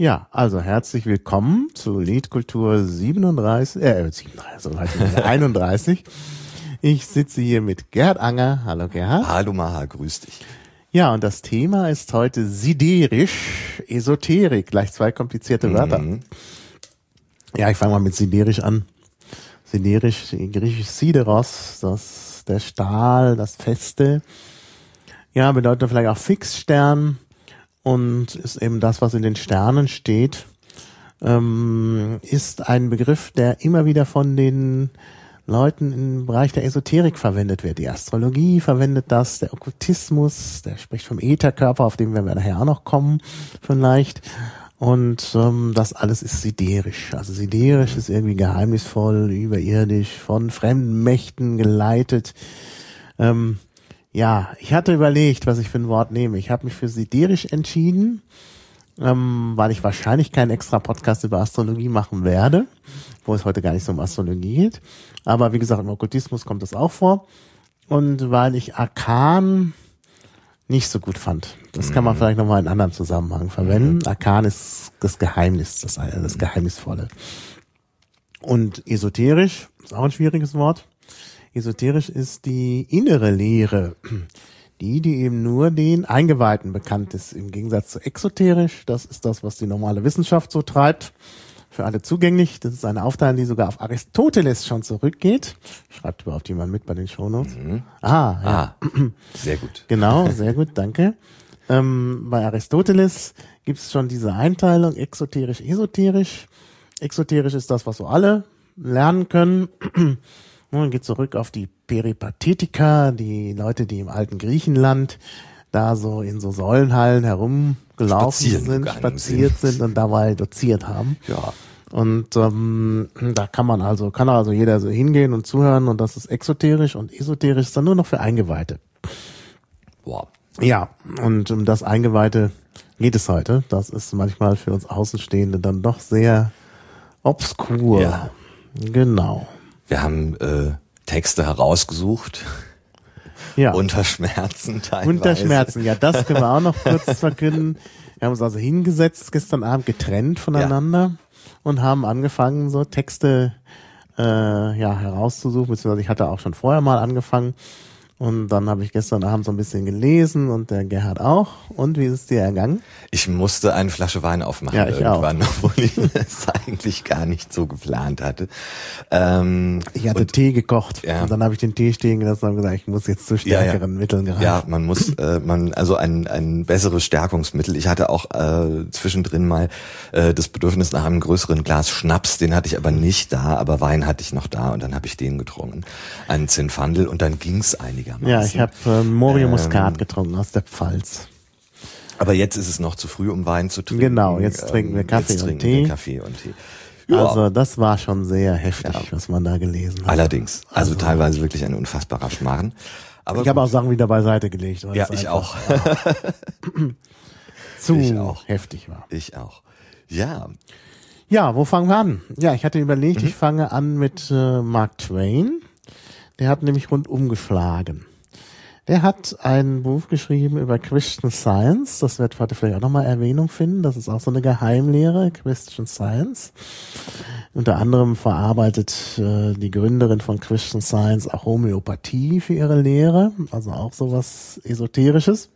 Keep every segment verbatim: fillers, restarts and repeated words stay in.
Ja, also herzlich willkommen zu Liedkultur siebenunddreißig, äh, siebenunddreißig, so heißt einunddreißig. Ich sitze hier mit Gerhard Anger. Hallo Gerhard. Hallo Maha, grüß dich. Ja, und das Thema ist heute siderisch, Esoterik, gleich zwei komplizierte Wörter. Mhm. Ja, ich fange mal mit siderisch an. Siderisch, griechisch Sideros, das, der Stahl, das Feste. Ja, bedeutet vielleicht auch Fixstern und ist eben das, was in den Sternen steht. Ähm, ist ein Begriff, der immer wieder von den Leuten im Bereich der Esoterik verwendet wird. Die Astrologie verwendet das, der Okkultismus, der spricht vom Ätherkörper, auf den werden wir nachher auch noch kommen, vielleicht. Und ähm, das alles ist siderisch. Also siderisch ist irgendwie geheimnisvoll, überirdisch, von fremden Mächten geleitet. Ähm, ja, ich hatte überlegt, was ich für ein Wort nehme. Ich habe mich für siderisch entschieden, ähm, weil ich wahrscheinlich keinen extra Podcast über Astrologie machen werde, wo es heute gar nicht so um Astrologie geht. Aber wie gesagt, im Okkultismus kommt das auch vor. Und weil ich Arkan nicht so gut fand. Das kann man vielleicht nochmal in einem anderen Zusammenhang verwenden. Mhm. Arkan ist das Geheimnis, das, das Geheimnisvolle. Und esoterisch ist auch ein schwieriges Wort. Esoterisch ist die innere Lehre, die, die eben nur den Eingeweihten bekannt ist. Im Gegensatz zu exoterisch, das ist das, was die normale Wissenschaft so treibt. Für alle zugänglich. Das ist eine Aufteilung, die sogar auf Aristoteles schon zurückgeht. Schreibt überhaupt jemand mit bei den Shownotes? Mhm. Ah, ja. Ah, sehr gut. Genau, sehr gut, danke. Ähm, bei Aristoteles gibt es schon diese Einteilung, exoterisch, esoterisch. Exoterisch ist das, was so alle lernen können. Man geht zurück auf die Peripatetika, die Leute, die im alten Griechenland da so in so Säulenhallen herumgelaufen sind, spaziert sind und dabei doziert haben. Ja. Und ähm, da kann man also, kann also jeder so hingehen und zuhören und das ist exoterisch und esoterisch ist dann nur noch für Eingeweihte. Wow. Ja, und um das Eingeweihte geht es heute. Das ist manchmal für uns Außenstehende dann doch sehr obskur. Ja. Genau. Wir haben äh, Texte herausgesucht. Ja. Unter Schmerzen teilweise. Unter Schmerzen, ja, das können wir auch noch kurz verkünden. Wir haben uns also hingesetzt, gestern Abend getrennt voneinander ja. und haben angefangen, so Texte äh, ja herauszusuchen, beziehungsweise ich hatte auch schon vorher mal angefangen. Und dann habe ich gestern Abend so ein bisschen gelesen und der Gerhard auch. Und wie ist es dir ergangen? Ich musste eine Flasche Wein aufmachen ja, ich irgendwann, auch. obwohl ich es eigentlich gar nicht so geplant hatte. Ähm, ich hatte und, Tee gekocht ja. und dann habe ich den Tee stehen gelassen und habe gesagt, ich muss jetzt zu stärkeren ja, ja. Mitteln greifen. Ja, man muss, äh, man also ein ein besseres Stärkungsmittel. Ich hatte auch äh, zwischendrin mal äh, das Bedürfnis nach einem größeren Glas Schnaps, den hatte ich aber nicht da, aber Wein hatte ich noch da und dann habe ich den getrunken, einen Zinfandel und dann ging's einigermaßen. Ja, ich habe äh, Morio Muscat ähm, getrunken aus der Pfalz. Aber jetzt ist es noch zu früh, um Wein zu trinken. Genau, jetzt trinken wir Kaffee jetzt und trinken Tee. Wir Kaffee und Tee. Ja. Also das war schon sehr heftig, ja. was man da gelesen hat. Allerdings, also, also teilweise wirklich ein unfassbarer Schmarrn. Aber ich habe auch Sachen wieder beiseite gelegt. Weil ja, ich auch. zu ich auch. heftig war. Ich auch. Ja. Ja, wo fangen wir an? Ja, ich hatte überlegt, mhm. ich fange an mit äh, Mark Twain. Der hat nämlich rundum geschlagen. Der hat ein Buch geschrieben über Christian Science. Das wird heute vielleicht auch nochmal Erwähnung finden. Das ist auch so eine Geheimlehre, Christian Science. Unter anderem verarbeitet äh, die Gründerin von Christian Science auch Homöopathie für ihre Lehre. Also auch sowas Esoterisches.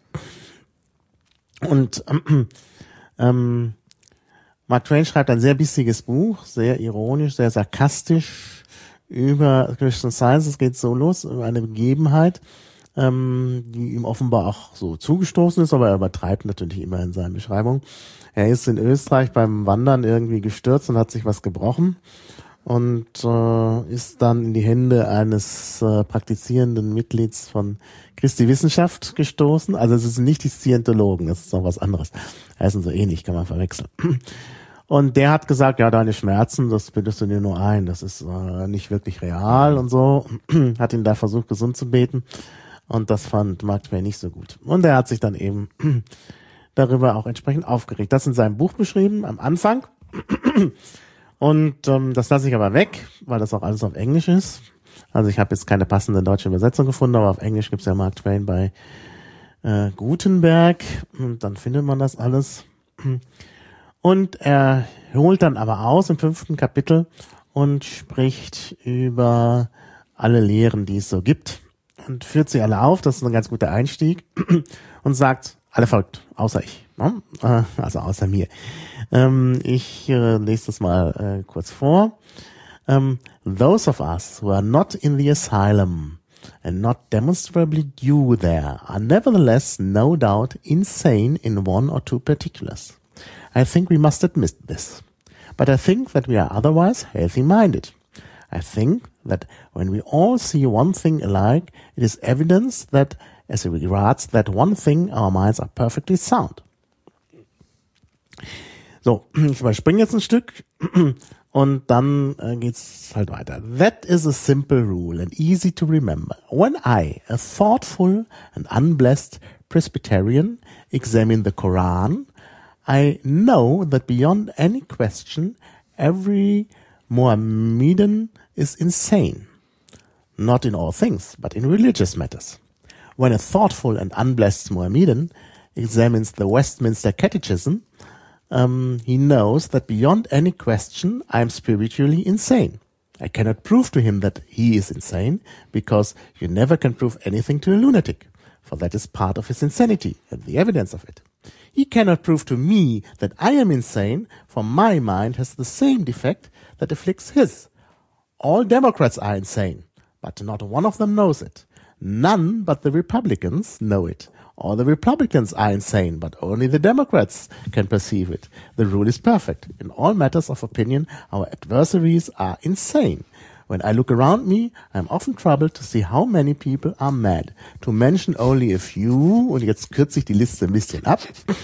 Und ähm, ähm, Mark Twain schreibt ein sehr bissiges Buch, sehr ironisch, sehr sarkastisch über Christian Science. Es geht so los, über eine Begebenheit, ähm, die ihm offenbar auch so zugestoßen ist, aber er übertreibt natürlich immer in seinen Beschreibungen. Er ist in Österreich beim Wandern irgendwie gestürzt und hat sich was gebrochen und äh, ist dann in die Hände eines äh, praktizierenden Mitglieds von Christi Wissenschaft gestoßen. Also es sind nicht die Scientologen, das ist noch was anderes. Heißen so ähnlich, kann man verwechseln. Und der hat gesagt, ja, deine Schmerzen, das bildest du dir nur ein, das ist äh, nicht wirklich real und so. Hat ihn da versucht, gesund zu beten. Und das fand Mark Twain nicht so gut. Und er hat sich dann eben darüber auch entsprechend aufgeregt. Das in seinem Buch beschrieben, am Anfang. Und ähm, das lasse ich aber weg, weil das auch alles auf Englisch ist. Also ich habe jetzt keine passende deutsche Übersetzung gefunden, aber auf Englisch gibt's ja Mark Twain bei äh, Gutenberg. Und dann findet man das alles. Und er holt dann aber aus im fünften Kapitel und spricht über alle Lehren, die es so gibt und führt sie alle auf. Das ist ein ganz guter Einstieg und sagt, alle verrückt, außer ich. Also außer mir. Ich lese das mal kurz vor. Those of us who are not in the asylum and not demonstrably due there are nevertheless no doubt insane in one or two particulars. I think we must admit this. But I think that we are otherwise healthy-minded. I think that when we all see one thing alike, it is evidence that, as regards that one thing, our minds are perfectly sound. So, ich überspringe jetzt ein Stück und dann äh, geht's halt weiter. That is a simple rule and easy to remember. When I, a thoughtful and unblessed Presbyterian, examine the Quran, I know that beyond any question, every Mohammedan is insane. Not in all things, but in religious matters. When a thoughtful and unblessed Mohammedan examines the Westminster Catechism, um, he knows that beyond any question, I am spiritually insane. I cannot prove to him that he is insane, because you never can prove anything to a lunatic, for that is part of his insanity and the evidence of it. He cannot prove to me that I am insane, for my mind has the same defect that afflicts his. All Democrats are insane, but not one of them knows it. None but the Republicans know it. All the Republicans are insane, but only the Democrats can perceive it. The rule is perfect. In all matters of opinion, our adversaries are insane. When I look around me, I am often troubled to see how many people are mad. To mention only a few, und jetzt kürze ich die Liste ein bisschen ab.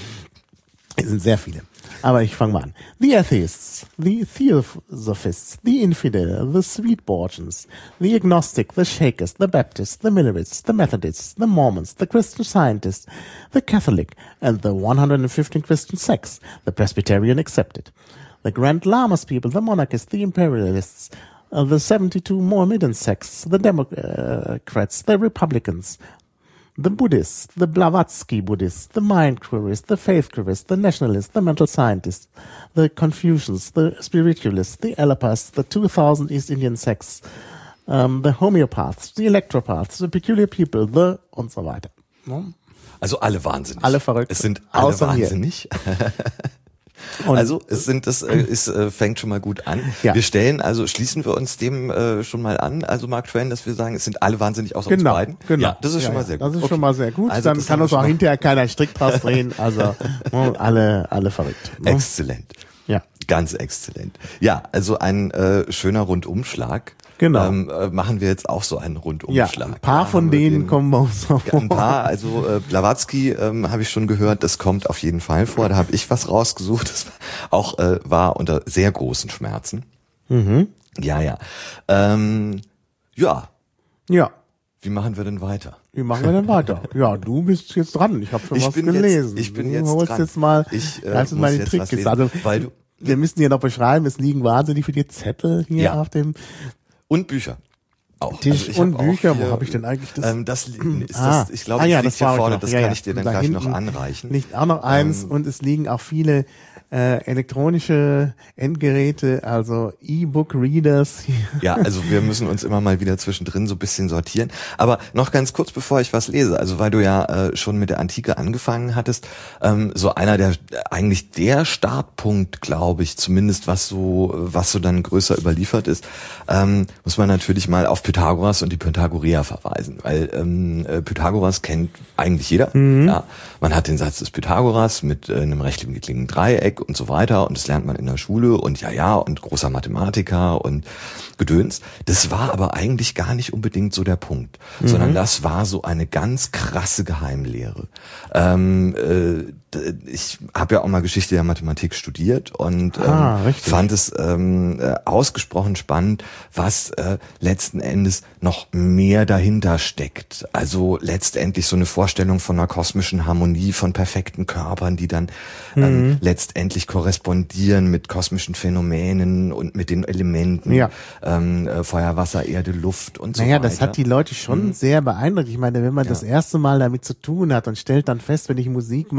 Es sind sehr viele. Aber ich fange mal an. The atheists, the theosophists, the infidel, the Swedenborgians, the agnostic, the Shakers, the Baptists, the Millerists, the Methodists, the Mormons, the Christian Scientists, the Catholic, and the one hundred fifteen Christian sects, the Presbyterian excepted. The Grand Lamas people, the monarchists, the imperialists, uh, the seventy-two Mohammedan sects, the Democrats, the Republicans, the Buddhists, the Blavatsky Buddhists, the mind curists, the faith curists, the nationalists, the mental scientists, the Confucians, the spiritualists, the Alapists, the two thousand East Indian sects, um, the homeopaths, the electropaths, the peculiar people, the und so weiter. Also alle wahnsinnig. Alle verrückt. Es sind alle wahnsinnig. Und also es sind das äh, ist äh, fängt schon mal gut an. Ja. Wir stellen also schließen wir uns dem äh, schon mal an, also Mark Twain, dass wir sagen, es sind alle wahnsinnig außer genau, uns beiden. Genau. Ja, das ist ja, schon mal ja. sehr gut. Das ist okay. schon mal sehr gut. Also dann kann uns auch hinterher keiner Strick draus drehen. Also alle alle verrückt. Ne? Exzellent. Ja. Ganz exzellent. Ja, also ein äh, schöner Rundumschlag. Genau. Ähm, äh, machen wir jetzt auch so einen Rundumschlag. Ja, ein paar ja, von denen den, kommen bei uns auch vor. Ein paar, also äh, Blavatsky ähm, habe ich schon gehört, das kommt auf jeden Fall vor. Da habe ich was rausgesucht, das auch äh, war unter sehr großen Schmerzen. Mhm. Ja, ja. Ähm, ja. Ja. Wie machen wir denn weiter? Wie machen wir denn weiter? Ja, du bist jetzt dran. Ich habe schon ich was bin gelesen. Jetzt, ich bin du jetzt holst dran. jetzt mal, ich, äh, also mal die Tricks. Also, weil du, wir müssen hier noch beschreiben, es liegen wahnsinnig viele Zettel hier ja. auf dem und Bücher. Auch. Tisch also und Bücher, wo habe ich denn eigentlich das? Ähm, das ist ah, das, ich glaube, ah, ja, das liegt das hier vorne, noch. das ja, kann ja. ich dir dann da gleich noch anreichen. Liegt auch noch eins ähm, und es liegen auch viele äh, elektronische Endgeräte, also E-Book-Readers. Ja, also wir müssen uns immer mal wieder zwischendrin so ein bisschen sortieren. Aber noch ganz kurz, bevor ich was lese, also weil du ja äh, schon mit der Antike angefangen hattest, ähm, so einer der, eigentlich der Startpunkt, glaube ich, zumindest was so, was so dann größer überliefert ist, ähm, muss man natürlich mal auf Pythagoras und die Pythagoreer verweisen, weil ähm, Pythagoras kennt eigentlich jeder. Mhm. Ja, man hat den Satz des Pythagoras mit äh, einem rechtwinkligen Dreieck und so weiter und das lernt man in der Schule und ja, ja und großer Mathematiker und Gedöns. Das war aber eigentlich gar nicht unbedingt so der Punkt, mhm. sondern das war so eine ganz krasse Geheimlehre. Ähm, äh, ich habe ja auch mal Geschichte der Mathematik studiert und ähm, ah, fand es ähm, äh, ausgesprochen spannend, was äh, letzten Endes noch mehr dahinter steckt. Also letztendlich so eine Vorstellung von einer kosmischen Harmonie, von perfekten Körpern, die dann ähm, mhm. letztendlich korrespondieren mit kosmischen Phänomenen und mit den Elementen, ja. ähm, äh, Feuer, Wasser, Erde, Luft und so naja, weiter. Naja, das hat die Leute schon mhm. sehr beeindruckt. Ich meine, wenn man ja. das erste Mal damit zu tun hat und stellt dann fest, wenn ich Musik mache und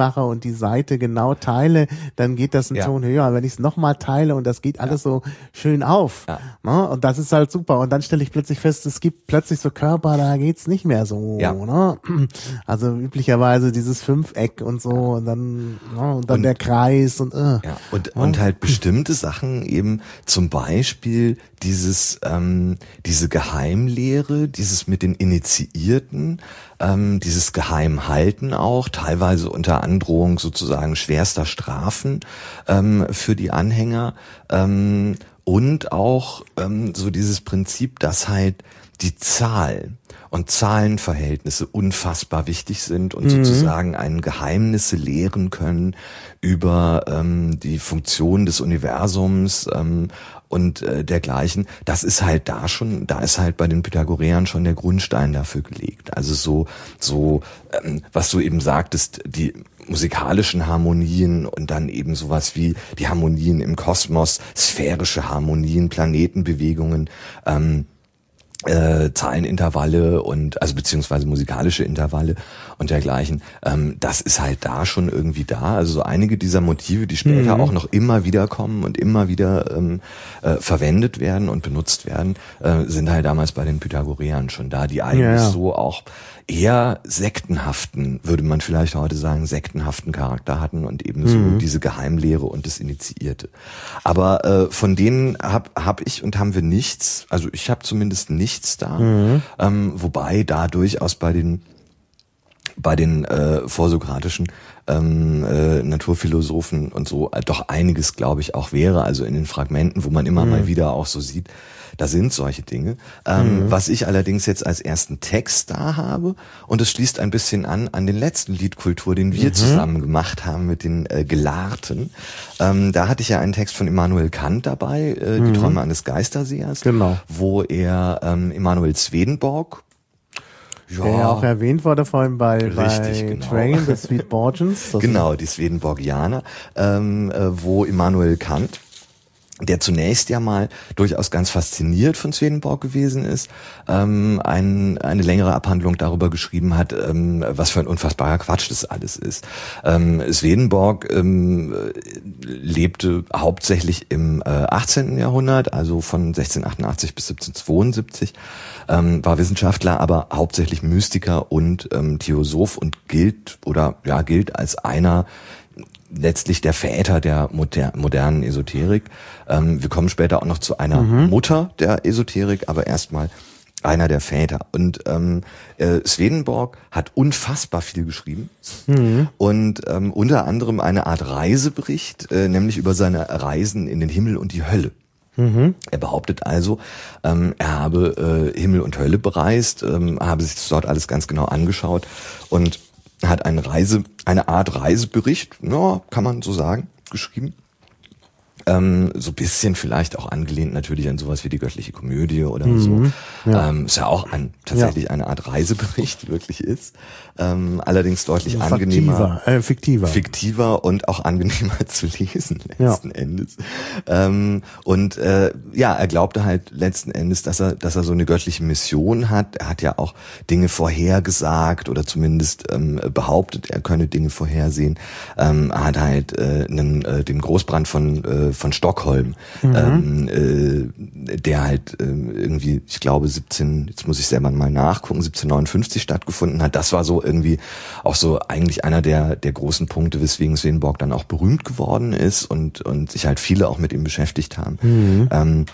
die Seite genau teile, dann geht das einen Ja. Ton höher. Wenn ich es nochmal teile und das geht alles ja. so schön auf. Ja. Ne? Und das ist halt super. Und dann stelle ich plötzlich fest, es gibt plötzlich so Körper, da geht's nicht mehr so. Ja. Ne? Also üblicherweise dieses Fünfeck und so und dann, ne? und dann und, der Kreis und äh. ja. und, und halt bestimmte Sachen eben, zum Beispiel dieses ähm, diese Geheimlehre, dieses mit den Initiierten, ähm, dieses Geheimhalten auch, teilweise unter Androhung sozusagen schwerster Strafen ähm, für die Anhänger ähm, und auch ähm, so dieses Prinzip, dass halt die Zahl und Zahlenverhältnisse unfassbar wichtig sind und mhm. sozusagen einen Geheimnisse lehren können über ähm, die Funktion des Universums ähm, und äh, dergleichen. Das ist halt da schon, da ist halt bei den Pythagoreern schon der Grundstein dafür gelegt. Also so, so ähm, was du eben sagtest, die musikalischen Harmonien und dann eben sowas wie die Harmonien im Kosmos, sphärische Harmonien, Planetenbewegungen, ähm, Äh, Zahlenintervalle und also beziehungsweise musikalische Intervalle und dergleichen. Ähm, das ist halt da schon irgendwie da. Also so einige dieser Motive, die später mhm. auch noch immer wieder kommen und immer wieder ähm, äh, verwendet werden und benutzt werden, äh, sind halt damals bei den Pythagoreern schon da, die eigentlich ja, ja. so auch eher sektenhaften, würde man vielleicht heute sagen, sektenhaften Charakter hatten und eben so mhm. diese Geheimlehre und das Initiierte. Aber äh, von denen hab, hab ich und haben wir nichts, also ich habe zumindest nichts da, mhm. ähm, wobei da durchaus bei den bei den äh, vorsokratischen ähm, äh, Naturphilosophen und so äh, doch einiges, glaube ich, auch wäre, also in den Fragmenten, wo man immer mhm. mal wieder auch so sieht, da sind solche Dinge. Ähm, mhm. Was ich allerdings jetzt als ersten Text da habe, und es schließt ein bisschen an an den letzten Liedkultur, den wir mhm. zusammen gemacht haben mit den äh, Gelarten. Ähm, da hatte ich ja einen Text von Immanuel Kant dabei, äh, mhm. Die Träume eines Geistersehers, genau. wo er ähm, Immanuel Swedenborg, ja. der ja auch erwähnt wurde vorhin bei, Richtig, bei genau. Train, the Swedenborgians. Genau, die Swedenborgianer, ähm, äh, wo Immanuel Kant, der zunächst ja mal durchaus ganz fasziniert von Swedenborg gewesen ist, ähm, ein, eine längere Abhandlung darüber geschrieben hat, ähm, was für ein unfassbarer Quatsch das alles ist. Ähm, Swedenborg ähm, lebte hauptsächlich im äh, achtzehnten Jahrhundert, also von sechzehnhundertachtundachtzig bis siebzehnhundertzweiundsiebzig, ähm, war Wissenschaftler, aber hauptsächlich Mystiker und ähm, Theosoph und gilt oder ja gilt als einer letztlich der Väter der moder- modernen Esoterik. Ähm, wir kommen später auch noch zu einer mhm. Mutter der Esoterik, aber erstmal einer der Väter. Und ähm, äh, Swedenborg hat unfassbar viel geschrieben mhm. und ähm, unter anderem eine Art Reisebericht, äh, nämlich über seine Reisen in den Himmel und die Hölle. Mhm. Er behauptet also, ähm, er habe äh, Himmel und Hölle bereist, ähm, habe sich das dort alles ganz genau angeschaut und hat eine Reise, eine Art Reisebericht, ja, kann man so sagen, geschrieben. Ähm, so ein bisschen vielleicht auch angelehnt natürlich an sowas wie die göttliche Komödie oder mhm, so. Ja. Ähm, ist ja auch ein, tatsächlich ja. eine Art Reisebericht, wirklich ist. Ähm, allerdings deutlich Faktiver, angenehmer, äh, fiktiver. fiktiver und auch angenehmer zu lesen letzten ja. Endes. Ähm, und äh, ja, er glaubte halt letzten Endes, dass er, dass er so eine göttliche Mission hat. Er hat ja auch Dinge vorhergesagt oder zumindest ähm, behauptet, er könne Dinge vorhersehen. Ähm, er hat halt äh, einen, äh, den Großbrand von äh, von Stockholm, mhm. ähm, äh, der halt äh, irgendwie, ich glaube siebzehn, jetzt muss ich selber mal nachgucken, siebzehnhundertneunundfünfzig stattgefunden hat. Das war so irgendwie auch so eigentlich einer der der großen Punkte, weswegen Swedenborg dann auch berühmt geworden ist und und sich halt viele auch mit ihm beschäftigt haben. Mhm. Ähm,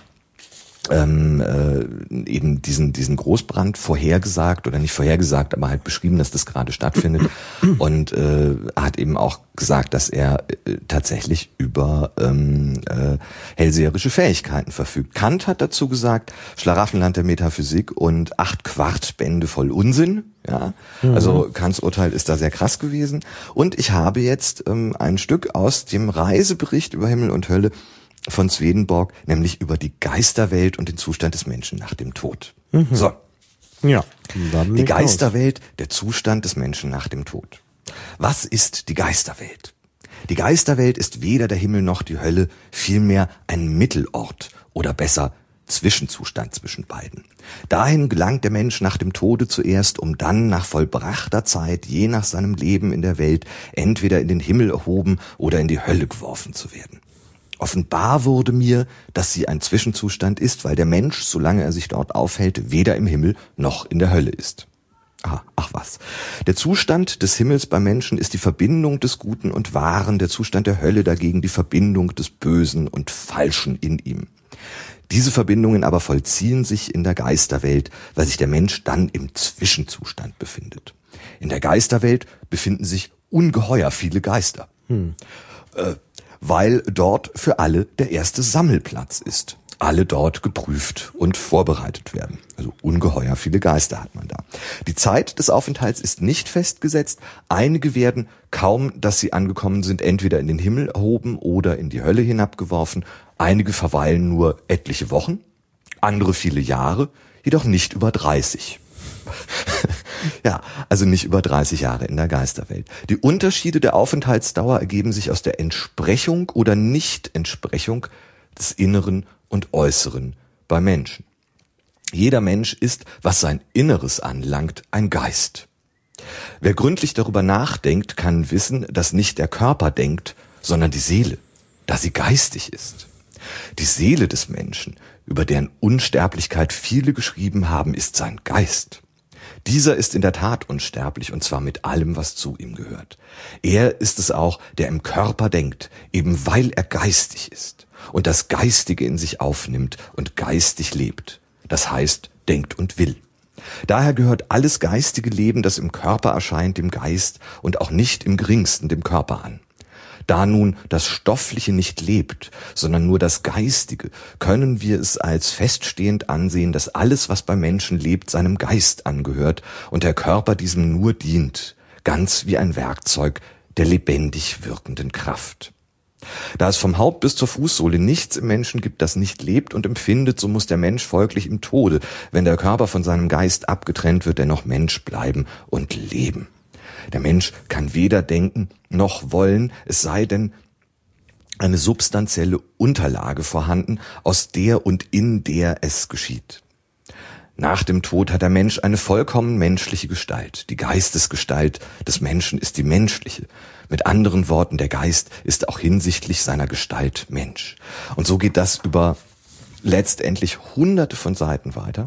ähm, äh, eben diesen diesen Großbrand vorhergesagt oder nicht vorhergesagt, aber halt beschrieben, dass das gerade stattfindet und äh, hat eben auch gesagt, dass er äh, tatsächlich über ähm, äh, hellseherische Fähigkeiten verfügt. Kant hat dazu gesagt, Schlaraffenland der Metaphysik und acht Quartbände voll Unsinn. Ja, mhm. Also Kants Urteil ist da sehr krass gewesen. Und ich habe jetzt ähm, ein Stück aus dem Reisebericht über Himmel und Hölle von Swedenborg, nämlich über die Geisterwelt und den Zustand des Menschen nach dem Tod. Mhm. So. Ja. Dann die Geisterwelt, aus. Der Zustand des Menschen nach dem Tod. Was ist die Geisterwelt? Die Geisterwelt ist weder der Himmel noch die Hölle, vielmehr ein Mittelort oder besser Zwischenzustand zwischen beiden. Dahin gelangt der Mensch nach dem Tode zuerst, um dann nach vollbrachter Zeit, je nach seinem Leben in der Welt, entweder in den Himmel erhoben oder in die Hölle geworfen zu werden. Offenbar wurde mir, dass sie ein Zwischenzustand ist, weil der Mensch, solange er sich dort aufhält, weder im Himmel noch in der Hölle ist. Ah, ach was. Der Zustand des Himmels beim Menschen ist die Verbindung des Guten und Wahren, der Zustand der Hölle dagegen die Verbindung des Bösen und Falschen in ihm. Diese Verbindungen aber vollziehen sich in der Geisterwelt, weil sich der Mensch dann im Zwischenzustand befindet. In der Geisterwelt befinden sich ungeheuer viele Geister, hm. äh, weil dort für alle der erste Sammelplatz ist. Alle dort geprüft und vorbereitet werden. Also ungeheuer viele Geister hat man da. Die Zeit des Aufenthalts ist nicht festgesetzt. Einige werden, kaum dass sie angekommen sind, entweder in den Himmel erhoben oder in die Hölle hinabgeworfen. Einige verweilen nur etliche Wochen, andere viele Jahre, jedoch nicht über dreißig. Ja, also nicht über dreißig Jahre in der Geisterwelt. Die Unterschiede der Aufenthaltsdauer ergeben sich aus der Entsprechung oder Nicht-Entsprechung des Inneren und Äußeren bei Menschen. Jeder Mensch ist, was sein Inneres anlangt, ein Geist. Wer gründlich darüber nachdenkt, kann wissen, dass nicht der Körper denkt, sondern die Seele, da sie geistig ist. Die Seele des Menschen, über deren Unsterblichkeit viele geschrieben haben, ist sein Geist. Dieser ist in der Tat unsterblich, und zwar mit allem, was zu ihm gehört. Er ist es auch, der im Körper denkt, eben weil er geistig ist und das Geistige in sich aufnimmt und geistig lebt. Das heißt, denkt und will. Daher gehört alles geistige Leben, das im Körper erscheint, dem Geist und auch nicht im geringsten dem Körper an. Da nun das Stoffliche nicht lebt, sondern nur das Geistige, können wir es als feststehend ansehen, dass alles, was beim Menschen lebt, seinem Geist angehört und der Körper diesem nur dient, ganz wie ein Werkzeug der lebendig wirkenden Kraft. Da es vom Haupt bis zur Fußsohle nichts im Menschen gibt, das nicht lebt und empfindet, so muss der Mensch folglich im Tode, wenn der Körper von seinem Geist abgetrennt wird, dennoch Mensch bleiben und leben. Der Mensch kann weder denken noch wollen, es sei denn eine substanzielle Unterlage vorhanden, aus der und in der es geschieht. Nach dem Tod hat der Mensch eine vollkommen menschliche Gestalt. Die Geistesgestalt des Menschen ist die menschliche. Mit anderen Worten, der Geist ist auch hinsichtlich seiner Gestalt Mensch. Und so geht das über letztendlich hunderte von Seiten weiter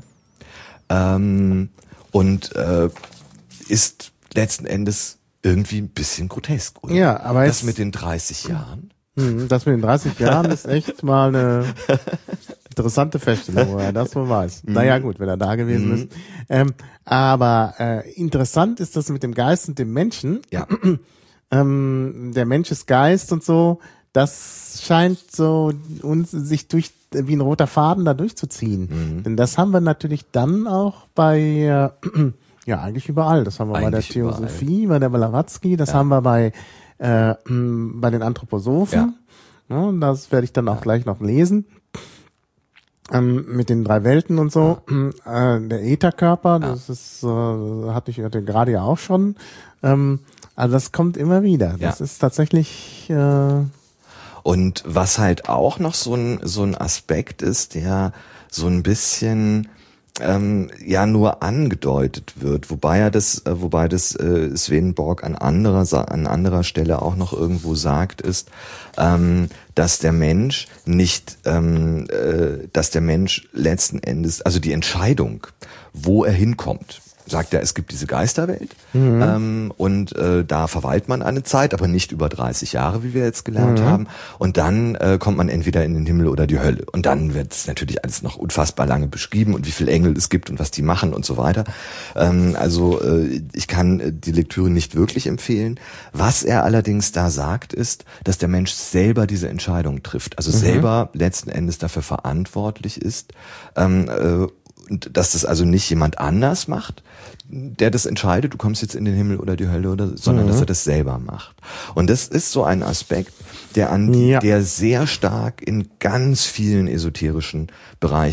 ähm, und äh, ist letzten Endes irgendwie ein bisschen grotesk, oder? Ja, aber das jetzt, mit den dreißig Jahren. Das mit den dreißig Jahren ist echt mal eine interessante Feststellung, wo er das wohl weiß. Mhm. Naja, gut, wenn er da gewesen mhm. ist. Ähm, aber äh, interessant ist das mit dem Geist und dem Menschen. Ja. ähm, der Mensch ist Geist und so. Das scheint so uns sich durch wie ein roter Faden da durchzuziehen. Mhm. Denn das haben wir natürlich dann auch bei äh, ja eigentlich überall. Das haben wir eigentlich bei der Theosophie, überall. Bei der Blavatsky. Das ja. haben wir bei äh, bei den Anthroposophen. Ja. Ja, das werde ich dann auch ja. gleich noch lesen. Ähm, mit den drei Welten und so. Ja. Äh, der Ätherkörper, ja. das ist, äh, hatte ich hatte gerade ja auch schon. Ähm, also das kommt immer wieder. Das ja. ist tatsächlich. Äh, und was halt auch noch so ein so ein Aspekt ist, der so ein bisschen ähm, ja nur angedeutet wird, wobei er das, äh, wobei das äh, Swedenborg an anderer an anderer Stelle auch noch irgendwo sagt, ist, ähm, dass der Mensch nicht, ähm, äh, dass der Mensch letzten Endes, also die Entscheidung, wo er hinkommt, sagt er, es gibt diese Geisterwelt mhm. ähm, und äh, da verweilt man eine Zeit, aber nicht über dreißig Jahre, wie wir jetzt gelernt mhm. haben. Und dann äh, kommt man entweder in den Himmel oder die Hölle. Und dann wird es natürlich alles noch unfassbar lange beschrieben und wie viele Engel es gibt und was die machen und so weiter. Ähm, also äh, ich kann die Lektüre nicht wirklich empfehlen. Was er allerdings da sagt, ist, dass der Mensch selber diese Entscheidung trifft. Also mhm. selber letzten Endes dafür verantwortlich ist. Ähm, äh, Und dass das also nicht jemand anders macht, der das entscheidet, du kommst jetzt in den Himmel oder die Hölle, oder, sondern mhm. dass er das selber macht. Und das ist so ein Aspekt, der an die, ja. der sehr stark in ganz vielen esoterischen Bereichen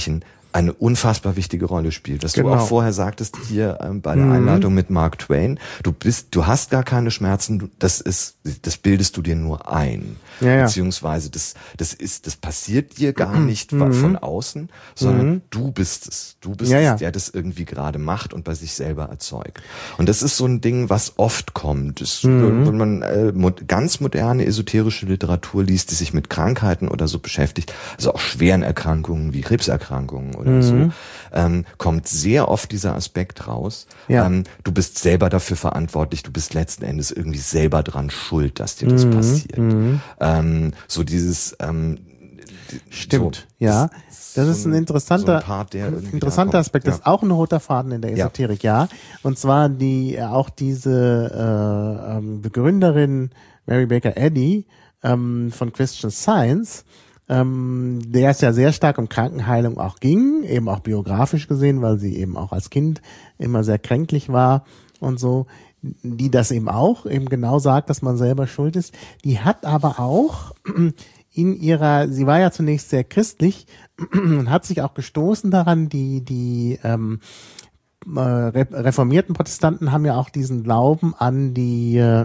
eine unfassbar wichtige Rolle spielt. Was genau. du auch vorher sagtest hier ähm, bei der mhm. Einladung mit Mark Twain, du bist, du hast gar keine Schmerzen, du, das ist, das bildest du dir nur ein. Ja, ja. Beziehungsweise das, das ist, das passiert dir gar nicht mhm. von außen, sondern mhm. du bist es. Du bist ja, es, ja. der das irgendwie gerade macht und bei sich selber erzeugt. Und das ist so ein Ding, was oft kommt. Das, mhm. Wenn man äh, ganz moderne esoterische Literatur liest, die sich mit Krankheiten oder so beschäftigt, also auch schweren Erkrankungen wie Krebserkrankungen oder mhm. so, ähm, kommt sehr oft dieser Aspekt raus. Ja. Ähm, du bist selber dafür verantwortlich, du bist letzten Endes irgendwie selber dran schuld, dass dir das mhm. passiert. Mhm. Ähm, so dieses ähm, Stimmt, so, ja. Das, das ist ein interessanter, so ein Part, der interessanter Aspekt. Das ja. ist auch ein roter Faden in der Esoterik, ja. ja. Und zwar die auch diese äh, ähm, Begründerin Mary Baker Eddy ähm, von Christian Science, ähm, der es ja sehr stark um Krankenheilung auch ging, eben auch biografisch gesehen, weil sie eben auch als Kind immer sehr kränklich war und so, die das eben auch eben genau sagt, dass man selber schuld ist. Die hat aber auch in ihrer, sie war ja zunächst sehr christlich und hat sich auch gestoßen daran, die die ähm, äh, reformierten Protestanten haben ja auch diesen Glauben an die, äh,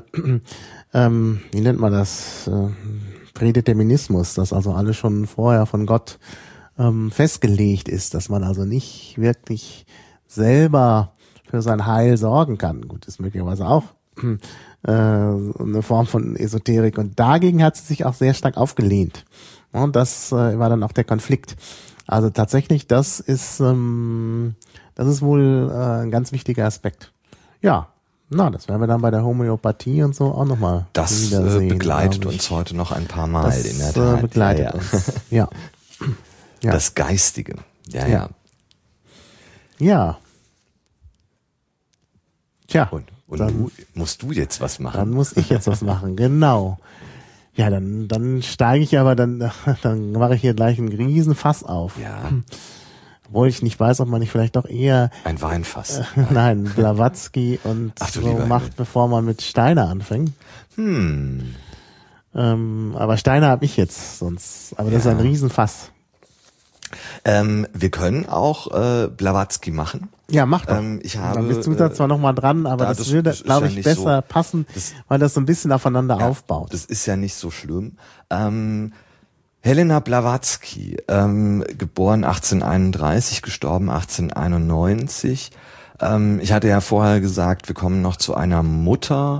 ähm, wie nennt man das, äh, Prädeterminismus, dass also alles schon vorher von Gott ähm, festgelegt ist, dass man also nicht wirklich selber für sein Heil sorgen kann. Gut, ist möglicherweise auch äh, eine Form von Esoterik. Und dagegen hat sie sich auch sehr stark aufgelehnt. Und das äh, war dann auch der Konflikt. Also tatsächlich, das ist ähm, das ist wohl äh, ein ganz wichtiger Aspekt. Ja. Na, das werden wir dann bei der Homöopathie und so auch nochmal Das wiedersehen, äh, begleitet uns heute noch ein paar Mal das, in der Tat. Äh, begleitet ja, ja. uns. Ja. ja. Das Geistige. Ja, ja. Ja. ja. Tja. Und, und dann, du, musst du jetzt was machen? Dann muss ich jetzt was machen, genau. Ja, dann, dann steige ich aber, dann, dann mache ich hier gleich einen Riesenfass auf. Ja. Obwohl ich nicht weiß, ob man nicht vielleicht doch eher ein Weinfass. Äh, nein, Blavatsky und Ach, so macht, bevor man mit Steiner anfängt. Hm. Ähm, aber Steiner habe ich jetzt sonst. Aber das ja. ist ein Riesenfass. Ähm, wir können auch äh, Blavatsky machen. Ja, mach doch. Ähm, ich habe, Dann bist du da zwar noch mal dran, aber da, das, das würde, glaube ich, ja besser so, passen, das, weil das so ein bisschen aufeinander ja, aufbaut. Das ist ja nicht so schlimm. Ähm, Helena Blavatsky, ähm, geboren achtzehnhunderteinunddreißig, gestorben achtzehnhunderteinundneunzig. Ähm, ich hatte ja vorher gesagt, wir kommen noch zu einer Mutter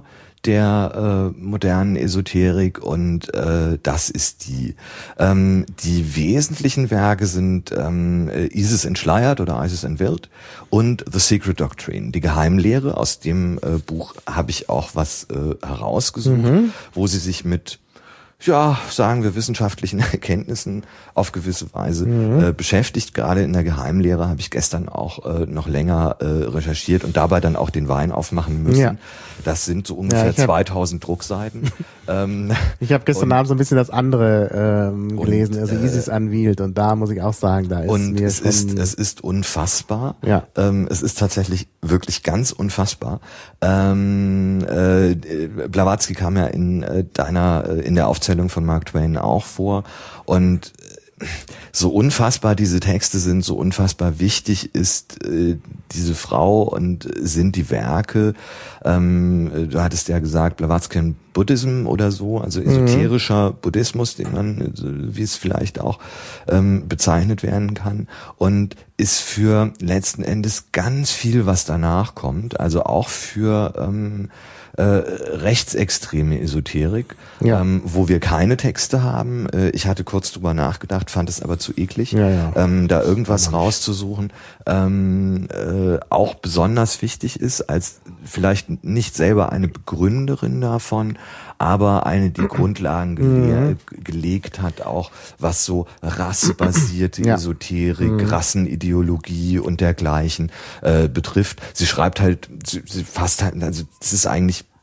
der äh, modernen Esoterik und äh, das ist die. Ähm, die wesentlichen Werke sind ähm, Isis entschleiert oder Isis entwirrt und The Secret Doctrine, die Geheimlehre. Aus dem äh, Buch habe ich auch was äh, herausgesucht, mhm. wo sie sich mit ja, sagen wir, wissenschaftlichen Erkenntnissen auf gewisse Weise mhm. äh, beschäftigt. Gerade in der Geheimlehre habe ich gestern auch äh, noch länger äh, recherchiert und dabei dann auch den Wein aufmachen müssen. Ja. Das sind so ungefähr ja, zweitausend Druckseiten. ähm, ich habe gestern Abend so ein bisschen das andere ähm, gelesen, und, also Isis äh, Unveiled, und da muss ich auch sagen, da ist und mir es schon ist es ist unfassbar. Ja. Ähm, es ist tatsächlich wirklich ganz unfassbar. Ähm, äh, Blavatsky kam ja in äh, deiner in der Aufzählung von Mark Twain auch vor und so unfassbar diese Texte sind, so unfassbar wichtig ist äh, diese Frau und sind die Werke. Ähm, du hattest ja gesagt, Blavatsky Buddhism oder so, also esoterischer mhm. Buddhismus, den man, wie es vielleicht auch ähm, bezeichnet werden kann, und ist für letzten Endes ganz viel, was danach kommt, also auch für ähm, äh, rechtsextreme Esoterik, ja. ähm, wo wir keine Texte haben. Äh, ich hatte kurz drüber nachgedacht, fand es aber zu eklig, ja, ja. Ähm, da irgendwas rauszusuchen, ähm, äh, auch besonders wichtig ist, als vielleicht nicht selber eine Begründerin davon, aber eine, die Grundlagen gele- gelegt hat, auch was so rassebasierte ja. Esoterik, mhm. Rassenideologie und dergleichen äh, betrifft. Sie schreibt halt, sie, sie fasst halt, also es ist eigentlich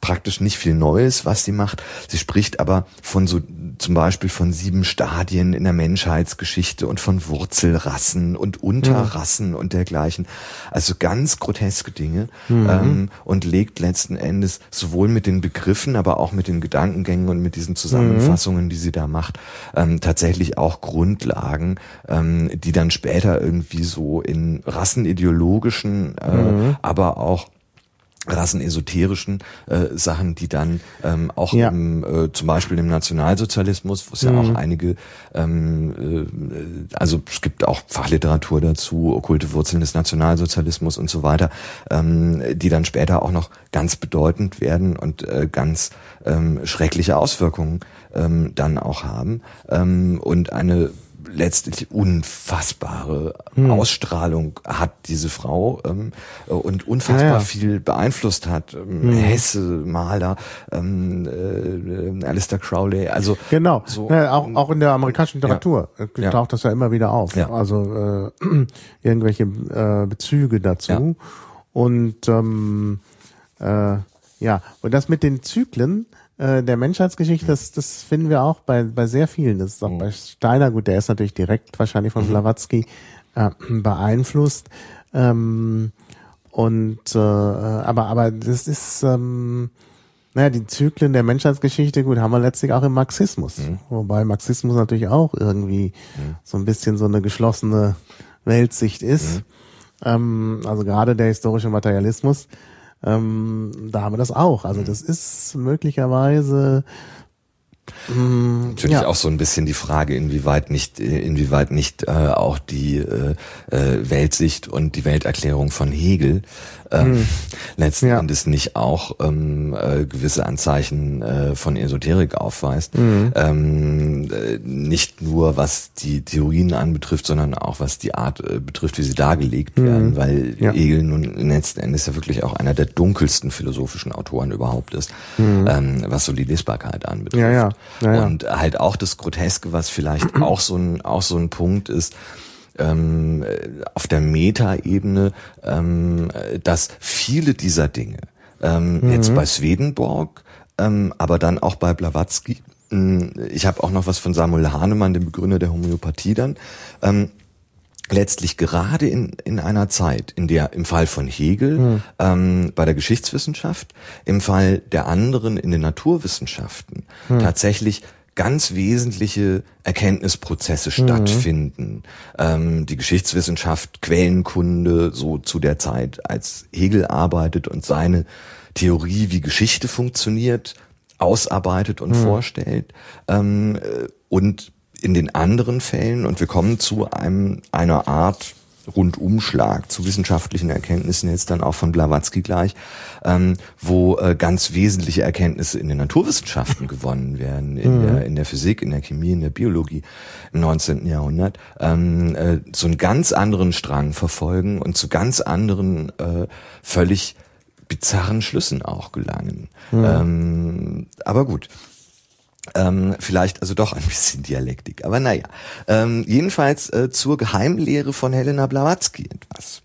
praktisch nicht viel Neues, was sie macht. Sie spricht aber von so zum Beispiel von sieben Stadien in der Menschheitsgeschichte und von Wurzelrassen und Unterrassen mhm. und dergleichen. Also ganz groteske Dinge mhm. ähm, und legt letzten Endes sowohl mit den Begriffen, aber auch mit den Gedankengängen und mit diesen Zusammenfassungen, mhm. die sie da macht, ähm, tatsächlich auch Grundlagen, ähm, die dann später irgendwie so in rassenideologischen, äh, mhm. aber auch rassenesoterischen äh, Sachen, die dann ähm, auch ja. im, äh, zum Beispiel im Nationalsozialismus, wo es mhm. ja auch einige, ähm, äh, also es gibt auch Fachliteratur dazu, okkulte Wurzeln des Nationalsozialismus und so weiter, ähm, die dann später auch noch ganz bedeutend werden und äh, ganz ähm, schreckliche Auswirkungen ähm, dann auch haben ähm, und eine letztlich unfassbare hm. Ausstrahlung hat diese Frau ähm, und unfassbar ja, ja. viel beeinflusst hat. Ähm, hm. Hesse, Mahler, ähm, äh, Aleister Crowley, also genau. So, ja, auch, auch in der amerikanischen Literatur ja. taucht das ja immer wieder auf. Ja. Also äh, irgendwelche äh, Bezüge dazu. Ja. Und ähm, äh, ja, und das mit den Zyklen der Menschheitsgeschichte, das, das finden wir auch bei, bei sehr vielen. Das ist auch mhm. bei Steiner, gut, der ist natürlich direkt wahrscheinlich von Blavatsky äh, beeinflusst. Ähm, und äh, aber aber das ist ähm, naja, die Zyklen der Menschheitsgeschichte, gut, haben wir letztlich auch im Marxismus. Mhm. Wobei Marxismus natürlich auch irgendwie mhm. so ein bisschen so eine geschlossene Weltsicht ist. Mhm. Ähm, also gerade der historische Materialismus. Ähm, da haben wir das auch. Also das ist möglicherweise mh, natürlich ja. auch so ein bisschen die Frage, inwieweit nicht, inwieweit nicht äh, auch die äh, Weltsicht und die Welterklärung von Hegel ähm, hm. letzten ja. Endes nicht auch ähm, äh, gewisse Anzeichen äh, von Esoterik aufweist. Mhm. Ähm, äh, nicht nur was die Theorien anbetrifft, sondern auch was die Art äh, betrifft, wie sie dargelegt mhm. werden, weil ja. Hegel nun letzten Endes ja wirklich auch einer der dunkelsten philosophischen Autoren überhaupt ist, mhm. ähm, was so die Lesbarkeit anbetrifft. Ja, ja. Ja, ja. Und halt auch das Groteske, was vielleicht auch so ein auch so ein Punkt ist, Ähm, auf der Meta-Ebene, ähm, dass viele dieser Dinge, ähm, mhm. jetzt bei Swedenborg, ähm, aber dann auch bei Blavatsky, äh, ich habe auch noch was von Samuel Hahnemann, dem Begründer der Homöopathie dann, ähm, letztlich gerade in in einer Zeit, in der im Fall von Hegel mhm. ähm, bei der Geschichtswissenschaft, im Fall der anderen in den Naturwissenschaften mhm. tatsächlich ganz wesentliche Erkenntnisprozesse mhm. stattfinden. Ähm, die Geschichtswissenschaft, Quellenkunde, so zu der Zeit, als Hegel arbeitet und seine Theorie, wie Geschichte funktioniert, ausarbeitet und mhm. vorstellt. Ähm, und in den anderen Fällen, und wir kommen zu einem einer Art Rundumschlag zu wissenschaftlichen Erkenntnissen, jetzt dann auch von Blavatsky gleich, ähm, wo äh, ganz wesentliche Erkenntnisse in den Naturwissenschaften gewonnen werden, in mhm. der in der Physik, in der Chemie, in der Biologie im neunzehnten Jahrhundert, ähm, äh, so einen ganz anderen Strang verfolgen und zu ganz anderen, äh, völlig bizarren Schlüssen auch gelangen. Mhm. Ähm, aber gut. Ähm, vielleicht also doch ein bisschen Dialektik, aber naja. Ähm, jedenfalls äh, zur Geheimlehre von Helena Blavatsky etwas.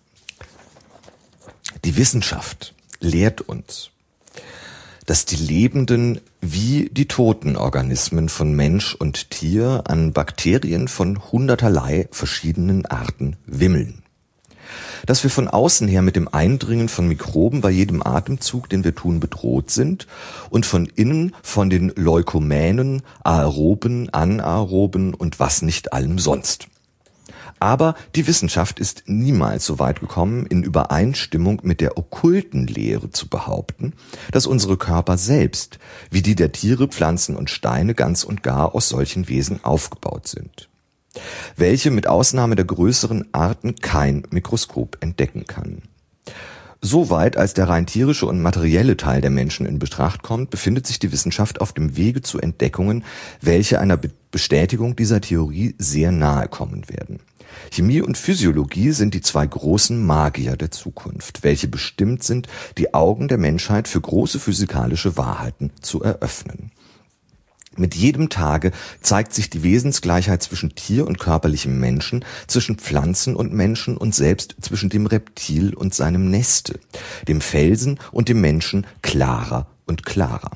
Die Wissenschaft lehrt uns, dass die lebenden wie die toten Organismen von Mensch und Tier an Bakterien von hunderterlei verschiedenen Arten wimmeln. Dass wir von außen her mit dem Eindringen von Mikroben bei jedem Atemzug, den wir tun, bedroht sind und von innen von den Leukomänen, Aeroben, Anaeroben und was nicht allem sonst. Aber die Wissenschaft ist niemals so weit gekommen, in Übereinstimmung mit der okkulten Lehre zu behaupten, dass unsere Körper selbst, wie die der Tiere, Pflanzen und Steine, ganz und gar aus solchen Wesen aufgebaut sind, welche mit Ausnahme der größeren Arten kein Mikroskop entdecken kann. Soweit als der rein tierische und materielle Teil der Menschen in Betracht kommt, befindet sich die Wissenschaft auf dem Wege zu Entdeckungen, welche einer Be- Bestätigung dieser Theorie sehr nahe kommen werden. Chemie und Physiologie sind die zwei großen Magier der Zukunft, welche bestimmt sind, die Augen der Menschheit für große physikalische Wahrheiten zu eröffnen. Mit jedem Tage zeigt sich die Wesensgleichheit zwischen Tier und körperlichem Menschen, zwischen Pflanzen und Menschen und selbst zwischen dem Reptil und seinem Neste, dem Felsen und dem Menschen klarer und klarer.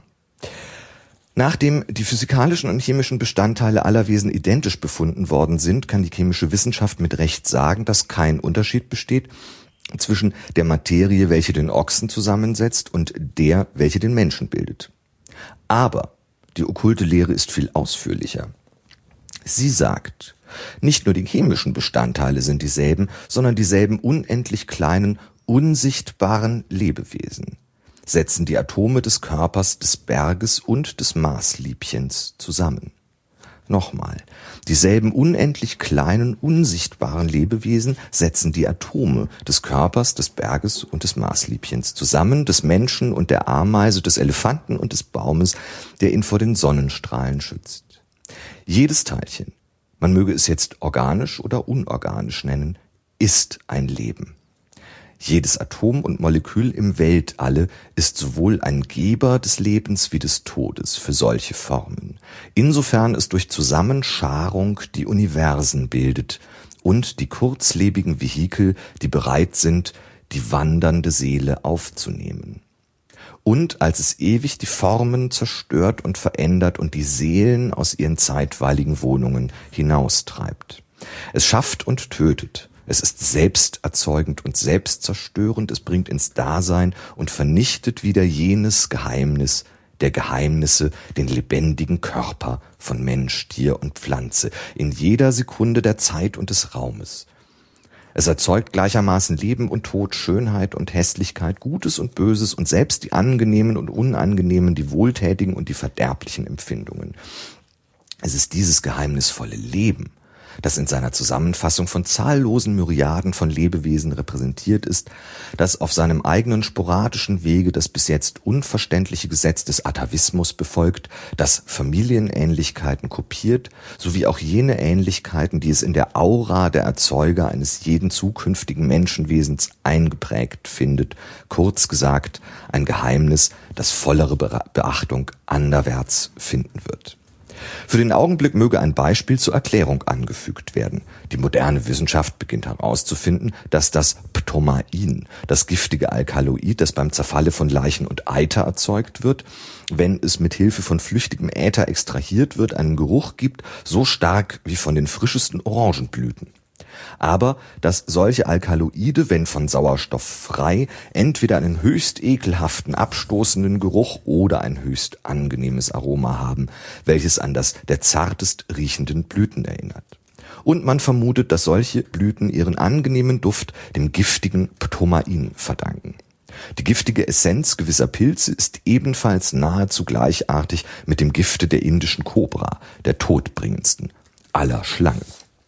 Nachdem die physikalischen und chemischen Bestandteile aller Wesen identisch befunden worden sind, kann die chemische Wissenschaft mit Recht sagen, dass kein Unterschied besteht zwischen der Materie, welche den Ochsen zusammensetzt, und der, welche den Menschen bildet. Aber die okkulte Lehre ist viel ausführlicher. Sie sagt, nicht nur die chemischen Bestandteile sind dieselben, sondern dieselben unendlich kleinen, unsichtbaren Lebewesen setzen die Atome des Körpers, des Berges und des Marsliebchens zusammen. Nochmal, dieselben unendlich kleinen, unsichtbaren Lebewesen setzen die Atome des Körpers, des Berges und des Marsliebchens zusammen, des Menschen und der Ameise, des Elefanten und des Baumes, der ihn vor den Sonnenstrahlen schützt. Jedes Teilchen, man möge es jetzt organisch oder unorganisch nennen, ist ein Leben. Jedes Atom und Molekül im Weltalle ist sowohl ein Geber des Lebens wie des Todes für solche Formen, insofern es durch Zusammenscharung die Universen bildet und die kurzlebigen Vehikel, die bereit sind, die wandernde Seele aufzunehmen. Und als es ewig die Formen zerstört und verändert und die Seelen aus ihren zeitweiligen Wohnungen hinaustreibt. Es schafft und tötet. Es ist selbsterzeugend und selbstzerstörend, es bringt ins Dasein und vernichtet wieder jenes Geheimnis der Geheimnisse, den lebendigen Körper von Mensch, Tier und Pflanze, in jeder Sekunde der Zeit und des Raumes. Es erzeugt gleichermaßen Leben und Tod, Schönheit und Hässlichkeit, Gutes und Böses und selbst die angenehmen und unangenehmen, die wohltätigen und die verderblichen Empfindungen. Es ist dieses geheimnisvolle Leben, das in seiner Zusammenfassung von zahllosen Myriaden von Lebewesen repräsentiert ist, das auf seinem eigenen sporadischen Wege das bis jetzt unverständliche Gesetz des Atavismus befolgt, das Familienähnlichkeiten kopiert, sowie auch jene Ähnlichkeiten, die es in der Aura der Erzeuger eines jeden zukünftigen Menschenwesens eingeprägt findet, kurz gesagt, ein Geheimnis, das vollere Beachtung anderwärts finden wird. Für den Augenblick möge ein Beispiel zur Erklärung angefügt werden. Die moderne Wissenschaft beginnt herauszufinden, dass das Ptomain, das giftige Alkaloid, das beim Zerfalle von Leichen und Eiter erzeugt wird, wenn es mit Hilfe von flüchtigem Äther extrahiert wird, einen Geruch gibt, so stark wie von den frischesten Orangenblüten. Aber dass solche Alkaloide, wenn von Sauerstoff frei, entweder einen höchst ekelhaften, abstoßenden Geruch oder ein höchst angenehmes Aroma haben, welches an das der zartest riechenden Blüten erinnert. Und man vermutet, dass solche Blüten ihren angenehmen Duft dem giftigen Ptomain verdanken. Die giftige Essenz gewisser Pilze ist ebenfalls nahezu gleichartig mit dem Gifte der indischen Kobra, der todbringendsten aller Schlangen.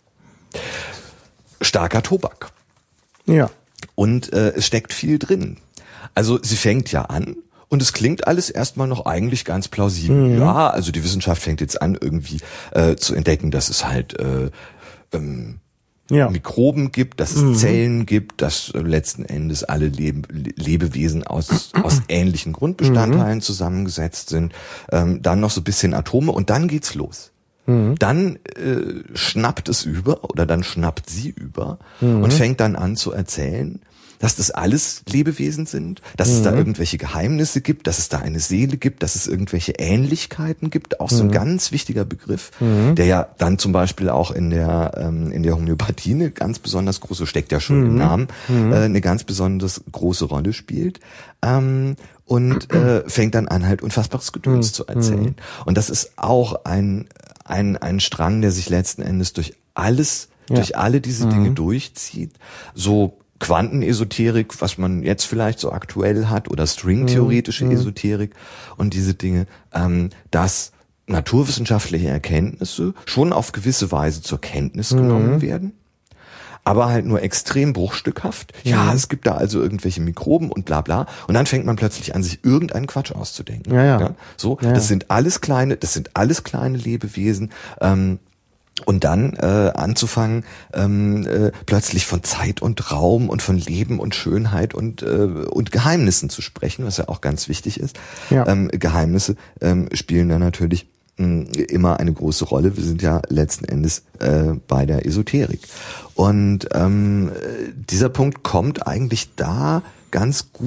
Starker Tobak. Ja. Und äh, es steckt viel drin. Also sie fängt ja an und es klingt alles erstmal noch eigentlich ganz plausibel. Mhm. Ja, also die Wissenschaft fängt jetzt an, irgendwie äh, zu entdecken, dass es halt äh, ähm, ja. Mikroben gibt, dass es mhm. Zellen gibt, dass äh, letzten Endes alle Lebe, Lebewesen aus, aus ähnlichen Grundbestandteilen mhm. zusammengesetzt sind. Ähm, dann noch so ein bisschen Atome und dann geht's los. Dann äh, schnappt es über oder dann schnappt sie über mhm. und fängt dann an zu erzählen, dass das alles Lebewesen sind, dass mhm. es da irgendwelche Geheimnisse gibt, dass es da eine Seele gibt, dass es irgendwelche Ähnlichkeiten gibt, auch so ein mhm. ganz wichtiger Begriff, mhm. der ja dann zum Beispiel auch in der ähm, in der Homöopathie eine ganz besonders große, steckt ja schon mhm. im Namen, mhm. äh, eine ganz besonders große Rolle spielt. Ähm, und äh, fängt dann an, halt unfassbares Gedöns mhm. zu erzählen. Und das ist auch ein Ein, ein Strang, der sich letzten Endes durch alles, ja. durch alle diese mhm. Dinge durchzieht. So Quantenesoterik, was man jetzt vielleicht so aktuell hat, oder stringtheoretische mhm. Esoterik und diese Dinge, ähm, dass naturwissenschaftliche Erkenntnisse schon auf gewisse Weise zur Kenntnis mhm. genommen werden, aber halt nur extrem bruchstückhaft. Ja, mhm. es gibt da also irgendwelche Mikroben und bla bla. Und dann fängt man plötzlich an, sich irgendeinen Quatsch auszudenken. Ja, ja. ja so, ja, das sind alles kleine, das sind alles kleine Lebewesen. Ähm, und dann äh, anzufangen, ähm, äh, plötzlich von Zeit und Raum und von Leben und Schönheit und äh, und Geheimnissen zu sprechen, was ja auch ganz wichtig ist. Ja. Ähm, Geheimnisse ähm, spielen da natürlich immer eine große Rolle. Wir sind ja letzten Endes äh, bei der Esoterik. Und ähm, dieser Punkt kommt eigentlich da ganz gut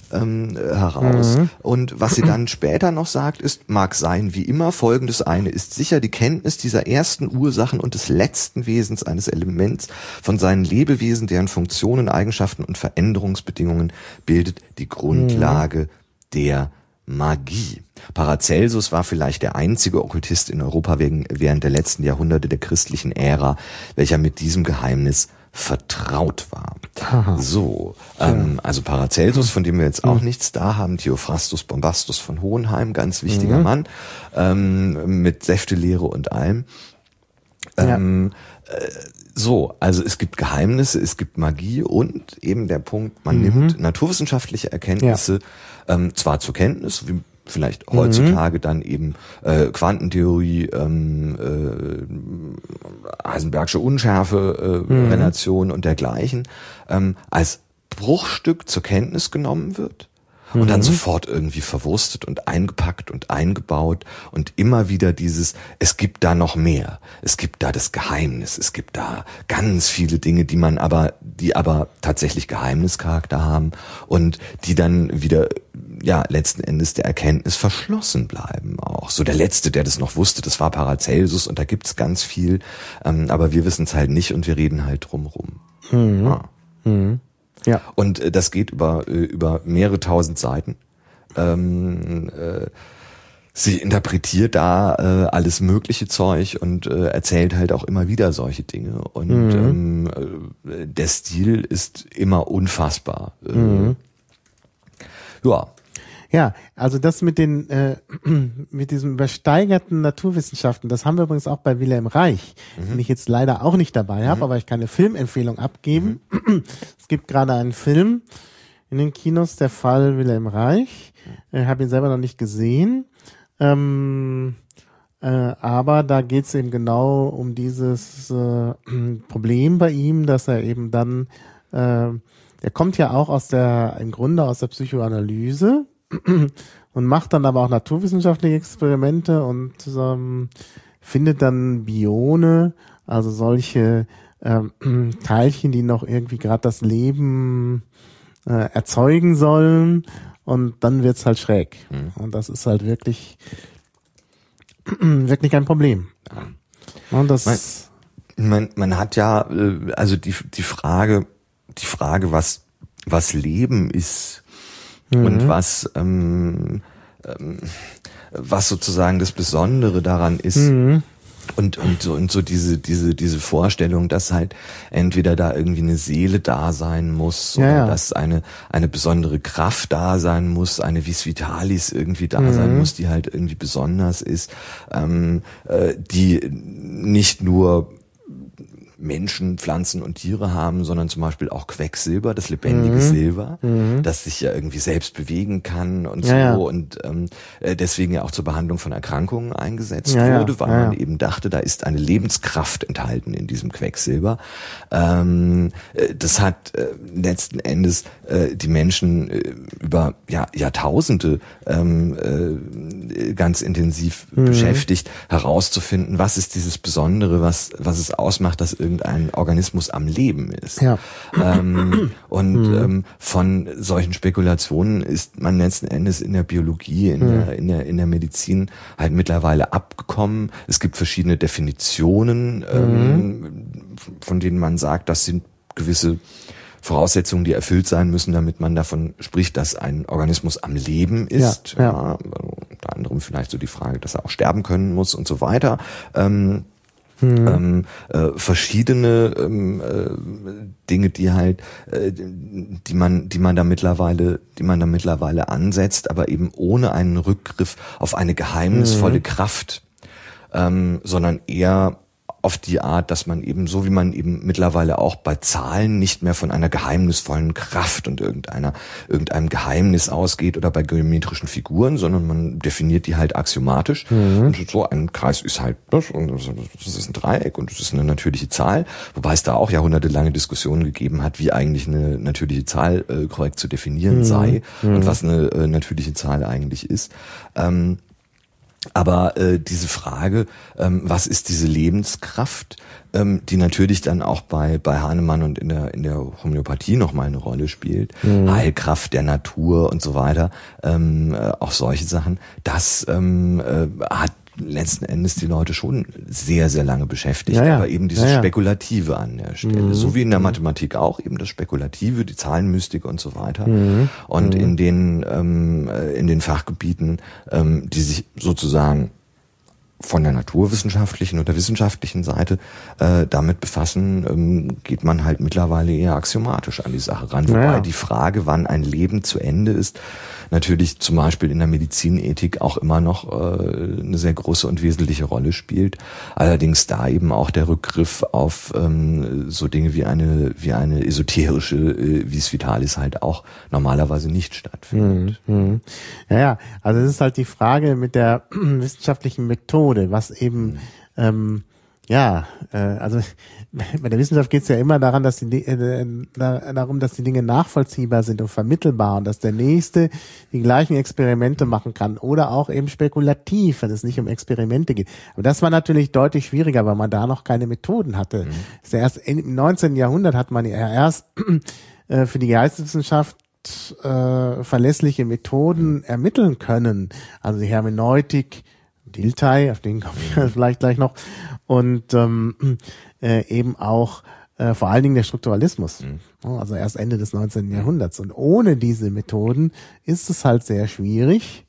ähm, heraus. Mhm. Und was sie dann später noch sagt, ist, mag sein wie immer, folgendes eine ist sicher, die Kenntnis dieser ersten Ursachen und des letzten Wesens eines Elements von seinen Lebewesen, deren Funktionen, Eigenschaften und Veränderungsbedingungen bildet die Grundlage mhm. der Magie. Paracelsus war vielleicht der einzige Okkultist in Europa wegen, während der letzten Jahrhunderte der christlichen Ära, welcher mit diesem Geheimnis vertraut war. Aha. So, ähm, also Paracelsus, von dem wir jetzt auch mhm. nichts da haben, Theophrastus Bombastus von Hohenheim, ganz wichtiger mhm. Mann, ähm, mit Säftelehre und allem. Ähm, ja. äh, so, also es gibt Geheimnisse, es gibt Magie und eben der Punkt, man mhm. nimmt naturwissenschaftliche Erkenntnisse ja. ähm, zwar zur Kenntnis, wie vielleicht heutzutage mhm. dann eben äh, Quantentheorie, ähm, äh, Heisenbergsche Unschärfe, äh, mhm. Relation und dergleichen, ähm, als Bruchstück zur Kenntnis genommen wird und mhm. dann sofort irgendwie verwurstet und eingepackt und eingebaut und immer wieder dieses, es gibt da noch mehr, es gibt da das Geheimnis, es gibt da ganz viele Dinge, die man aber, die aber tatsächlich Geheimnischarakter haben und die dann wieder ja, letzten Endes der Erkenntnis verschlossen bleiben auch. So der Letzte, der das noch wusste, das war Paracelsus und da gibt's ganz viel, ähm, aber wir wissen es halt nicht und wir reden halt drumrum. Mhm. Ja. Mhm. Ja. Und äh, das geht über, äh, über mehrere tausend Seiten. Ähm, äh, sie interpretiert da äh, alles mögliche Zeug und äh, erzählt halt auch immer wieder solche Dinge und mhm. ähm, äh, der Stil ist immer unfassbar. Äh, mhm. Ja. Ja, also das mit den äh, mit diesem übersteigerten Naturwissenschaften, das haben wir übrigens auch bei Wilhelm Reich, mhm. den ich jetzt leider auch nicht dabei habe, mhm. aber ich kann eine Filmempfehlung abgeben. Mhm. Es gibt gerade einen Film in den Kinos, der Fall Wilhelm Reich. Ich habe ihn selber noch nicht gesehen, ähm, äh, aber da geht es eben genau um dieses äh, Problem bei ihm, dass er eben dann, äh, der kommt ja auch aus der, im Grunde aus der Psychoanalyse, und macht dann aber auch naturwissenschaftliche Experimente und ähm, findet dann Bione, also solche ähm, Teilchen, die noch irgendwie gerade das Leben äh, erzeugen sollen und dann wird's halt schräg. Mhm. Und das ist halt wirklich wirklich ein Problem. Ja. Und das man, man, man hat ja also die die Frage die Frage was was Leben ist. Mhm. Und was ähm, ähm, was sozusagen das Besondere daran ist mhm. und und so und so diese diese diese Vorstellung, dass halt entweder da irgendwie eine Seele da sein muss oder ja, ja. dass eine eine besondere Kraft da sein muss, eine Vis Vitalis irgendwie da mhm. sein muss, die halt irgendwie besonders ist, ähm, äh, die nicht nur Menschen, Pflanzen und Tiere haben, sondern zum Beispiel auch Quecksilber, das lebendige mhm. Silber, mhm. das sich ja irgendwie selbst bewegen kann und ja, so ja. und ähm, deswegen ja auch zur Behandlung von Erkrankungen eingesetzt ja, wurde, weil ja, man ja. eben dachte, da ist eine Lebenskraft enthalten in diesem Quecksilber. Ähm, das hat äh, letzten Endes äh, die Menschen äh, über ja, Jahrtausende ähm, äh, ganz intensiv mhm. beschäftigt, herauszufinden, was ist dieses Besondere, was was es ausmacht, dass irgendein Organismus am Leben ist. Ja. Ähm, und mhm. ähm, von solchen Spekulationen ist man letzten Endes in der Biologie, in, mhm. der, in, der, in der Medizin halt mittlerweile abgekommen. Es gibt verschiedene Definitionen, ähm, mhm. von denen man sagt, das sind gewisse Voraussetzungen, die erfüllt sein müssen, damit man davon spricht, dass ein Organismus am Leben ist. Ja, ja. Ja, unter anderem vielleicht so die Frage, dass er auch sterben können muss und so weiter. Ähm, Hm. Ähm, äh, verschiedene ähm, äh, Dinge, die halt, äh, die man, die man da mittlerweile, die man da mittlerweile ansetzt, aber eben ohne einen Rückgriff auf eine geheimnisvolle hm. Kraft, ähm, sondern eher auf die Art, dass man eben, so wie man eben mittlerweile auch bei Zahlen nicht mehr von einer geheimnisvollen Kraft und irgendeiner, irgendeinem Geheimnis ausgeht oder bei geometrischen Figuren, sondern man definiert die halt axiomatisch. Mhm. Und so ein Kreis ist halt das und das ist ein Dreieck und das ist eine natürliche Zahl, wobei es da auch jahrhundertelange Diskussionen gegeben hat, wie eigentlich eine natürliche Zahl äh, korrekt zu definieren mhm. sei mhm. und was eine äh, natürliche Zahl eigentlich ist. Ähm, Aber äh, diese Frage, ähm, was ist diese Lebenskraft, ähm, die natürlich dann auch bei bei Hahnemann und in der in der Homöopathie noch mal eine Rolle spielt, mhm. Heilkraft der Natur und so weiter, ähm, äh, auch solche Sachen, das ähm, äh, hat letzten Endes die Leute schon sehr, sehr lange beschäftigt, ja, ja. aber eben dieses ja, ja. Spekulative an der Stelle. Mhm. So wie in der Mathematik auch, eben das Spekulative, die Zahlenmystik und so weiter. Mhm. Und mhm. in den ähm, in den Fachgebieten, ähm, die sich sozusagen von der naturwissenschaftlichen oder wissenschaftlichen Seite äh, damit befassen, ähm, geht man halt mittlerweile eher axiomatisch an die Sache ran. Wobei ja. die Frage, wann ein Leben zu Ende ist, natürlich zum Beispiel in der Medizinethik auch immer noch äh, eine sehr große und wesentliche Rolle spielt. Allerdings da eben auch der Rückgriff auf ähm, so Dinge wie eine wie eine esoterische äh, Vis Vitalis halt auch normalerweise nicht stattfindet. Mhm. Ja, ja, also es ist halt die Frage mit der wissenschaftlichen Methode, was eben mhm. ähm, ja, äh, also bei der Wissenschaft geht es ja immer daran, dass die äh, darum, dass die Dinge nachvollziehbar sind und vermittelbar und dass der Nächste die gleichen Experimente machen kann oder auch eben spekulativ, wenn es nicht um Experimente geht. Aber das war natürlich deutlich schwieriger, weil man da noch keine Methoden hatte. Mhm. Das ist ja erst im neunzehnten Jahrhundert hat man ja erst äh, für die Geisteswissenschaft äh, verlässliche Methoden ermitteln können. Also die Hermeneutik, Dilthey, auf den komme ich vielleicht gleich noch, und ähm, äh, eben auch äh, vor allen Dingen der Strukturalismus, mhm. also erst Ende des neunzehnten Jahrhunderts. Und ohne diese Methoden ist es halt sehr schwierig.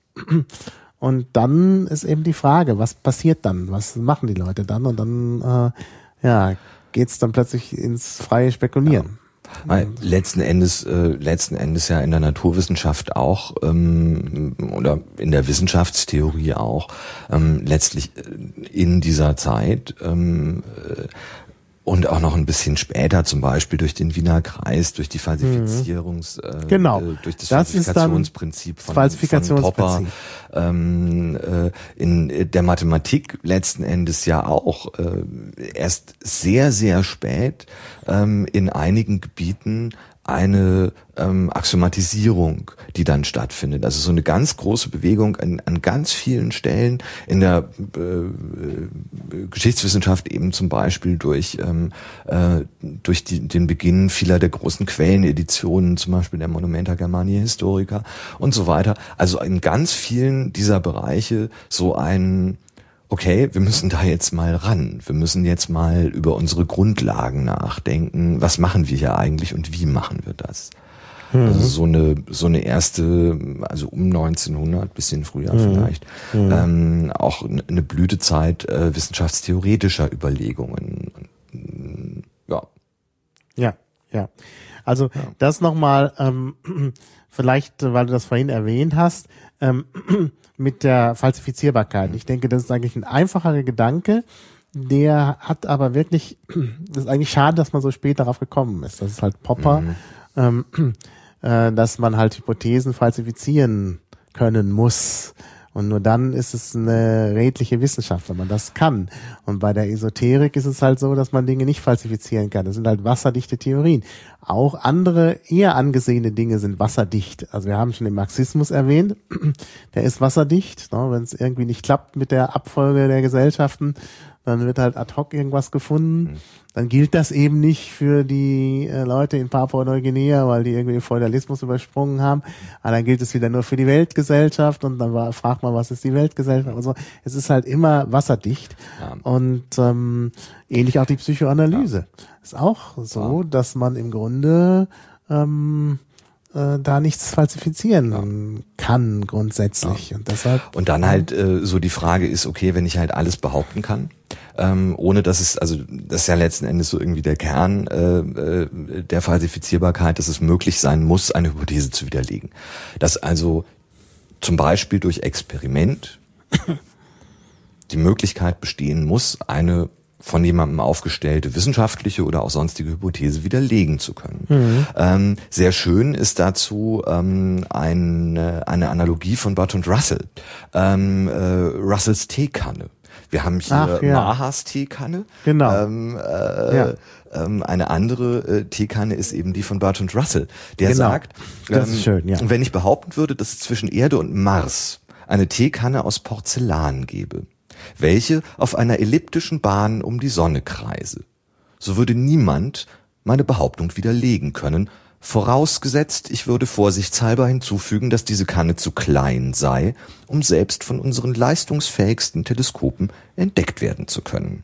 Und dann ist eben die Frage, was passiert dann? Was machen die Leute dann? Und dann äh, ja, geht's dann plötzlich ins freie Spekulieren. Ja. Weil letzten Endes, äh, letzten Endes ja in der Naturwissenschaft auch ähm, oder in der Wissenschaftstheorie auch ähm, letztlich in dieser Zeit ähm, äh, und auch noch ein bisschen später, zum Beispiel durch den Wiener Kreis, durch die Falsifizierungs, äh, genau. äh, durch das, das Falsifikationsprinzip von, Falsifikationsprinzip. von Popper, ähm, äh, in der Mathematik letzten Endes ja auch äh, erst sehr, sehr spät ähm, in einigen Gebieten eine ähm, Axiomatisierung, die dann stattfindet. Also so eine ganz große Bewegung an, an ganz vielen Stellen in der äh, Geschichtswissenschaft, eben zum Beispiel durch ähm, äh, durch die, den Beginn vieler der großen Quelleneditionen, zum Beispiel der Monumenta Germaniae Historica und so weiter. Also in ganz vielen dieser Bereiche so ein okay, wir müssen da jetzt mal ran. Wir müssen jetzt mal über unsere Grundlagen nachdenken. Was machen wir hier eigentlich und wie machen wir das? Mhm. Also so eine so eine erste, also um neunzehnhundert, bisschen früher mhm. vielleicht, mhm. Ähm, auch eine Blütezeit äh, wissenschaftstheoretischer Überlegungen. Ja. Ja, ja. Also ja. das nochmal, ähm, vielleicht, weil du das vorhin erwähnt hast, ähm, mit der Falsifizierbarkeit. Ich denke, das ist eigentlich ein einfacher Gedanke, der hat aber wirklich, das ist eigentlich schade, dass man so spät darauf gekommen ist. Das ist halt Popper, mhm. ähm, äh, dass man halt Hypothesen falsifizieren können muss. Und nur dann ist es eine redliche Wissenschaft, wenn man das kann. Und bei der Esoterik ist es halt so, dass man Dinge nicht falsifizieren kann. Das sind halt wasserdichte Theorien. Auch andere eher angesehene Dinge sind wasserdicht. Also wir haben schon den Marxismus erwähnt. Der ist wasserdicht. Ne? Wenn es irgendwie nicht klappt mit der Abfolge der Gesellschaften, dann wird halt ad hoc irgendwas gefunden. Dann gilt das eben nicht für die äh, Leute in Papua-Neuguinea, weil die irgendwie den Feudalismus übersprungen haben. Aber dann gilt es wieder nur für die Weltgesellschaft und dann war, fragt man, was ist die Weltgesellschaft? Also es ist halt immer wasserdicht. Ja. Und ähm, ähnlich auch die Psychoanalyse. Ja. Ist auch so, ja. dass man im Grunde ähm, äh, da nichts falsifizieren ja. kann grundsätzlich. Ja. Und deshalb. Und dann halt äh, so die Frage ist, okay, wenn ich halt alles behaupten kann, ähm, ohne dass es, also das ist ja letzten Endes so irgendwie der Kern äh, der Falsifizierbarkeit, dass es möglich sein muss, eine Hypothese zu widerlegen. Dass also zum Beispiel durch Experiment die Möglichkeit bestehen muss, eine von jemandem aufgestellte wissenschaftliche oder auch sonstige Hypothese widerlegen zu können. Mhm. Ähm, sehr schön ist dazu ähm, eine, eine Analogie von Bertrand Russell, ähm, äh, Russells Teekanne. Wir haben hier Ach, ja. Mahas Teekanne. Genau. Ähm, äh, ja. ähm, eine andere äh, Teekanne ist eben die von Bertrand Russell, der genau. sagt, das ähm, ist schön, ja. wenn ich behaupten würde, dass es zwischen Erde und Mars eine Teekanne aus Porzellan gebe, welche auf einer elliptischen Bahn um die Sonne kreise, so würde niemand meine Behauptung widerlegen können, vorausgesetzt, ich würde vorsichtshalber hinzufügen, dass diese Kanne zu klein sei, um selbst von unseren leistungsfähigsten Teleskopen entdeckt werden zu können.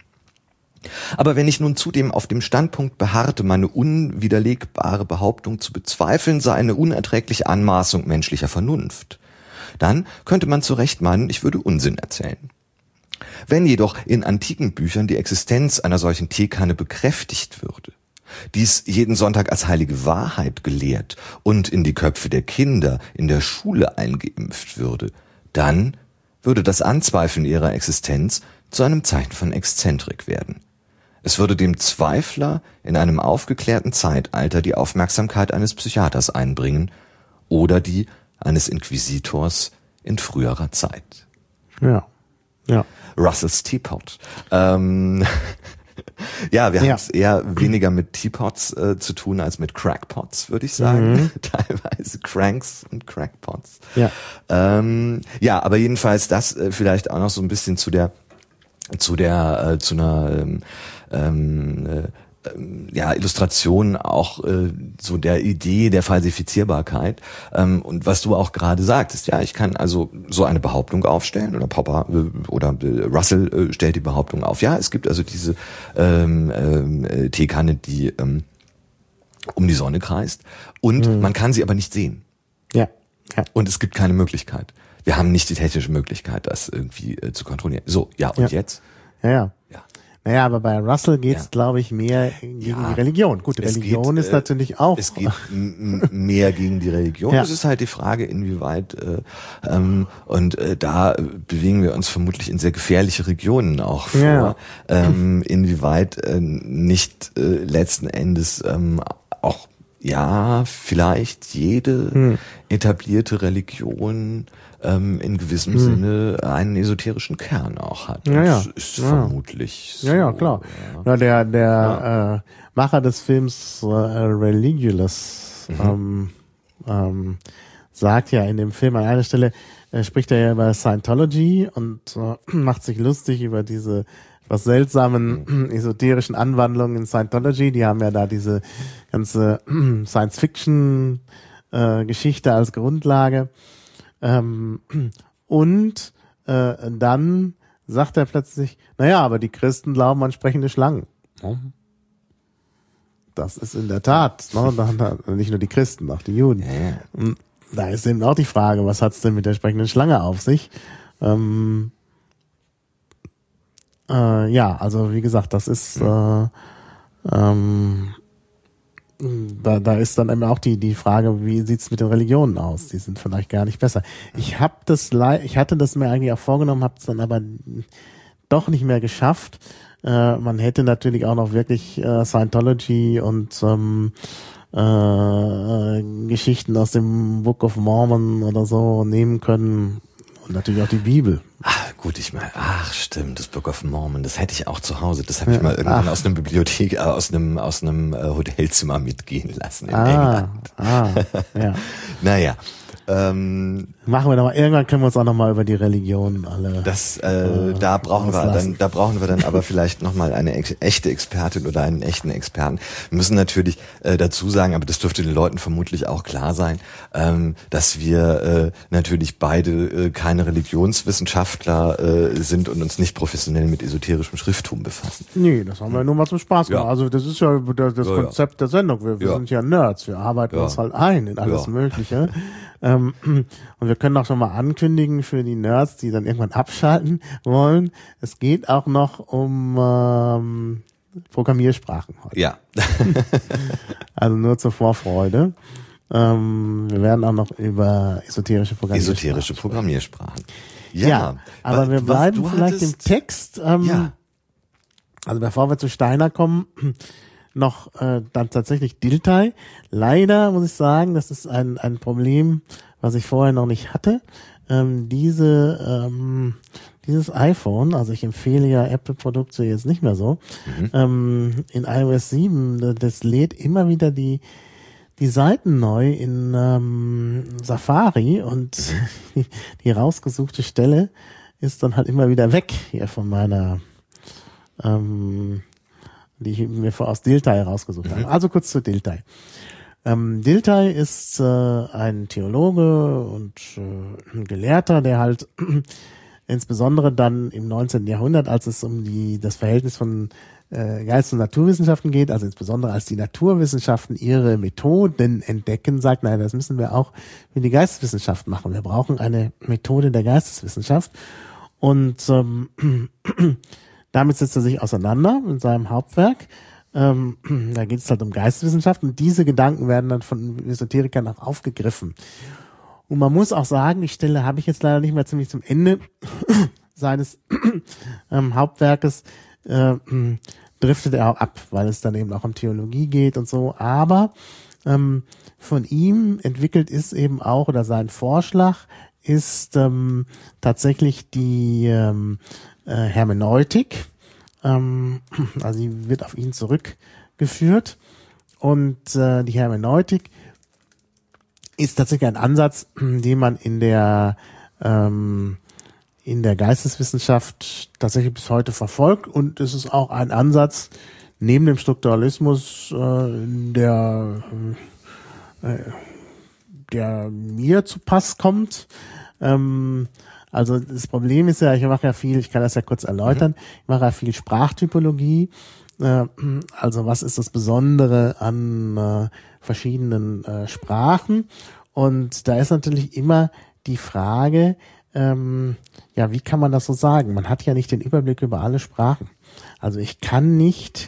Aber wenn ich nun zudem auf dem Standpunkt beharrte, meine unwiderlegbare Behauptung zu bezweifeln, sei eine unerträgliche Anmaßung menschlicher Vernunft, dann könnte man zu Recht meinen, ich würde Unsinn erzählen. Wenn jedoch in antiken Büchern die Existenz einer solchen Teekanne bekräftigt würde, dies jeden Sonntag als heilige Wahrheit gelehrt und in die Köpfe der Kinder in der Schule eingeimpft würde, dann würde das Anzweifeln ihrer Existenz zu einem Zeichen von Exzentrik werden. Es würde dem Zweifler in einem aufgeklärten Zeitalter die Aufmerksamkeit eines Psychiaters einbringen oder die eines Inquisitors in früherer Zeit. Ja, ja. Russell's Teapot. Ähm, ja, wir Ja. haben es eher weniger mit Teapots äh, zu tun als mit Crackpots, würde ich sagen. Mhm. Teilweise Cranks und Crackpots. Ja. Ähm, ja, aber jedenfalls das äh, vielleicht auch noch so ein bisschen zu der, zu der, äh, zu einer ähm, ähm, äh, ja, Illustration auch äh, so der Idee der Falsifizierbarkeit. Ähm, und was du auch gerade sagtest, ja, ich kann also so eine Behauptung aufstellen oder Popper äh, oder äh, Russell äh, stellt die Behauptung auf. Ja, es gibt also diese ähm, äh, Teekanne, die ähm, um die Sonne kreist und mhm. man kann sie aber nicht sehen. Ja. Ja. Und es gibt keine Möglichkeit. Wir haben nicht die technische Möglichkeit, das irgendwie äh, zu kontrollieren. So, ja, und Ja. jetzt? Ja, ja. Ja. Naja, aber bei Russell geht's, Ja. glaube ich, mehr gegen Ja. die Religion. Gut, Es Religion geht, ist äh, natürlich auch. Es geht m- m- mehr gegen die Religion. Ja. Es ist halt die Frage, inwieweit äh, ähm, und äh, da bewegen wir uns vermutlich in sehr gefährliche Regionen auch vor, Ja. ähm, inwieweit äh, nicht äh, letzten Endes ähm, auch ja vielleicht jede Hm. etablierte Religion ähm, in gewissem Hm. Sinne einen esoterischen Kern auch hat. Ja, ja. Das ist Ja. vermutlich so. Ja, ja, klar. Ja. Na, der der äh, Macher des Films äh, Religulous Mhm. ähm, ähm, sagt ja in dem Film an einer Stelle, äh, spricht er ja über Scientology und äh, macht sich lustig über diese etwas seltsamen Mhm. esoterischen Anwandlungen in Scientology. Die haben ja da diese ganze Science-Fiction äh, Geschichte als Grundlage. Ähm, und äh, dann sagt er plötzlich, naja, aber die Christen glauben an sprechende Schlangen. Das ist in der Tat, ne, da, da, nicht nur die Christen, auch die Juden. Ja, ja. Und da ist eben auch die Frage, was hat's denn mit der sprechenden Schlange auf sich? Ähm, äh, ja, also wie gesagt, das ist äh, ähm, Da, da ist dann eben auch die die Frage, wie sieht's mit den Religionen aus? Die sind vielleicht gar nicht besser. Ich habe das, le- ich hatte das mir eigentlich auch vorgenommen, habe es dann aber doch nicht mehr geschafft. Äh, man hätte natürlich auch noch wirklich äh, Scientology und ähm, äh, Geschichten aus dem Book of Mormon oder so nehmen können und natürlich auch die Bibel. Ach, gut, ich meine, ach stimmt, das Book of Mormon, das hätte ich auch zu Hause. Das habe ich Ja, mal irgendwann ach. aus einem Bibliothek, äh, aus einem aus einem äh, Hotelzimmer mitgehen lassen in Ah, England. ah, ja. Naja, ähm, Machen wir doch mal, irgendwann können wir uns auch noch mal über die Religion alle. das, äh, Äh, da brauchen wir auslassen. dann, da brauchen wir dann aber vielleicht nochmal eine ex echte Expertin oder einen echten Experten. Wir müssen natürlich äh, dazu sagen, aber das dürfte den Leuten vermutlich auch klar sein, ähm, dass wir äh, natürlich beide äh, keine Religionswissenschaftler äh, sind und uns nicht professionell mit esoterischem Schrifttum befassen. Nee, das haben wir nur mal zum Spaß gemacht. Ja. Also das ist ja das, das Ja, ja. Konzept der Sendung. Wir, wir Ja. sind ja Nerds. Wir arbeiten Ja. uns halt ein in alles Ja. Mögliche. ähm, und wir können auch schon mal ankündigen für die Nerds, die dann irgendwann abschalten wollen. Es geht auch noch um ähm, Programmiersprachen heute. Ja. Also nur zur Vorfreude. Ähm, wir werden auch noch über esoterische Programmiersprachen Esoterische Programmiersprachen. Ja, Ja, aber wa- wir was bleiben du vielleicht im hattest- Text. Ähm, Ja. Also bevor wir zu Steiner kommen, noch äh, dann tatsächlich Dilthey. Leider muss ich sagen, das ist ein ein Problem, was ich vorher noch nicht hatte. Ähm, diese ähm, dieses iPhone, also ich empfehle ja Apple-Produkte jetzt nicht mehr so, Mhm. ähm, in iOS sieben, das lädt immer wieder die die Seiten neu in ähm, Safari und die, die rausgesuchte Stelle ist dann halt immer wieder weg hier von meiner, ähm, die ich mir aus Dilthey rausgesucht mhm. habe. Also kurz zu Dilthey. Ähm, Dilthey ist äh, ein Theologe und äh, ein Gelehrter, der halt insbesondere dann im neunzehnten Jahrhundert, als es um die das Verhältnis von äh, Geist- und Naturwissenschaften geht, also insbesondere als die Naturwissenschaften ihre Methoden entdecken, sagt, nein, das müssen wir auch für die Geisteswissenschaft machen. Wir brauchen eine Methode der Geisteswissenschaft. Und ähm, damit setzt er sich auseinander in seinem Hauptwerk. Ähm, da geht es halt um Geisteswissenschaft und diese Gedanken werden dann von Esoterikern auch aufgegriffen. Und man muss auch sagen, die Stelle habe ich jetzt leider nicht mehr, ziemlich zum Ende seines ähm, Hauptwerkes äh, driftet er auch ab, weil es dann eben auch um Theologie geht und so. Aber ähm, von ihm entwickelt ist eben auch, oder sein Vorschlag ist ähm, tatsächlich die ähm, äh, Hermeneutik. Ähm, also sie wird auf ihn zurückgeführt und äh, die Hermeneutik ist tatsächlich ein Ansatz, den man in der ähm, in der Geisteswissenschaft tatsächlich bis heute verfolgt, und es ist auch ein Ansatz neben dem Strukturalismus, äh, der äh, der mir zu Pass kommt. Ähm, Also das Problem ist ja, ich mache ja viel, ich kann das ja kurz erläutern, ich mache ja viel Sprachtypologie. Äh, also was ist das Besondere an äh, verschiedenen äh, Sprachen? Und da ist natürlich immer die Frage, ähm, ja, wie kann man das so sagen? Man hat ja nicht den Überblick über alle Sprachen. Also ich kann nicht,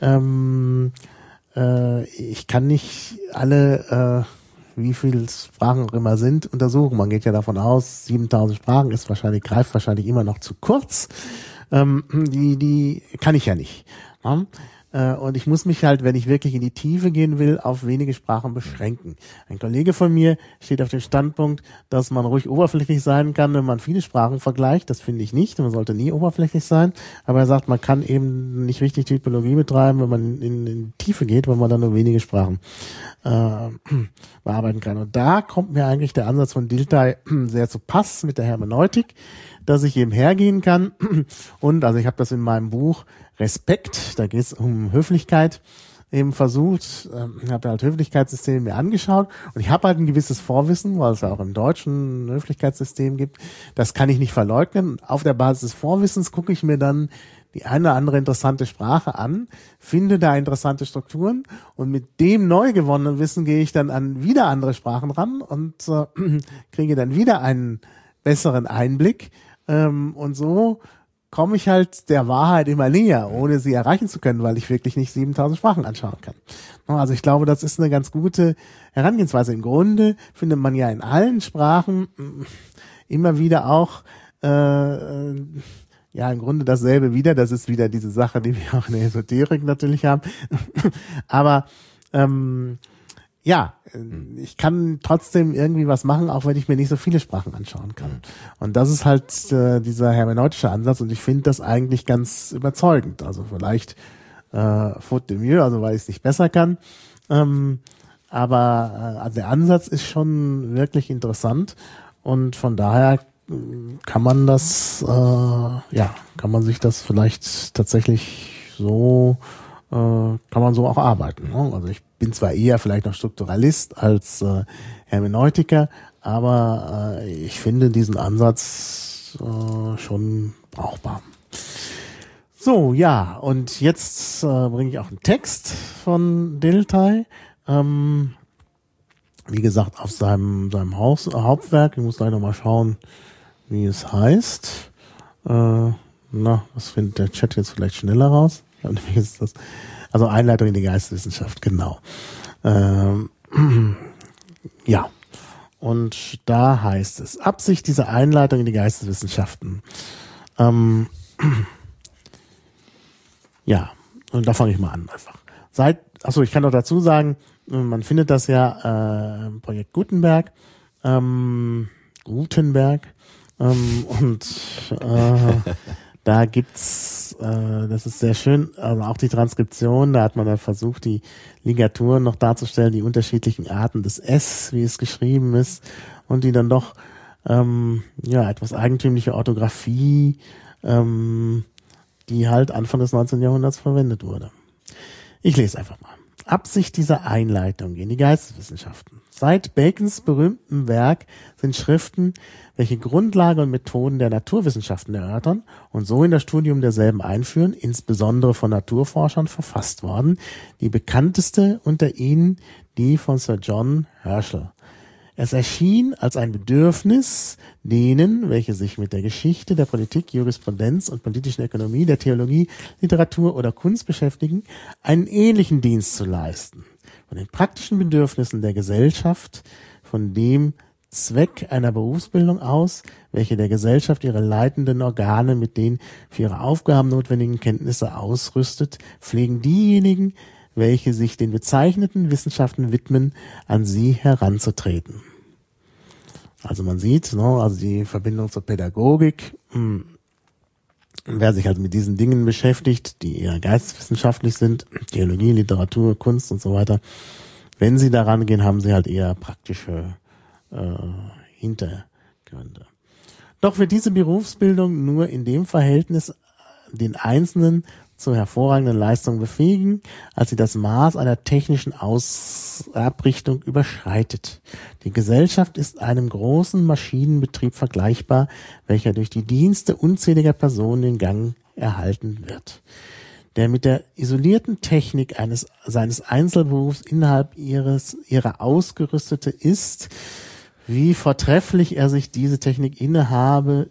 ähm, äh, ich kann nicht alle äh, wie viele Sprachen auch immer sind, untersuchen. Man geht ja davon aus, siebentausend Sprachen ist wahrscheinlich, greift wahrscheinlich immer noch zu kurz. Ähm, die, die kann ich ja nicht. Ja? Äh, und ich muss mich halt, wenn ich wirklich in die Tiefe gehen will, auf wenige Sprachen beschränken. Ein Kollege von mir steht auf dem Standpunkt, dass man ruhig oberflächlich sein kann, wenn man viele Sprachen vergleicht. Das finde ich nicht. Man sollte nie oberflächlich sein. Aber er sagt, man kann eben nicht richtig Typologie betreiben, wenn man in, in die Tiefe geht, wenn man dann nur wenige Sprachen äh, bearbeiten kann. Und da kommt mir eigentlich der Ansatz von Dilthey sehr zu Pass mit der Hermeneutik, dass ich eben hergehen kann und, also ich habe das in meinem Buch Respekt, da geht es um Höflichkeit, eben versucht, ähm, ich habe halt Höflichkeitssysteme mir angeschaut und ich habe halt ein gewisses Vorwissen, weil es ja auch im Deutschen ein Höflichkeitssystem gibt, das kann ich nicht verleugnen. Auf der Basis des Vorwissens gucke ich mir dann die eine oder andere interessante Sprache an, finde da interessante Strukturen und mit dem neu gewonnenen Wissen gehe ich dann an wieder andere Sprachen ran und äh, kriege dann wieder einen besseren Einblick, ähm, und so komme ich halt der Wahrheit immer näher, ohne sie erreichen zu können, weil ich wirklich nicht siebentausend Sprachen anschauen kann. Also ich glaube, das ist eine ganz gute Herangehensweise. Im Grunde findet man ja in allen Sprachen immer wieder auch äh, ja im Grunde dasselbe wieder. Das ist wieder diese Sache, die wir auch in der Esoterik natürlich haben. Aber ähm, ja, ich kann trotzdem irgendwie was machen, auch wenn ich mir nicht so viele Sprachen anschauen kann. Und das ist halt äh, dieser hermeneutische Ansatz und ich finde das eigentlich ganz überzeugend. Also vielleicht äh, faute de mieux, also weil ich es nicht besser kann. Ähm, aber äh, also der Ansatz ist schon wirklich interessant und von daher kann man das, äh, ja, kann man sich das vielleicht tatsächlich so, äh, kann man so auch arbeiten. Ne? Also ich bin zwar eher vielleicht noch Strukturalist als äh, Hermeneutiker, aber äh, ich finde diesen Ansatz äh, schon brauchbar. So, ja, und jetzt äh, bringe ich auch einen Text von Dilthey. Ähm, wie gesagt, auf seinem, seinem Haus, Hauptwerk. Ich muss gleich nochmal schauen, wie es heißt. Äh, na, was findet der Chat jetzt vielleicht schneller raus? Ja, wie ist das? Also Einleitung in die Geisteswissenschaft, genau. Ähm, ja, und da heißt es, Absicht dieser Einleitung in die Geisteswissenschaften. Ähm, ja, und da fange ich mal an einfach. Seit, achso, ich kann doch dazu sagen, man findet das ja äh, im Projekt Gutenberg, ähm, Gutenberg, ähm, und äh, da gibt's äh, das ist sehr schön. Also auch die Transkription, da hat man dann versucht, die Ligaturen noch darzustellen, die unterschiedlichen Arten des S, wie es geschrieben ist, und die dann doch ähm, ja etwas eigentümliche Orthographie, ähm, die halt Anfang des neunzehnten Jahrhunderts verwendet wurde. Ich lese einfach mal. Absicht dieser Einleitung in die Geisteswissenschaften. Seit Bacons berühmtem Werk sind Schriften, welche Grundlage und Methoden der Naturwissenschaften erörtern und so in das Studium derselben einführen, insbesondere von Naturforschern verfasst worden. Die bekannteste unter ihnen die von Sir John Herschel. Es erschien als ein Bedürfnis, denen, welche sich mit der Geschichte, der Politik, Jurisprudenz und politischen Ökonomie, der Theologie, Literatur oder Kunst beschäftigen, einen ähnlichen Dienst zu leisten. Von den praktischen Bedürfnissen der Gesellschaft, von dem Zweck einer Berufsbildung aus, welche der Gesellschaft ihre leitenden Organe mit den für ihre Aufgaben notwendigen Kenntnisse ausrüstet, pflegen diejenigen, welche sich den bezeichneten Wissenschaften widmen, an sie heranzutreten. Also man sieht, ne, also die Verbindung zur Pädagogik. Mh, wer sich also mit diesen Dingen beschäftigt, die eher geisteswissenschaftlich sind, Theologie, Literatur, Kunst und so weiter, wenn sie daran gehen, haben sie halt eher praktische äh, Hintergründe. Doch wird diese Berufsbildung nur in dem Verhältnis den Einzelnen zur hervorragenden Leistung befähigen, als sie das Maß einer technischen Ausabrichtung überschreitet. Die Gesellschaft ist einem großen Maschinenbetrieb vergleichbar, welcher durch die Dienste unzähliger Personen in Gang erhalten wird. Der mit der isolierten Technik eines seines Einzelberufs innerhalb ihres ihrer ausgerüstete ist, wie vortrefflich er sich diese Technik innehabe,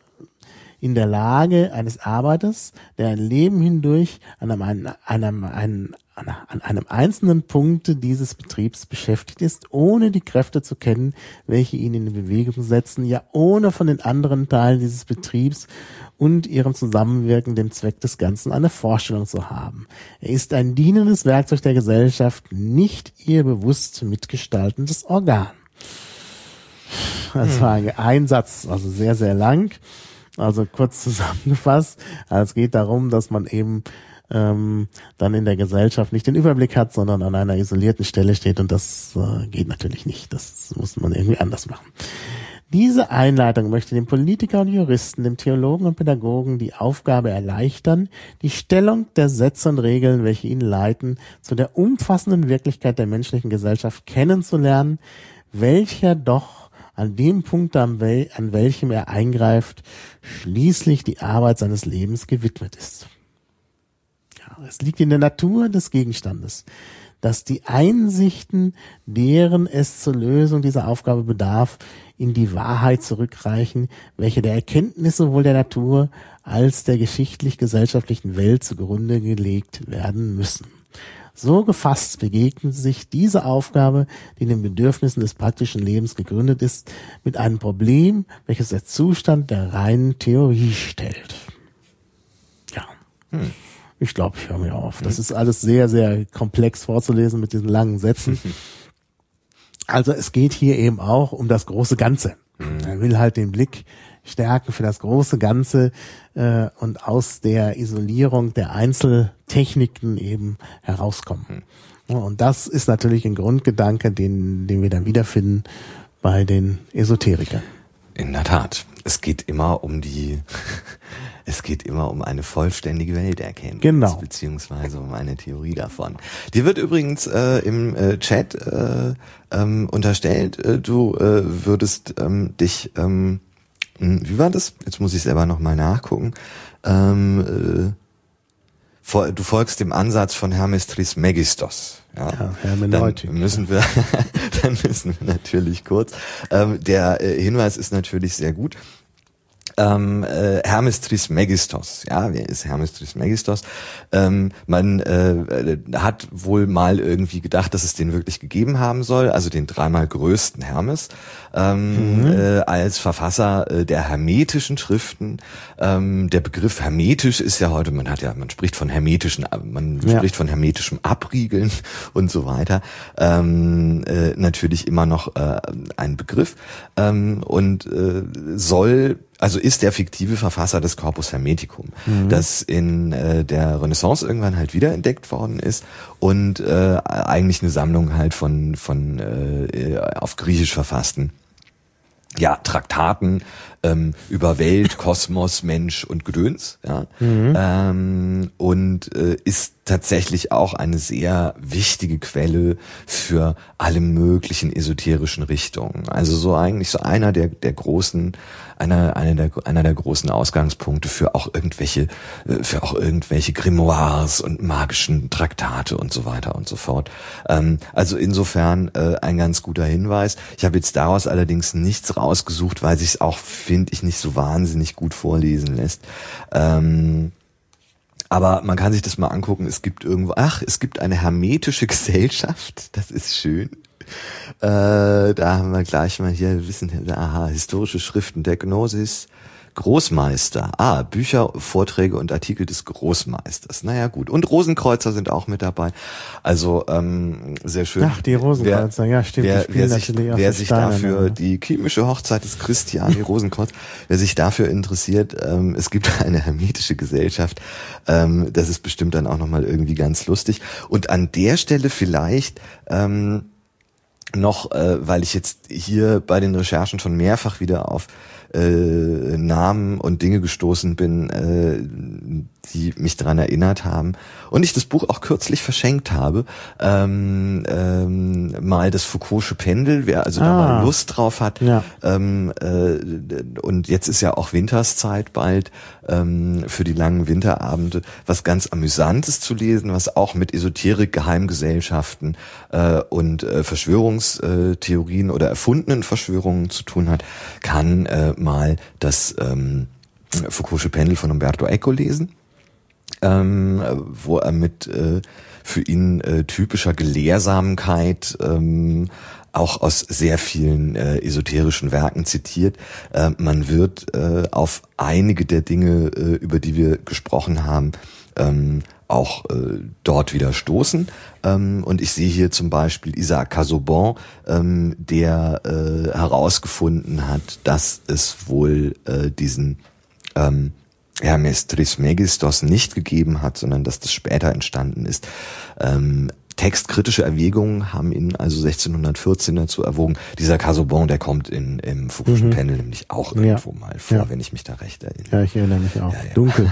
in der Lage eines Arbeiters, der ein Leben hindurch an einem, einem, einem, an einem einzelnen Punkte dieses Betriebs beschäftigt ist, ohne die Kräfte zu kennen, welche ihn in Bewegung setzen, ja ohne von den anderen Teilen dieses Betriebs und ihrem Zusammenwirken dem Zweck des Ganzen eine Vorstellung zu haben. Er ist ein dienendes Werkzeug der Gesellschaft, nicht ihr bewusst mitgestaltendes Organ. Das war ein Satz, also sehr, sehr lang. Also kurz zusammengefasst, es geht darum, dass man eben ähm, dann in der Gesellschaft nicht den Überblick hat, sondern an einer isolierten Stelle steht, und das äh, geht natürlich nicht. Das muss man irgendwie anders machen. Diese Einleitung möchte dem Politiker und Juristen, dem Theologen und Pädagogen die Aufgabe erleichtern, die Stellung der Sätze und Regeln, welche ihn leiten, zu der umfassenden Wirklichkeit der menschlichen Gesellschaft kennenzulernen, welcher doch an dem Punkt, an, wel- an welchem er eingreift, schließlich die Arbeit seines Lebens gewidmet ist. Ja, es liegt in der Natur des Gegenstandes, dass die Einsichten, deren es zur Lösung dieser Aufgabe bedarf, in die Wahrheit zurückreichen, welche der Erkenntnis sowohl der Natur als der geschichtlich-gesellschaftlichen Welt zugrunde gelegt werden müssen. So gefasst begegnet sich diese Aufgabe, die den Bedürfnissen des praktischen Lebens gegründet ist, mit einem Problem, welches der Zustand der reinen Theorie stellt. Ja, hm. ich glaube, ich höre mir auf. Das ist alles sehr, sehr komplex vorzulesen mit diesen langen Sätzen. Also es geht hier eben auch um das große Ganze. Er will halt den Blick stärken für das große Ganze äh, und aus der Isolierung der Einzeltechniken eben herauskommen. Mhm. Und das ist natürlich ein Grundgedanke, den, den wir dann wiederfinden bei den Esoterikern. In der Tat. Es geht immer um die, es geht immer um eine vollständige Welterkenntnis. Genau. Beziehungsweise um eine Theorie davon. Dir wird übrigens äh, im äh, Chat äh, ähm, unterstellt, äh, du äh, würdest ähm, dich, ähm, wie war das? Jetzt muss ich selber nochmal nachgucken. Ähm, äh, du folgst dem Ansatz von Hermes Trismegistos. Ja, ja Hermeneutik. Dann müssen wir, dann müssen wir natürlich kurz. Ähm, der äh, Hinweis ist natürlich sehr gut. Ähm, äh, Hermes Trismegistos, ja, wer ist Hermes Trismegistos? Ähm, man äh, hat wohl mal irgendwie gedacht, dass es den wirklich gegeben haben soll, also den dreimal größten Hermes, ähm, mhm. äh, als Verfasser äh, der hermetischen Schriften. Ähm, der Begriff hermetisch ist ja heute, man hat ja, man spricht von hermetischen, man ja. spricht von hermetischem Abriegeln und so weiter. Ähm, äh, natürlich immer noch äh, ein Begriff ähm, und äh, soll also ist der fiktive Verfasser des Corpus Hermeticum, mhm. das in äh, der Renaissance irgendwann halt wiederentdeckt worden ist und äh, eigentlich eine Sammlung halt von von äh, auf Griechisch verfassten ja, Traktaten ähm, über Welt, Kosmos, Mensch und Gedöns, ja, mhm. ähm, und äh, ist tatsächlich auch eine sehr wichtige Quelle für alle möglichen esoterischen Richtungen. Also so eigentlich so einer der der großen, einer einer der einer der großen Ausgangspunkte für auch irgendwelche für auch irgendwelche Grimoires und magischen Traktate und so weiter und so fort. Ähm, also insofern äh, ein ganz guter Hinweis. Ich habe jetzt daraus allerdings nichts rausgesucht, weil sich es auch, finde ich, nicht so wahnsinnig gut vorlesen lässt. Ähm, Aber man kann sich das mal angucken. Es gibt irgendwo, ach, es gibt eine hermetische Gesellschaft. Das ist schön. Äh, da haben wir gleich mal hier, wissen, aha, historische Schriften der Gnosis. Großmeister. Ah, Bücher, Vorträge und Artikel des Großmeisters. Naja, gut. Und Rosenkreuzer sind auch mit dabei. Also, ähm, sehr schön. Ach, die Rosenkreuzer, wer, ja, stimmt. Wer, wer sich, wer sich dafür, ne? Die chemische Hochzeit des Christiani Rosenkreuz, wer sich dafür interessiert, ähm, es gibt eine hermetische Gesellschaft. Ähm, das ist bestimmt dann auch nochmal irgendwie ganz lustig. Und an der Stelle vielleicht, ähm, noch, äh, weil ich jetzt hier bei den Recherchen schon mehrfach wieder auf äh, Namen und Dinge gestoßen bin, äh, die mich daran erinnert haben und ich das Buch auch kürzlich verschenkt habe, ähm, ähm, mal das Foucault'sche Pendel, wer also ah. da mal Lust drauf hat, ja. ähm, äh, und jetzt ist ja auch Winterszeit bald, ähm, für die langen Winterabende, was ganz Amüsantes zu lesen, was auch mit Esoterik, Geheimgesellschaften äh, und äh, Verschwörungstheorien oder erfundenen Verschwörungen zu tun hat, kann äh, mal das ähm, Foucault'sche Pendel von Umberto Eco lesen, ähm, wo er mit äh, für ihn äh, typischer Gelehrsamkeit ähm, auch aus sehr vielen äh, esoterischen Werken zitiert. Äh, man wird äh, auf einige der Dinge, äh, über die wir gesprochen haben, ähm, auch äh, dort wieder stoßen. Ähm, und ich sehe hier zum Beispiel Isaac Casaubon, ähm, der äh, herausgefunden hat, dass es wohl äh, diesen ähm, Hermes Trismegistos nicht gegeben hat, sondern dass das später entstanden ist. Ähm, Textkritische Erwägungen haben ihn also sechzehnhundertvierzehn dazu erwogen. Dieser Casaubon, der kommt in, im Foucault'schen mhm. Pendel nämlich auch irgendwo ja. mal vor, ja. wenn ich mich da recht erinnere. Ja, ich erinnere mich auch. Ja, ja. Dunkel.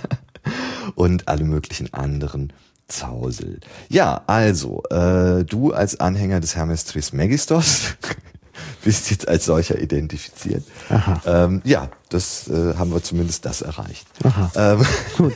Und alle möglichen anderen Zausel. Ja, also, äh, du als Anhänger des Hermes Trismegistos bist jetzt als solcher identifiziert. Aha. Ähm, ja, das äh, haben wir zumindest das erreicht. Aha. Ähm, Gut.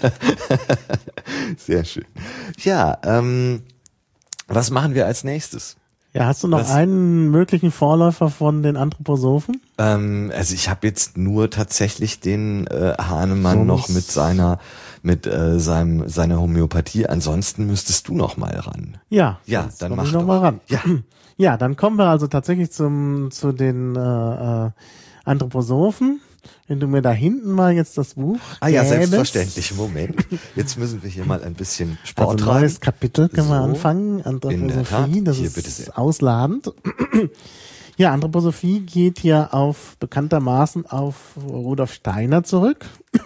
Sehr schön. Ja, ähm, was machen wir als nächstes? Ja, hast du noch was, einen möglichen Vorläufer von den Anthroposophen? Ähm, also ich habe jetzt nur tatsächlich den äh, Hahnemann so noch mit seiner mit äh, seinem seiner Homöopathie. Ansonsten müsstest du noch mal ran. Ja, ja, dann mach ich doch noch mal ran. Ja. Ja, dann kommen wir also tatsächlich zum zu den äh, äh, Anthroposophen. Wenn du mir da hinten mal jetzt das Buch Ah ja, gäbest. Selbstverständlich. Moment. Jetzt müssen wir hier mal ein bisschen Sport also treiben. Neues Kapitel können so, wir anfangen. Anthroposophie, das hier, ist ausladend. Ja, Anthroposophie geht ja auf bekanntermaßen auf Rudolf Steiner zurück.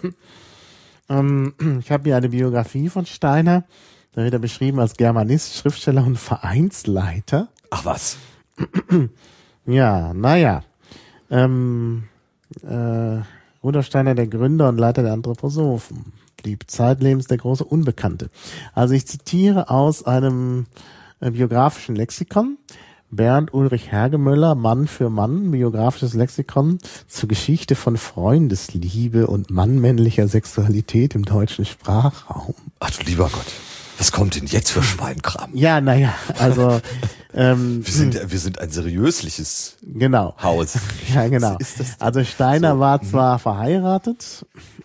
ähm, ich habe hier eine Biografie von Steiner. Da wird er beschrieben als Germanist, Schriftsteller und Vereinsleiter. Ach was. Ja, naja. Ähm, Äh, Rudolf Steiner, der Gründer und Leiter der Anthroposophen, blieb zeitlebens der große Unbekannte. Also ich zitiere aus einem äh, biografischen Lexikon, Bernd Ulrich Hergemöller, Mann für Mann, biografisches Lexikon zur Geschichte von Freundesliebe und mannmännlicher Sexualität im deutschen Sprachraum. Ach du lieber Gott. Was kommt denn jetzt für Schweinkram? Ja, naja, also ähm, wir sind wir sind ein seriösliches genau. Haus. Ja, genau. Ist das also Steiner so? war zwar mhm. verheiratet,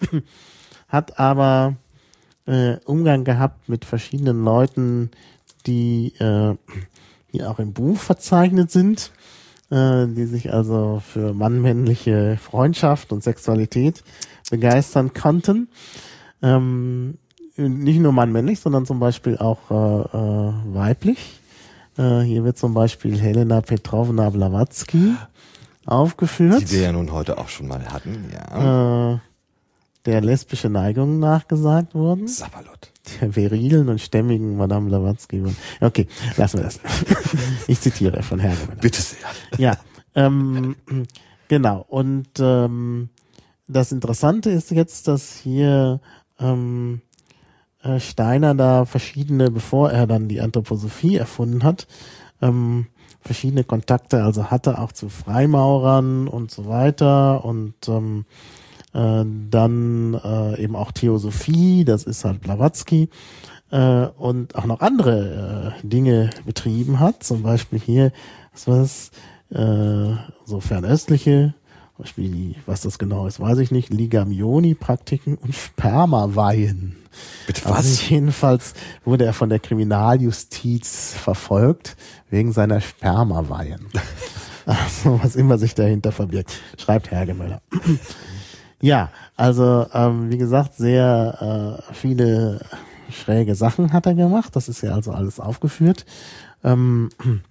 hat aber äh, Umgang gehabt mit verschiedenen Leuten, die äh, hier auch im Buch verzeichnet sind, äh, die sich also für mannmännliche Freundschaft und Sexualität begeistern konnten. Ähm, nicht nur mannmännlich, sondern zum Beispiel auch äh, äh, weiblich. Äh, hier wird zum Beispiel Helena Petrovna Blavatsky aufgeführt. Die wir ja nun heute auch schon mal hatten, ja. Äh, der lesbische Neigungen nachgesagt wurden. Sapperlot. Der virilen und stämmigen Madame Blavatsky. Okay, lassen wir das. Ich zitiere von Hergemann. Bitte sehr. Ja, ähm, genau. Und ähm, das Interessante ist jetzt, dass hier ähm, Steiner da verschiedene, bevor er dann die Anthroposophie erfunden hat, ähm, verschiedene Kontakte also hatte, auch zu Freimaurern und so weiter und ähm, äh, dann äh, eben auch Theosophie, das ist halt Blavatsky, äh, und auch noch andere äh, Dinge betrieben hat, zum Beispiel hier, was war das, äh, so fernöstliche, zum Beispiel, die, was das genau ist, weiß ich nicht, Ligamioni-Praktiken und Spermaweihen. Bitte was? Also jedenfalls wurde er von der Kriminaljustiz verfolgt wegen seiner Spermaweihen. Also was immer sich dahinter verbirgt, schreibt Hergemöller. Ja, also ähm, wie gesagt, sehr äh, viele schräge Sachen hat er gemacht. Das ist ja also alles aufgeführt. Ähm,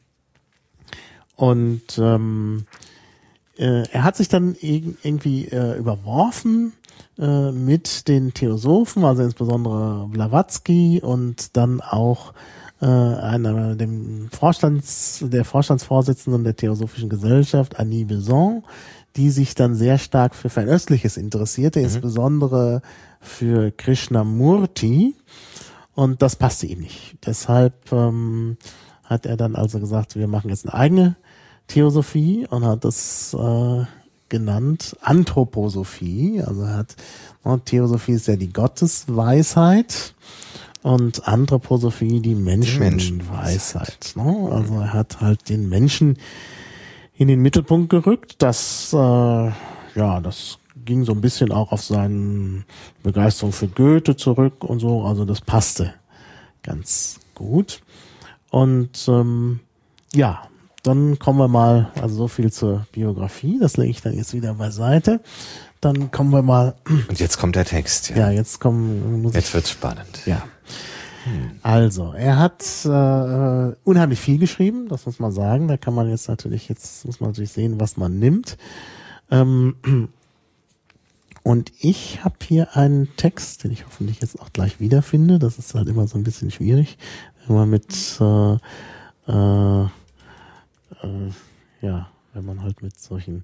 und ähm, äh, er hat sich dann irgendwie äh, überworfen äh, mit den Theosophen, also insbesondere Blavatsky und dann auch äh, einer, dem Vorstands, der Vorstandsvorsitzenden der Theosophischen Gesellschaft, Annie Besant, die sich dann sehr stark für Fernöstliches interessierte, mhm. insbesondere für Krishnamurti. Und das passte ihm nicht. Deshalb ähm, hat er dann also gesagt, wir machen jetzt eine eigene Theosophie und hat das äh, genannt Anthroposophie. Also er hat, ne, Theosophie ist ja die Gottesweisheit und Anthroposophie die Menschenweisheit. Ne? Also er hat halt den Menschen in den Mittelpunkt gerückt. Das, äh, ja, das ging so ein bisschen auch auf seine Begeisterung für Goethe zurück und so. Also das passte ganz gut. Und ähm, ja, dann kommen wir mal, also so viel zur Biografie, das lege ich dann jetzt wieder beiseite. Dann kommen wir mal. Und jetzt kommt der Text. Ja, ja jetzt kommen. Muss jetzt ich, wird's spannend. Ja. Hm. Also, er hat äh, unheimlich viel geschrieben, das muss man sagen. Da kann man jetzt natürlich, jetzt muss man natürlich sehen, was man nimmt. Ähm, und ich habe hier einen Text, den ich hoffentlich jetzt auch gleich wiederfinde. Das ist halt immer so ein bisschen schwierig, wenn man mit äh, äh, Äh, ja, wenn man halt mit solchen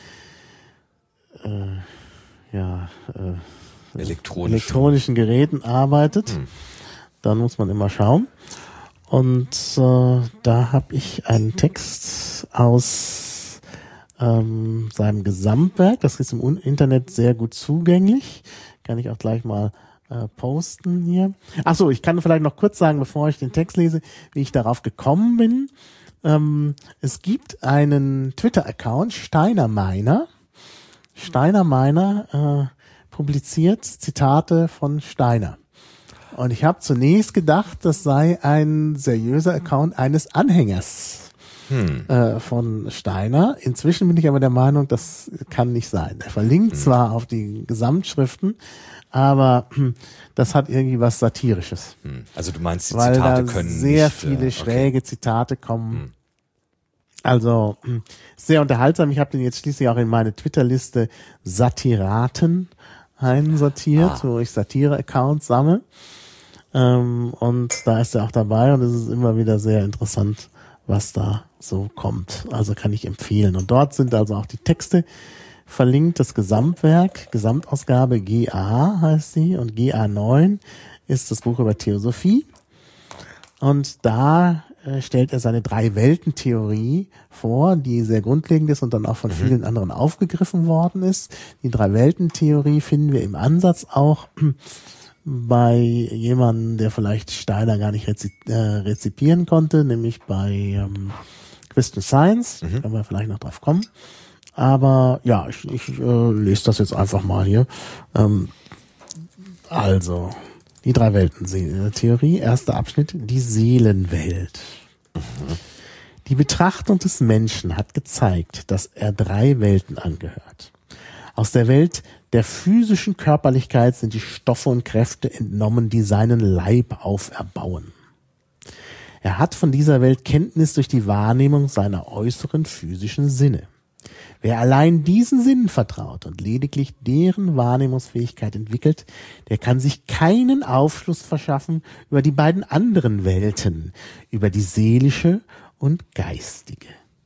äh, ja, äh, Elektronischen. elektronischen Geräten arbeitet, hm. dann muss man immer schauen. Und äh, da habe ich einen Text aus ähm, seinem Gesamtwerk, das ist im Internet sehr gut zugänglich, kann ich auch gleich mal äh, posten hier. Ach so, ich kann vielleicht noch kurz sagen, bevor ich den Text lese, wie ich darauf gekommen bin. Ähm, es gibt einen Twitter-Account, Steiner Meiner. Steiner Meiner äh, publiziert Zitate von Steiner. Und ich habe zunächst gedacht, das sei ein seriöser Account eines Anhängers hm. äh, von Steiner. Inzwischen bin ich aber der Meinung, das kann nicht sein. Er verlinkt hm. zwar auf die Gesamtschriften, aber hm, das hat irgendwie was Satirisches. Hm. Also du meinst, die weil Zitate da können sehr nicht, viele äh, schräge okay. Zitate kommen. Hm. Also hm, sehr unterhaltsam. Ich habe den jetzt schließlich auch in meine Twitter-Liste Satiraten einsortiert, ah. wo ich Satire-Accounts sammle. Ähm, und da ist er auch dabei und es ist immer wieder sehr interessant, was da so kommt. Also kann ich empfehlen. Und dort sind also auch die Texte verlinkt, das Gesamtwerk, Gesamtausgabe G A heißt sie und G A neun ist das Buch über Theosophie. Und da äh, stellt er seine Drei-Welten-Theorie vor, die sehr grundlegend ist und dann auch von mhm. vielen anderen aufgegriffen worden ist. Die Drei-Welten-Theorie finden wir im Ansatz auch bei jemandem, der vielleicht Steiner gar nicht rezi- äh, rezipieren konnte, nämlich bei ähm, Christian Science. Mhm. Da können wir vielleicht noch drauf kommen. Aber ja, ich, ich äh, lese das jetzt einfach mal hier. Ähm, also, die Drei-Welten-Theorie, erster Abschnitt, die Seelenwelt. Mhm. Die Betrachtung des Menschen hat gezeigt, dass er drei Welten angehört. Aus der Welt der physischen Körperlichkeit sind die Stoffe und Kräfte entnommen, die seinen Leib auferbauen. Er hat von dieser Welt Kenntnis durch die Wahrnehmung seiner äußeren physischen Sinne. Wer allein diesen Sinnen vertraut und lediglich deren Wahrnehmungsfähigkeit entwickelt, der kann sich keinen Aufschluss verschaffen über die beiden anderen Welten, über die seelische und geistige.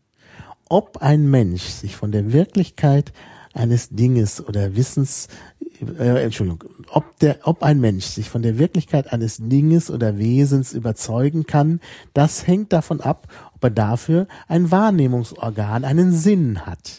Ob ein Mensch sich von der Wirklichkeit eines Dinges oder Wissens, äh, Entschuldigung, ob der, ob ein Mensch sich von der Wirklichkeit eines Dinges oder Wesens überzeugen kann, das hängt davon ab, ob er dafür ein Wahrnehmungsorgan, einen Sinn hat.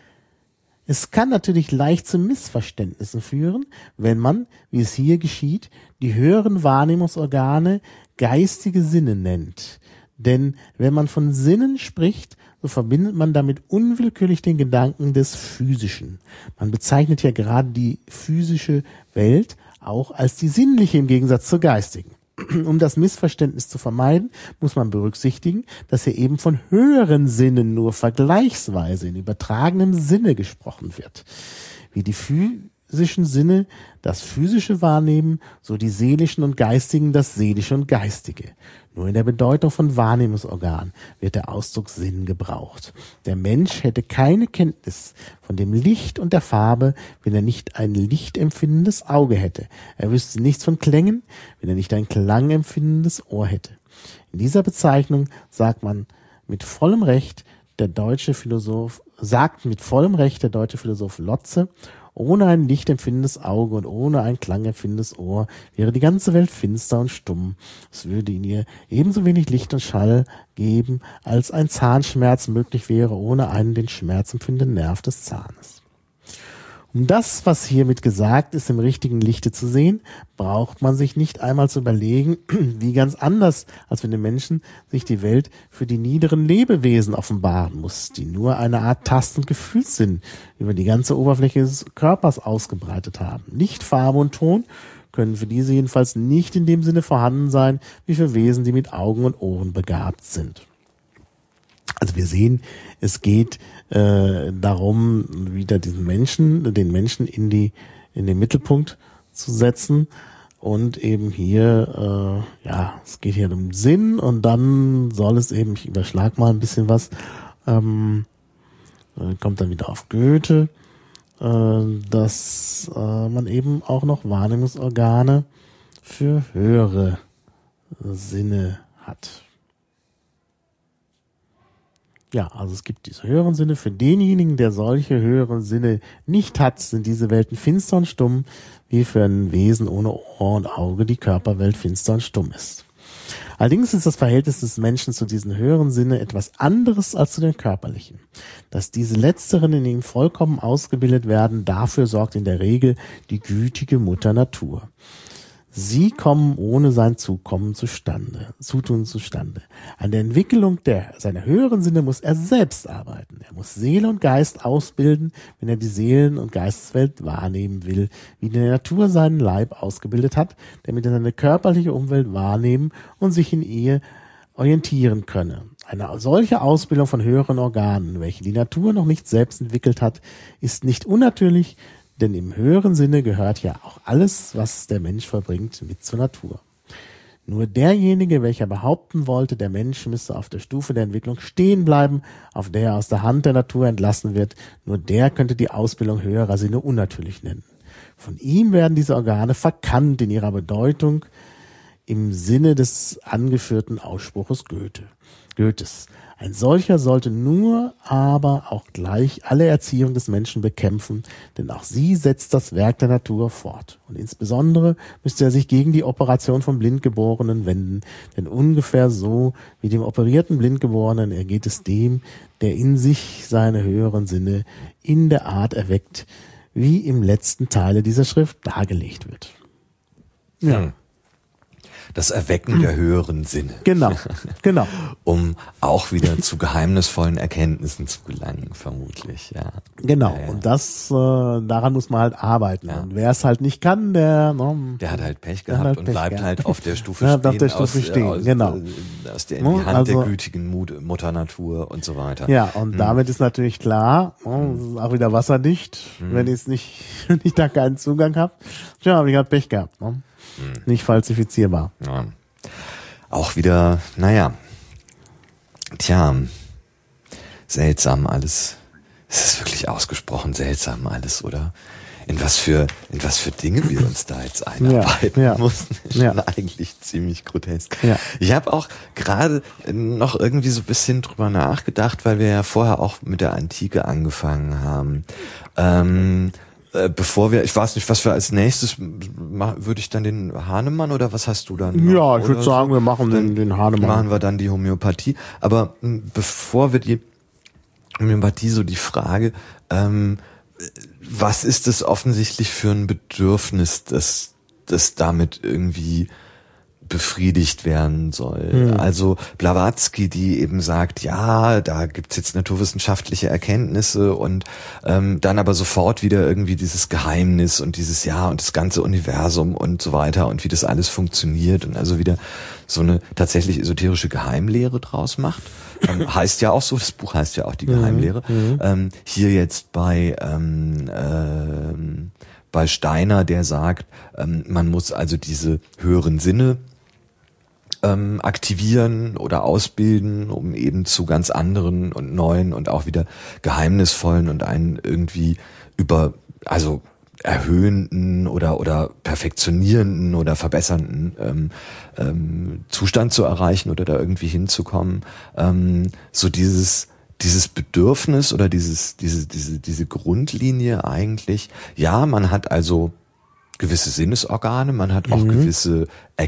Es kann natürlich leicht zu Missverständnissen führen, wenn man, wie es hier geschieht, die höheren Wahrnehmungsorgane geistige Sinne nennt. Denn wenn man von Sinnen spricht, so verbindet man damit unwillkürlich den Gedanken des Physischen. Man bezeichnet ja gerade die physische Welt auch als die sinnliche im Gegensatz zur geistigen. Um das Missverständnis zu vermeiden, muss man berücksichtigen, dass hier eben von höheren Sinnen nur vergleichsweise in übertragenem Sinne gesprochen wird. Wie die physischen Sinne das physische wahrnehmen, so die seelischen und geistigen das seelische und geistige. Nur in der Bedeutung von Wahrnehmungsorgan wird der Ausdruck Sinn gebraucht. Der Mensch hätte keine Kenntnis von dem Licht und der Farbe, wenn er nicht ein lichtempfindendes Auge hätte. Er wüsste nichts von Klängen, wenn er nicht ein klangempfindendes Ohr hätte. In dieser Bezeichnung sagt man mit vollem Recht der deutsche Philosoph, sagt mit vollem Recht der deutsche Philosoph Lotze, ohne ein lichtempfindendes Auge und ohne ein klangempfindendes Ohr wäre die ganze Welt finster und stumm. Es würde in ihr ebenso wenig Licht und Schall geben, als ein Zahnschmerz möglich wäre, ohne einen den schmerzempfindenden Nerv des Zahnes. Um das, was hiermit gesagt ist, im richtigen Lichte zu sehen, braucht man sich nicht einmal zu überlegen, wie ganz anders, als wenn den Menschen sich die Welt für die niederen Lebewesen offenbaren muss, die nur eine Art Tast- und Gefühlssinn über die ganze Oberfläche des Körpers ausgebreitet haben. Licht, Farbe und Ton können für diese jedenfalls nicht in dem Sinne vorhanden sein, wie für Wesen, die mit Augen und Ohren begabt sind. Also wir sehen, es geht äh, darum, wieder diesen Menschen, den Menschen in die in den Mittelpunkt zu setzen und eben hier, äh, ja, es geht hier um Sinn und dann soll es eben, ich überschlag mal ein bisschen was, ähm, kommt dann wieder auf Goethe, äh, dass äh, man eben auch noch Wahrnehmungsorgane für höhere Sinne hat. Ja, also es gibt diese höheren Sinne. Für denjenigen, der solche höheren Sinne nicht hat, sind diese Welten finster und stumm, wie für ein Wesen ohne Ohr und Auge die Körperwelt finster und stumm ist. Allerdings ist das Verhältnis des Menschen zu diesen höheren Sinne etwas anderes als zu den körperlichen. Dass diese letzteren in ihm vollkommen ausgebildet werden, dafür sorgt in der Regel die gütige Mutter Natur. Sie kommen ohne sein Zukommen zustande, Zutun zustande. An der Entwicklung der, seiner höheren Sinne muss er selbst arbeiten. Er muss Seele und Geist ausbilden, wenn er die Seelen- und Geisteswelt wahrnehmen will, wie die Natur seinen Leib ausgebildet hat, damit er seine körperliche Umwelt wahrnehmen und sich in ihr orientieren könne. Eine solche Ausbildung von höheren Organen, welche die Natur noch nicht selbst entwickelt hat, ist nicht unnatürlich, denn im höheren Sinne gehört ja auch alles, was der Mensch vollbringt, mit zur Natur. Nur derjenige, welcher behaupten wollte, der Mensch müsse auf der Stufe der Entwicklung stehen bleiben, auf der er aus der Hand der Natur entlassen wird, nur der könnte die Ausbildung höherer Sinne unnatürlich nennen. Von ihm werden diese Organe verkannt in ihrer Bedeutung im Sinne des angeführten Ausspruches Goethe, Goethes. Ein solcher sollte nur aber auch gleich alle Erziehung des Menschen bekämpfen, denn auch sie setzt das Werk der Natur fort. Und insbesondere müsste er sich gegen die Operation von Blindgeborenen wenden, denn ungefähr so wie dem operierten Blindgeborenen ergeht es dem, der in sich seine höheren Sinne in der Art erweckt, wie im letzten Teile dieser Schrift dargelegt wird. Ja. Hm. Das Erwecken der höheren Sinne. Genau, genau. Um auch wieder zu geheimnisvollen Erkenntnissen zu gelangen, vermutlich, ja. Genau, ja, ja. Und das, äh, daran muss man halt arbeiten. Ja. Und wer es halt nicht kann, der... No, der hat halt Pech gehabt halt und Pech bleibt gehabt. halt auf der Stufe ja, stehen. Auf der Stufe aus, stehen, aus, genau. Aus der, in die Hand also, der gütigen Mut, Mutter Natur und so weiter. Ja, und hm. damit ist natürlich klar, oh, hm. auch wieder wasserdicht, hm. wenn ich es nicht, wenn ich da keinen Zugang habe. Tja, habe ich halt Pech gehabt. Ne? Hm. Nicht falsifizierbar. Ja. Auch wieder, naja, tja, seltsam alles. Es ist wirklich ausgesprochen seltsam alles, oder? In was für, in was für Dinge wir uns da jetzt einarbeiten ja, ja. mussten, ist ja. schon eigentlich ziemlich grotesk. Ja. Ich habe auch gerade noch irgendwie so ein bisschen drüber nachgedacht, weil wir ja vorher auch mit der Antike angefangen haben. Ähm, äh, bevor wir, ich weiß nicht, was wir als nächstes, würde ich dann den Hahnemann oder was hast du dann noch? Ja, ich würde sagen, so? wir machen den, den Hahnemann. Machen wir dann die Homöopathie. Aber mh, bevor wir die Homöopathie, so die Frage, ähm, was ist das offensichtlich für ein Bedürfnis, das, das damit irgendwie befriedigt werden soll? Hm. Also Blavatsky, die eben sagt, ja, da gibt's jetzt naturwissenschaftliche Erkenntnisse und ähm, dann aber sofort wieder irgendwie dieses Geheimnis und dieses Ja und das ganze Universum und so weiter und wie das alles funktioniert und also wieder so eine tatsächlich esoterische Geheimlehre draus macht. Ähm, heißt ja auch so, das Buch heißt ja auch die Geheimlehre. Mhm. Ähm, hier jetzt bei ähm, ähm, bei Steiner, der sagt, ähm, man muss also diese höheren Sinne ähm, aktivieren oder ausbilden, um eben zu ganz anderen und neuen und auch wieder geheimnisvollen und einen irgendwie über, also erhöhenden oder oder perfektionierenden oder verbessernden ähm, ähm, Zustand zu erreichen oder da irgendwie hinzukommen. Ähm, so dieses dieses Bedürfnis oder dieses diese diese diese Grundlinie eigentlich. Ja, man hat also gewisse Sinnesorgane, man hat auch mhm. gewisse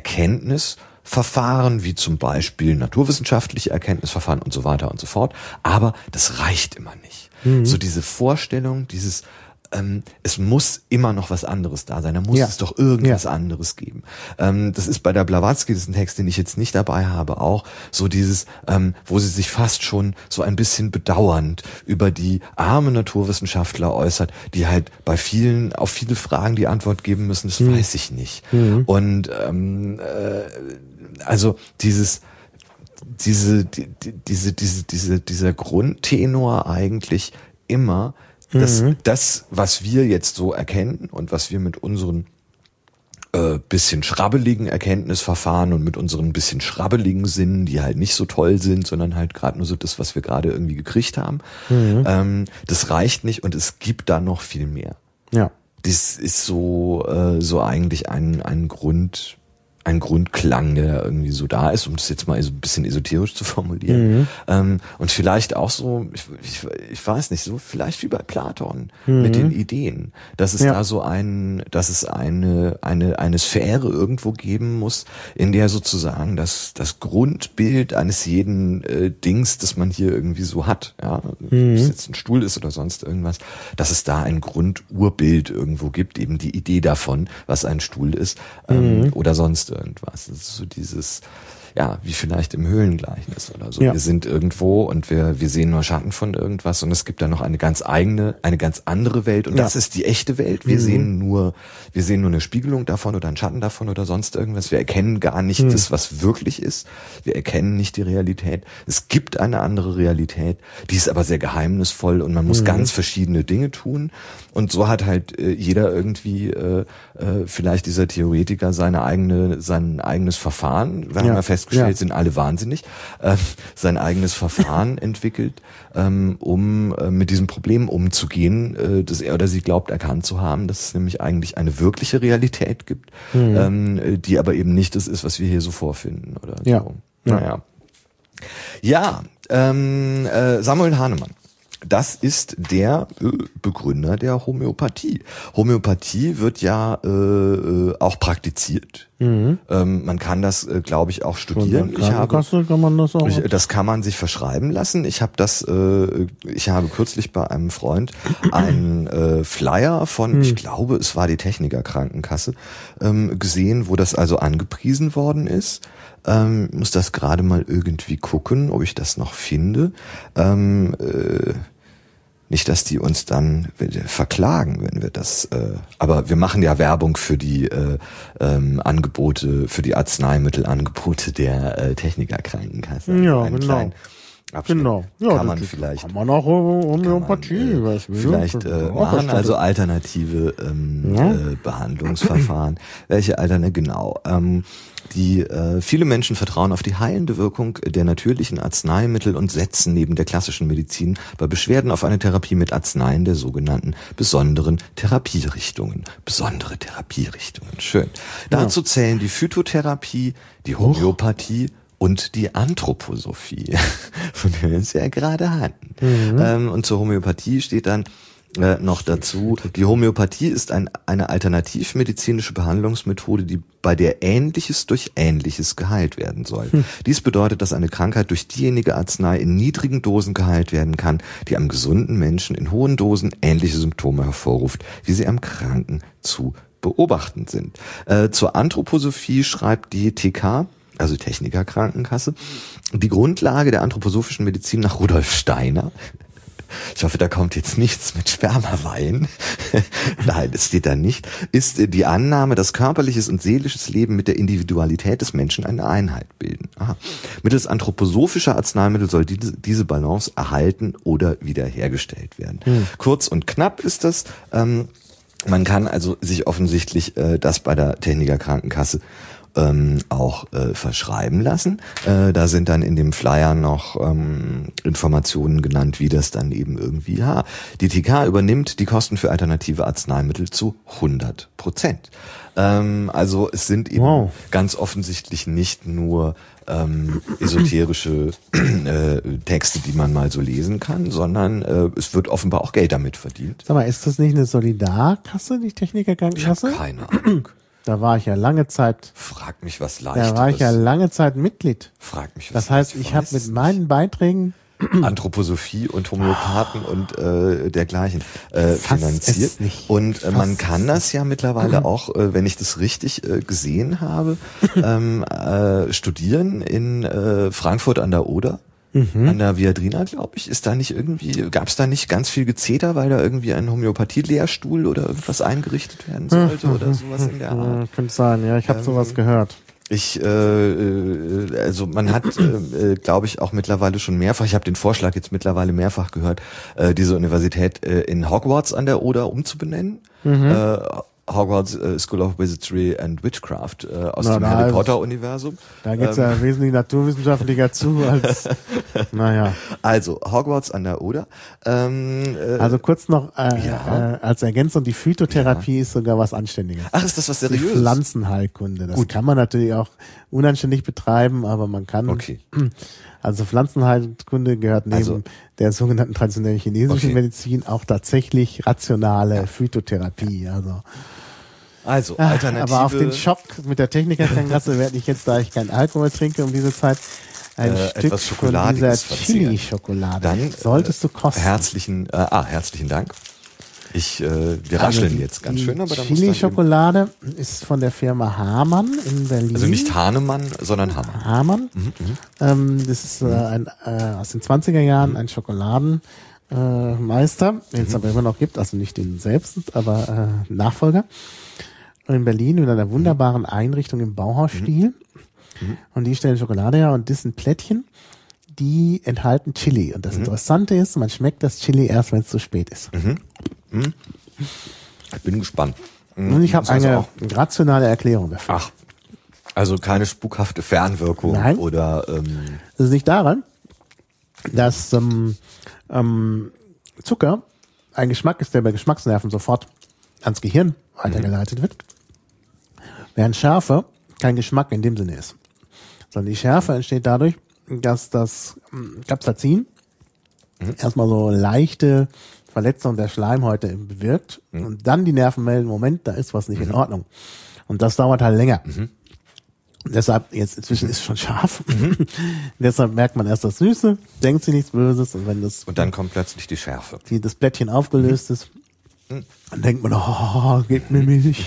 Erkenntnisverfahren, wie zum Beispiel naturwissenschaftliche Erkenntnisverfahren und so weiter und so fort. Aber das reicht immer nicht. Mhm. So diese Vorstellung, dieses Ähm, es muss immer noch was anderes da sein. Da muss ja. es doch irgendwas ja. anderes geben. Ähm, das ist bei der Blavatsky, das ist ein Text, den ich jetzt nicht dabei habe, auch so dieses, ähm, wo sie sich fast schon so ein bisschen bedauernd über die armen Naturwissenschaftler äußert, die halt bei vielen, auf viele Fragen die Antwort geben müssen, das mhm. weiß ich nicht. Mhm. Und ähm, äh, also dieses diese, die, diese, diese, diese, dieser Grundtenor eigentlich immer, dass mhm. das, was wir jetzt so erkennen und was wir mit unseren äh, bisschen schrabbeligen Erkenntnisverfahren und mit unseren bisschen schrabbeligen Sinnen, die halt nicht so toll sind, sondern halt gerade nur so das, was wir gerade irgendwie gekriegt haben, mhm. ähm, das reicht nicht und es gibt da noch viel mehr. Ja. Das ist so, äh, so eigentlich ein, ein Grund, ein Grundklang, der irgendwie so da ist, um das jetzt mal so ein bisschen esoterisch zu formulieren. Mhm. Ähm, und vielleicht auch so, ich, ich, ich weiß nicht, so vielleicht wie bei Platon mhm. mit den Ideen, dass es ja. da so ein, dass es eine, eine, eine Sphäre irgendwo geben muss, in der sozusagen das, das Grundbild eines jeden äh, Dings, das man hier irgendwie so hat, ja, mhm. ob es jetzt ein Stuhl ist oder sonst irgendwas, dass es da ein Grundurbild irgendwo gibt, eben die Idee davon, was ein Stuhl ist, ähm, mhm. oder sonst irgendwas. Das ist so dieses, ja, wie vielleicht im Höhlengleichnis oder so. Ja. Wir sind irgendwo und wir, wir sehen nur Schatten von irgendwas und es gibt da noch eine ganz eigene, eine ganz andere Welt und ja. das ist die echte Welt. Wir mhm. sehen nur, wir sehen nur eine Spiegelung davon oder einen Schatten davon oder sonst irgendwas. Wir erkennen gar nicht mhm. das, was wirklich ist. Wir erkennen nicht die Realität. Es gibt eine andere Realität, die ist aber sehr geheimnisvoll und man muss mhm. ganz verschiedene Dinge tun. Und so hat halt äh, jeder irgendwie, äh, äh, vielleicht dieser Theoretiker seine eigene, sein eigenes Verfahren. Wir ja. haben ja festgestellt, ja. sind alle wahnsinnig, äh, sein eigenes Verfahren entwickelt, ähm, um äh, mit diesem Problem umzugehen, äh, das er oder sie glaubt erkannt zu haben, dass es nämlich eigentlich eine wirkliche Realität gibt, mhm. ähm, die aber eben nicht das ist, was wir hier so vorfinden oder ja. so. Naja. Ja, ähm, äh, Samuel Hahnemann. Das ist der äh, Begründer der Homöopathie. Homöopathie wird ja äh, auch praktiziert. Mhm. Ähm, man kann das, äh, glaube ich, auch studieren. Ich habe, kann man das auch. Ich, das kann man sich verschreiben lassen. Ich habe das, äh, ich habe kürzlich bei einem Freund einen äh, Flyer von, mhm. ich glaube, es war die Techniker Krankenkasse, ähm, gesehen, wo das also angepriesen worden ist. Ähm, muss das gerade mal irgendwie gucken, ob ich das noch finde. Ähm, äh, Nicht, dass die uns dann verklagen, wenn wir das, äh, aber wir machen ja Werbung für die äh, ähm, Angebote, für die Arzneimittelangebote der äh, Techniker Krankenkasse. Ja, einen genau. Kleinen, abstellen. Genau. Ja, kann man vielleicht. Kann man auch Homöopathie. Kann man, äh, was will vielleicht äh, machen, also alternative ähm, ja. äh, Behandlungsverfahren. Welche alterne genau? Ähm, die äh, viele Menschen vertrauen auf die heilende Wirkung der natürlichen Arzneimittel und setzen neben der klassischen Medizin bei Beschwerden auf eine Therapie mit Arzneien der sogenannten besonderen Therapierichtungen. Besondere Therapierichtungen, schön. Ja. Dazu zählen die Phytotherapie, die Homöopathie und die Anthroposophie, von der wir es ja gerade hatten. Mhm. Ähm, und zur Homöopathie steht dann äh, noch dazu, die Homöopathie ist ein, eine alternativmedizinische Behandlungsmethode, die bei der Ähnliches durch Ähnliches geheilt werden soll. Hm. Dies bedeutet, dass eine Krankheit durch diejenige Arznei in niedrigen Dosen geheilt werden kann, die am gesunden Menschen in hohen Dosen ähnliche Symptome hervorruft, wie sie am Kranken zu beobachten sind. Äh, zur Anthroposophie schreibt die T K, also Techniker Krankenkasse, die Grundlage der anthroposophischen Medizin nach Rudolf Steiner. Ich hoffe, da kommt jetzt nichts mit Spermawein. Nein, das steht da nicht. Ist die Annahme, dass körperliches und seelisches Leben mit der Individualität des Menschen eine Einheit bilden. Aha. Mittels anthroposophischer Arzneimittel soll diese, diese Balance erhalten oder wiederhergestellt werden. Hm. Kurz und knapp ist das. Ähm, man kann also sich offensichtlich äh, das bei der Techniker Krankenkasse Ähm, auch äh, verschreiben lassen. Äh, da sind dann in dem Flyer noch ähm, Informationen genannt, wie das dann eben irgendwie, ja, die T K übernimmt die Kosten für alternative Arzneimittel zu hundert Prozent. Ähm, also es sind eben wow. ganz offensichtlich nicht nur ähm, esoterische äh, Texte, die man mal so lesen kann, sondern äh, es wird offenbar auch Geld damit verdient. Sag mal, ist das nicht eine Solidarkasse, die Techniker Krankenkasse? Ich habe keine Ahnung. Da war ich ja lange Zeit. Frag mich was Leichteres. Da war ich ja lange Zeit Mitglied. Frag mich was Das heißt, ich habe mit meinen Beiträgen Anthroposophie und Homöopathen und äh, dergleichen äh, finanziert. Und äh, man kann das ja mittlerweile auch, äh, wenn ich das richtig äh, gesehen habe, ähm, äh, studieren in äh, Frankfurt an der Oder. Mhm. An der Viadrina, glaube ich, ist da nicht irgendwie, gab es da nicht ganz viel Gezeter, weil da irgendwie ein Homöopathie-Lehrstuhl oder irgendwas eingerichtet werden sollte mhm. oder sowas in der Art? Könnte sein, ja, ich habe ähm, sowas gehört. Ich, äh, also man hat, äh, glaube ich, auch mittlerweile schon mehrfach, ich habe den Vorschlag jetzt mittlerweile mehrfach gehört, äh, diese Universität äh, in Hogwarts an der Oder umzubenennen. Mhm. Äh, Hogwarts uh, School of Wizardry and Witchcraft uh, aus Na, dem Harry also, Potter Universum. Da geht's ähm. ja wesentlich naturwissenschaftlicher zu als, naja. Also, Hogwarts an der Oder. Ähm, äh, also kurz noch äh, ja. äh, als Ergänzung, die Phytotherapie ja. ist sogar was Anständiges. Ach, ist das was Seriöses? Die Pflanzenheilkunde. Das Gut. kann man natürlich auch unanständig betreiben, aber man kann... Okay. Also Pflanzenheilkunde gehört neben also, der sogenannten traditionellen chinesischen okay. Medizin auch tatsächlich rationale ja. Phytotherapie. Also, also Alternative. Aber auf den Schock mit der Technikerkrankenkasse werde ich jetzt, da ich kein Alkohol trinke um diese Zeit, ein äh, Stück von dieser Chili-Schokolade. Dann solltest du kosten. Herzlichen, äh, ah, herzlichen Dank. Ich, äh, wir rascheln also jetzt ganz schön, aber da muss Chili-Schokolade ist von der Firma Hamann in Berlin. Also nicht Hahnemann, sondern Hamann. Hamann. Mhm, ähm, das ist äh, ein, äh, aus den zwanziger Jahren mhm. ein Schokoladenmeister, äh, Meister, den es mhm. aber immer noch gibt, also nicht den selbst, aber äh, Nachfolger. In Berlin mit einer wunderbaren Einrichtung im Bauhausstil. Mhm. Und die stellen Schokolade her und das sind Plättchen, die enthalten Chili. Und das mhm. Interessante ist, man schmeckt das Chili erst, wenn es zu spät ist. Mhm. Mhm. Ich bin gespannt. Mhm. Und ich habe eine auch rationale Erklärung dafür. Ach, also keine spukhafte Fernwirkung. Nein. Oder ähm das liegt daran, dass ähm, ähm, Zucker ein Geschmack ist, der bei Geschmacksnerven sofort ans Gehirn weitergeleitet mhm. wird, während Schärfe kein Geschmack in dem Sinne ist. Sondern die Schärfe entsteht dadurch, dass das Capsaicin mhm. erstmal so leichte Verletzung der Schleimhäute bewirkt mhm. und dann die Nerven melden, Moment, da ist was nicht mhm. in Ordnung. Und das dauert halt länger. Mhm. Deshalb, jetzt inzwischen ist es schon scharf. Mhm. Deshalb merkt man erst das Süße, denkt sich nichts Böses und wenn das... Und dann kommt plötzlich die Schärfe. Die, das Blättchen aufgelöst mhm. ist, dann denkt man, oh, gib mir Milch.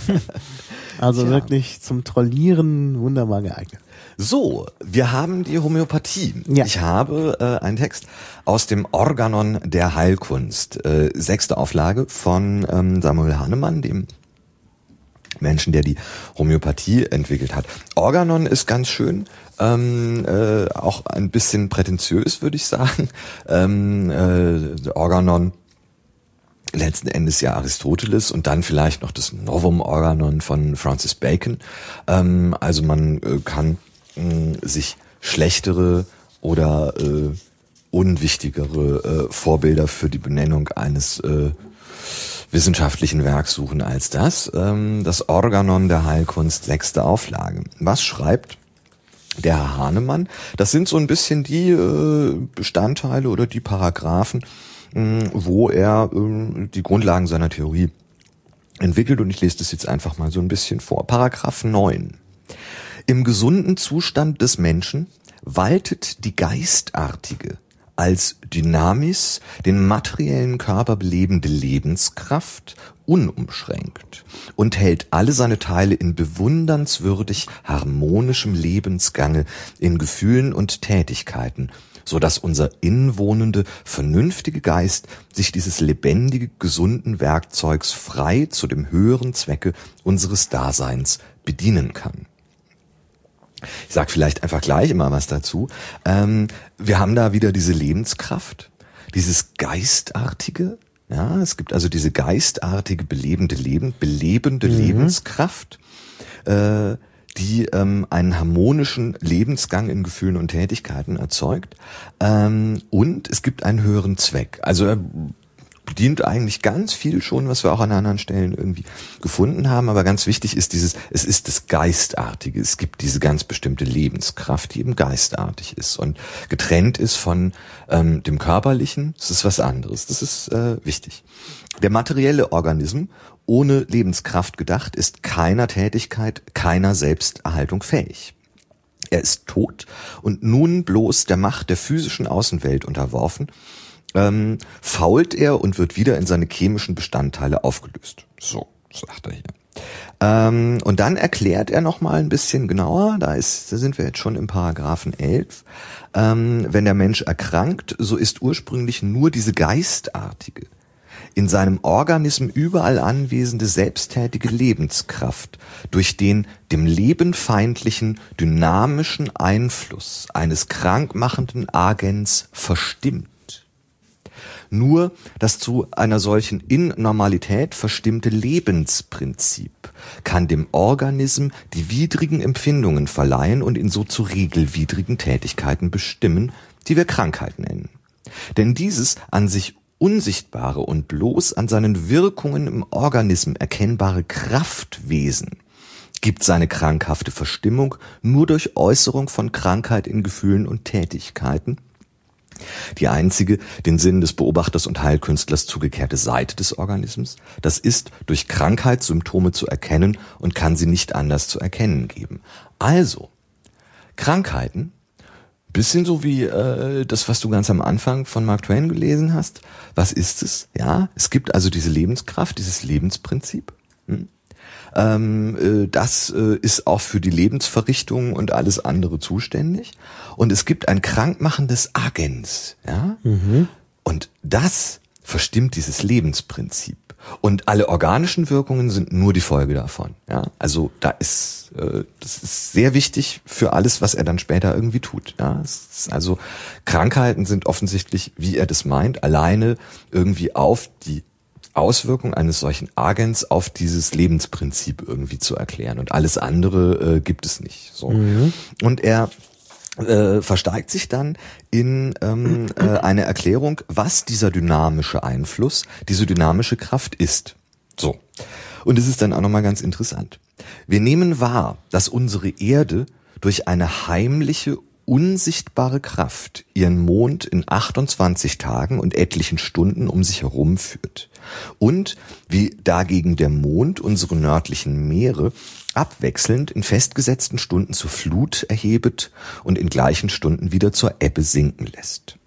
Also ja. wirklich zum Trollieren wunderbar geeignet. So, wir haben die Homöopathie. Ja. Ich habe äh, einen Text aus dem Organon der Heilkunst, äh, sechste Auflage von ähm, Samuel Hahnemann, dem Menschen, der die Homöopathie entwickelt hat. Organon ist ganz schön, ähm, äh, auch ein bisschen prätentiös, würde ich sagen. Ähm, äh, Organon, letzten Endes ja Aristoteles und dann vielleicht noch das Novum Organon von Francis Bacon. Ähm, also man äh, kann äh, sich schlechtere oder äh, unwichtigere äh, Vorbilder für die Benennung eines äh, wissenschaftlichen Werks suchen als das. Ähm, das Organon der Heilkunst, sechste Auflage. Was schreibt der Herr Hahnemann? Das sind so ein bisschen die äh, Bestandteile oder die Paragraphen, mh, wo er äh, die Grundlagen seiner Theorie entwickelt, und ich lese das jetzt einfach mal so ein bisschen vor. Paragraph neun. Im gesunden Zustand des Menschen waltet die geistartige, als Dynamis den materiellen Körper belebende Lebenskraft unumschränkt und hält alle seine Teile in bewundernswürdig harmonischem Lebensgange in Gefühlen und Tätigkeiten, so dass unser inwohnende, vernünftige Geist sich dieses lebendige, gesunden Werkzeugs frei zu dem höheren Zwecke unseres Daseins bedienen kann. Ich sag vielleicht einfach gleich immer was dazu. Ähm, wir haben da wieder diese Lebenskraft, dieses Geistartige. Ja, es gibt also diese geistartige, belebende Leben, belebende mhm. Lebenskraft, äh, die ähm, einen harmonischen Lebensgang in Gefühlen und Tätigkeiten erzeugt. Ähm, und es gibt einen höheren Zweck. Also er bedient eigentlich ganz viel schon, was wir auch an anderen Stellen irgendwie gefunden haben. Aber ganz wichtig ist dieses, es ist das Geistartige. Es gibt diese ganz bestimmte Lebenskraft, die eben geistartig ist und getrennt ist von ähm, dem Körperlichen. Das ist was anderes. Das ist äh, wichtig. Der materielle Organismus, ohne Lebenskraft gedacht, ist keiner Tätigkeit, keiner Selbsterhaltung fähig. Er ist tot und nun bloß der Macht der physischen Außenwelt unterworfen. Ähm, fault er und wird wieder in seine chemischen Bestandteile aufgelöst. So, sagt er hier. Ähm, und dann erklärt er nochmal ein bisschen genauer, da ist, da sind wir jetzt schon im Paragraphen elf, ähm, wenn der Mensch erkrankt, so ist ursprünglich nur diese geistartige, in seinem Organismus überall anwesende selbsttätige Lebenskraft durch den dem Leben feindlichen, dynamischen Einfluss eines krankmachenden Agens verstimmt. Nur das zu einer solchen Innormalität verstimmte Lebensprinzip kann dem Organism die widrigen Empfindungen verleihen und ihn so zu regelwidrigen Tätigkeiten bestimmen, die wir Krankheit nennen. Denn dieses an sich unsichtbare und bloß an seinen Wirkungen im Organism erkennbare Kraftwesen gibt seine krankhafte Verstimmung nur durch Äußerung von Krankheit in Gefühlen und Tätigkeiten, die einzige, den Sinn des Beobachters und Heilkünstlers zugekehrte Seite des Organismus. Das ist durch Krankheitssymptome zu erkennen und kann sie nicht anders zu erkennen geben. Also, Krankheiten, bisschen so wie äh, das, was du ganz am Anfang von Mark Twain gelesen hast. Was ist es? Ja, es gibt also diese Lebenskraft, dieses Lebensprinzip. Hm? Ähm, äh, das äh, ist auch für die Lebensverrichtung und alles andere zuständig. Und es gibt ein krankmachendes Agens, ja. Mhm. Und das verstimmt dieses Lebensprinzip. Und alle organischen Wirkungen sind nur die Folge davon, ja. Also da ist, äh, das ist sehr wichtig für alles, was er dann später irgendwie tut, ja. Es ist also Krankheiten sind offensichtlich, wie er das meint, alleine irgendwie auf die Auswirkung eines solchen Agens auf dieses Lebensprinzip irgendwie zu erklären. Und alles andere äh, gibt es nicht. So. Mhm. Und er äh, versteigt sich dann in ähm, äh, eine Erklärung, was dieser dynamische Einfluss, diese dynamische Kraft ist. So. Und es ist dann auch nochmal ganz interessant. Wir nehmen wahr, dass unsere Erde durch eine heimliche, unsichtbare Kraft ihren Mond in achtundzwanzig Tagen und etlichen Stunden um sich herum führt. Und wie dagegen der Mond unsere nördlichen Meere abwechselnd in festgesetzten Stunden zur Flut erhebet und in gleichen Stunden wieder zur Ebbe sinken lässt.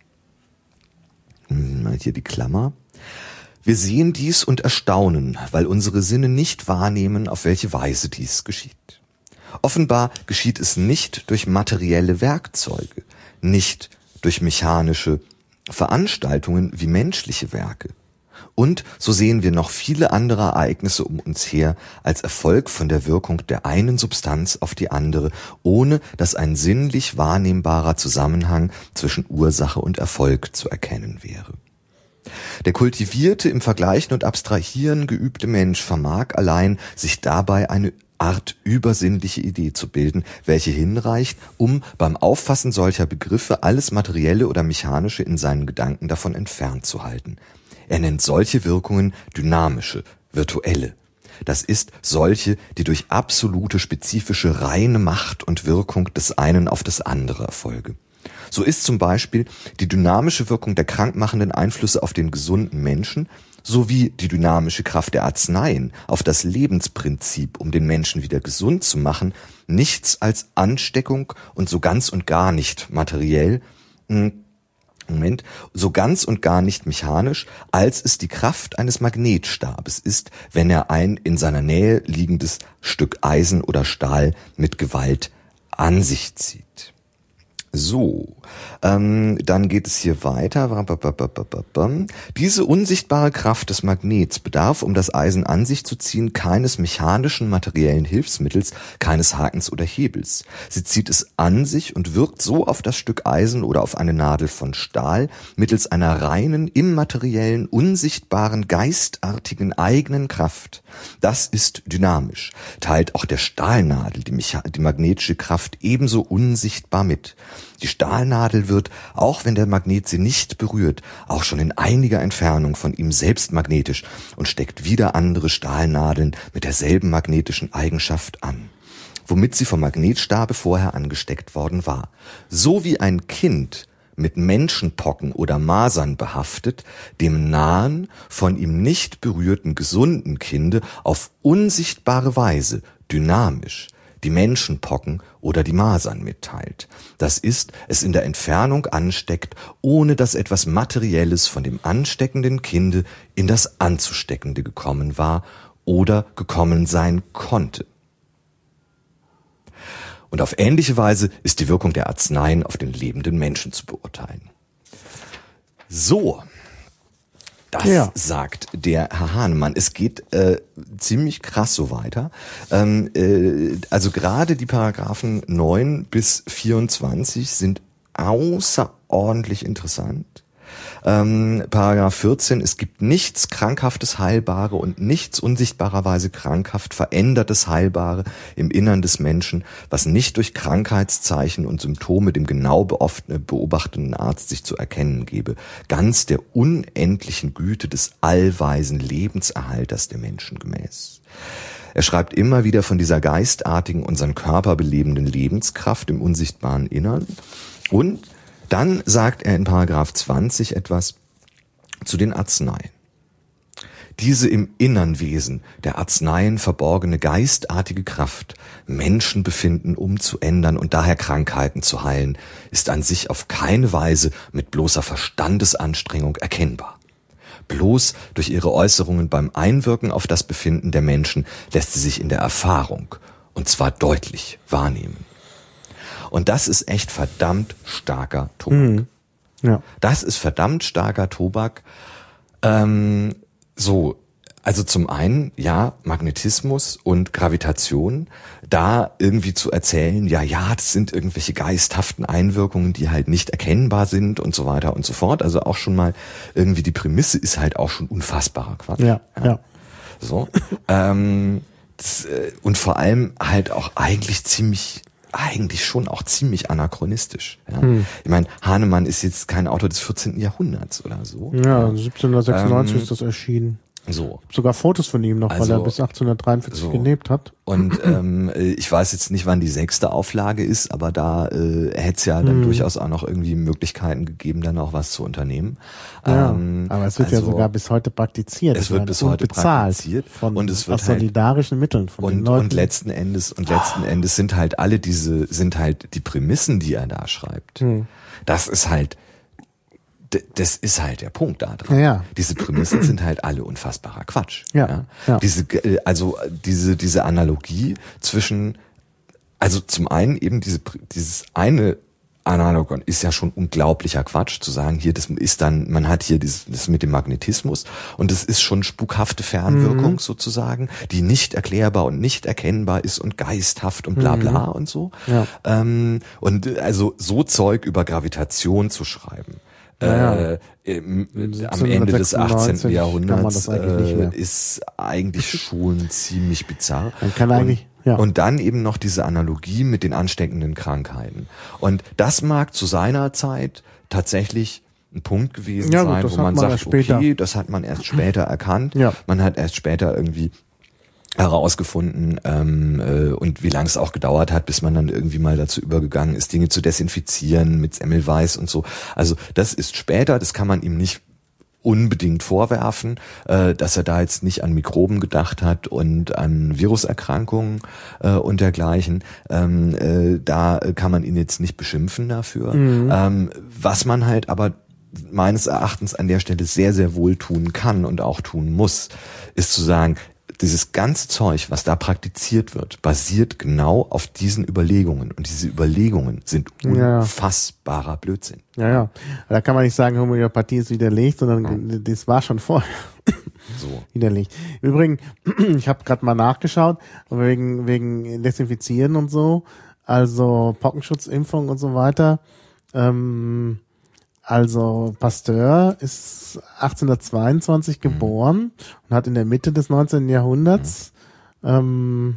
Mal hier die Klammer. Wir sehen dies und erstaunen, weil unsere Sinne nicht wahrnehmen, auf welche Weise dies geschieht. Offenbar geschieht es nicht durch materielle Werkzeuge, nicht durch mechanische Veranstaltungen wie menschliche Werke. Und so sehen wir noch viele andere Ereignisse um uns her als Erfolg von der Wirkung der einen Substanz auf die andere, ohne dass ein sinnlich wahrnehmbarer Zusammenhang zwischen Ursache und Erfolg zu erkennen wäre. Der kultivierte, im Vergleichen und Abstrahieren geübte Mensch vermag allein, sich dabei eine Art übersinnliche Idee zu bilden, welche hinreicht, um beim Auffassen solcher Begriffe alles Materielle oder Mechanische in seinen Gedanken davon entfernt zu halten. Er nennt solche Wirkungen dynamische, virtuelle. Das ist solche, die durch absolute, spezifische, reine Macht und Wirkung des einen auf das andere erfolge. So ist zum Beispiel die dynamische Wirkung der krankmachenden Einflüsse auf den gesunden Menschen sowie die dynamische Kraft der Arzneien auf das Lebensprinzip, um den Menschen wieder gesund zu machen, nichts als Ansteckung und so ganz und gar nicht materiell, Moment, so ganz und gar nicht mechanisch, als es die Kraft eines Magnetstabes ist, wenn er ein in seiner Nähe liegendes Stück Eisen oder Stahl mit Gewalt an sich zieht. So, ähm, dann geht es hier weiter. Diese unsichtbare Kraft des Magnets bedarf, um das Eisen an sich zu ziehen, keines mechanischen materiellen Hilfsmittels, keines Hakens oder Hebels. Sie zieht es an sich und wirkt so auf das Stück Eisen oder auf eine Nadel von Stahl mittels einer reinen, immateriellen, unsichtbaren, geistartigen eigenen Kraft. Das ist dynamisch, teilt auch der Stahlnadel die, Mecha- die magnetische Kraft ebenso unsichtbar mit. Die Stahlnadel wird, auch wenn der Magnet sie nicht berührt, auch schon in einiger Entfernung von ihm selbst magnetisch und steckt wieder andere Stahlnadeln mit derselben magnetischen Eigenschaft an, womit sie vom Magnetstabe vorher angesteckt worden war. So wie ein Kind mit Menschenpocken oder Masern behaftet, dem nahen, von ihm nicht berührten gesunden Kinde auf unsichtbare Weise, dynamisch, die Menschenpocken oder die Masern mitteilt. Das ist, es in der Entfernung ansteckt, ohne dass etwas Materielles von dem ansteckenden Kinde in das Anzusteckende gekommen war oder gekommen sein konnte. Und auf ähnliche Weise ist die Wirkung der Arzneien auf den lebenden Menschen zu beurteilen. So. Das ja. sagt der Herr Hahnemann. Es geht äh, ziemlich krass so weiter. Ähm, äh, also gerade die Paragraphen neun bis vierundzwanzig sind außerordentlich interessant. Ähm, Paragraph vierzehn, es gibt nichts Krankhaftes Heilbare und nichts unsichtbarerweise krankhaft Verändertes Heilbare im Innern des Menschen, was nicht durch Krankheitszeichen und Symptome dem genau beobachtenden Arzt sich zu erkennen gebe. Ganz der unendlichen Güte des allweisen Lebenserhalters der Menschen gemäß. Er schreibt immer wieder von dieser geistartigen, unseren Körper belebenden Lebenskraft im unsichtbaren Innern und dann sagt er in Paragraph zwanzig etwas zu den Arzneien. Diese im innern Wesen der Arzneien verborgene geistartige Kraft, Menschenbefinden umzuändern und daher Krankheiten zu heilen, ist an sich auf keine Weise mit bloßer Verstandesanstrengung erkennbar. Bloß durch ihre Äußerungen beim Einwirken auf das Befinden der Menschen lässt sie sich in der Erfahrung, und zwar deutlich, wahrnehmen. Und das ist echt verdammt starker Tobak. Mhm. Ja. Das ist verdammt starker Tobak. Ähm, so, also zum einen, ja, Magnetismus und Gravitation, da irgendwie zu erzählen, ja, ja, das sind irgendwelche geisthaften Einwirkungen, die halt nicht erkennbar sind und so weiter und so fort. Also auch schon mal irgendwie die Prämisse ist halt auch schon unfassbarer Quatsch. Ja, ja. ja. So, ähm, das, und vor allem halt auch eigentlich ziemlich eigentlich schon auch ziemlich anachronistisch. Ja. Hm. Ich meine, Hahnemann ist jetzt kein Autor des vierzehnten Jahrhunderts oder so. Ja, siebzehnhundertsechsundneunzig ähm, ist das erschienen. So. Sogar Fotos von ihm noch, also, weil er bis achtzehnhundertdreiundvierzig so. gelebt hat. Und ähm, ich weiß jetzt nicht, wann die sechste Auflage ist, aber da äh, hätte es ja dann hm. durchaus auch noch irgendwie Möglichkeiten gegeben, dann auch was zu unternehmen. Ja, ähm, aber es wird also, ja sogar bis heute praktiziert. Es wird bis heute praktiziert von, und es wird aus solidarischen halt, Mitteln von und, den Leuten. Und letzten Endes und letzten Endes sind halt alle diese sind halt die Prämissen, die er da schreibt. Hm. Das ist halt Das ist halt der Punkt da dran. Ja, ja. Diese Prämissen sind halt alle unfassbarer Quatsch. Ja, ja? ja. Diese, also diese diese Analogie zwischen, also zum einen eben diese dieses eine Analogon ist ja schon unglaublicher Quatsch, zu sagen, hier, das ist dann, man hat hier dieses, das mit dem Magnetismus und das ist schon spukhafte Fernwirkung mhm. sozusagen, die nicht erklärbar und nicht erkennbar ist und geisthaft und bla bla mhm. und so. Ja. Ähm, und also so Zeug über Gravitation zu schreiben. Ja, äh, im, am Ende des achtzehnten. Jahrhunderts äh, ist eigentlich schon ziemlich bizarr. Man kann eigentlich, und, ja. und dann eben noch diese Analogie mit den ansteckenden Krankheiten. Und das mag zu seiner Zeit tatsächlich ein Punkt gewesen ja, sein, gut, wo man, man sagt, okay, das hat man erst später erkannt. Ja. Man hat erst später irgendwie herausgefunden ähm, äh, und wie lange es auch gedauert hat, bis man dann irgendwie mal dazu übergegangen ist, Dinge zu desinfizieren mit Semmelweis und so. Also das ist später, das kann man ihm nicht unbedingt vorwerfen, äh, dass er da jetzt nicht an Mikroben gedacht hat und an Viruserkrankungen äh, und dergleichen. Ähm, äh, da kann man ihn jetzt nicht beschimpfen dafür. Mhm. Ähm, was man halt aber meines Erachtens an der Stelle sehr, sehr wohl tun kann und auch tun muss, ist zu sagen, dieses ganze Zeug, was da praktiziert wird, basiert genau auf diesen Überlegungen. Und diese Überlegungen sind unfassbarer Blödsinn. Ja, ja. Da kann man nicht sagen, Homöopathie ist widerlegt, sondern ja. das war schon vorher so widerlegt. Übrigens, ich habe gerade mal nachgeschaut, wegen wegen Desinfizieren und so, also Pockenschutzimpfung und so weiter. Ähm, Also Pasteur ist achtzehnhundertzweiundzwanzig geboren mhm. und hat in der Mitte des neunzehnten. Jahrhunderts, mhm. ähm,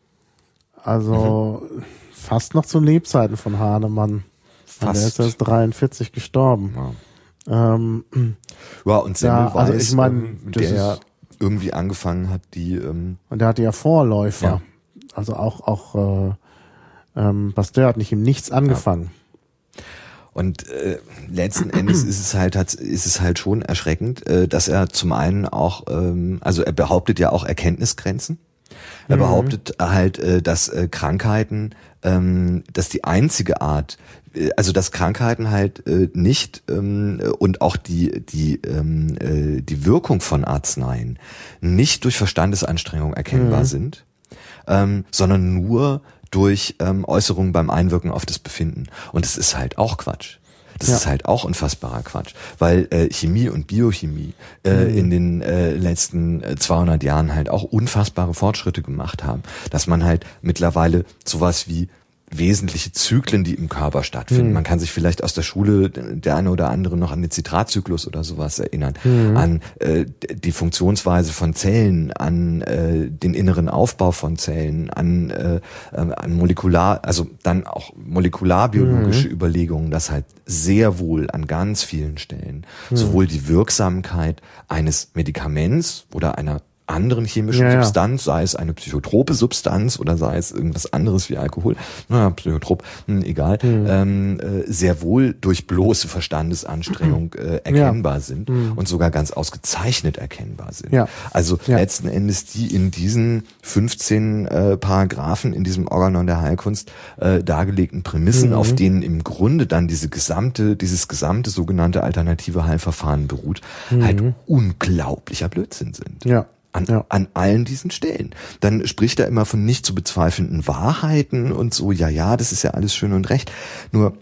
also mhm. fast noch zu Lebzeiten von Hahnemann. Fast. Der ist erst dreiundvierzig gestorben. Ja, ähm, ja und Semmelweis, ja, also ich meine, der irgendwie angefangen hat, die... Ähm und der hatte ja Vorläufer. Ja. Also auch, auch äh, ähm, Pasteur hat nicht im Nichts angefangen. Ja. Und äh, letzten Endes ist es halt ist es halt schon erschreckend, äh, dass er zum einen auch, ähm, also er behauptet ja auch Erkenntnisgrenzen. Er mhm. behauptet halt, äh, dass äh, Krankheiten, ähm, dass die einzige Art, äh, also dass Krankheiten halt äh, nicht ähm, und auch die die ähm, äh, die Wirkung von Arzneien nicht durch Verstandesanstrengung erkennbar mhm. sind, ähm, sondern nur durch ähm, Äußerungen beim Einwirken auf das Befinden. Und das ist halt auch Quatsch. Das ja. ist halt auch unfassbarer Quatsch, weil äh, Chemie und Biochemie äh, mhm. in den äh, letzten äh, zweihundert Jahren halt auch unfassbare Fortschritte gemacht haben, dass man halt mittlerweile sowas wie wesentliche Zyklen, die im Körper stattfinden. Mhm. Man kann sich vielleicht aus der Schule der eine oder andere noch an den Zitratzyklus oder sowas erinnern, mhm. an äh, die Funktionsweise von Zellen, an äh, den inneren Aufbau von Zellen, an, äh, an molekular, also dann auch molekularbiologische mhm. Überlegungen, dass halt sehr wohl an ganz vielen Stellen mhm. sowohl die Wirksamkeit eines Medikaments oder einer anderen chemischen ja, Substanz, sei es eine psychotrope Substanz oder sei es irgendwas anderes wie Alkohol, naja, psychotrop, hm, egal, mhm. ähm, äh, sehr wohl durch bloße Verstandesanstrengung äh, erkennbar ja. sind mhm. und sogar ganz ausgezeichnet erkennbar sind. Ja. Also ja. letzten Endes die in diesen fünfzehn äh, Paragraphen in diesem Organon der Heilkunst äh, dargelegten Prämissen, mhm. auf denen im Grunde dann diese gesamte, dieses gesamte sogenannte alternative Heilverfahren beruht, mhm. halt unglaublicher Blödsinn sind. Ja. An, ja. an allen diesen Stellen. Dann spricht er immer von nicht zu bezweifelnden Wahrheiten und so, ja, ja, das ist ja alles schön und recht. Nur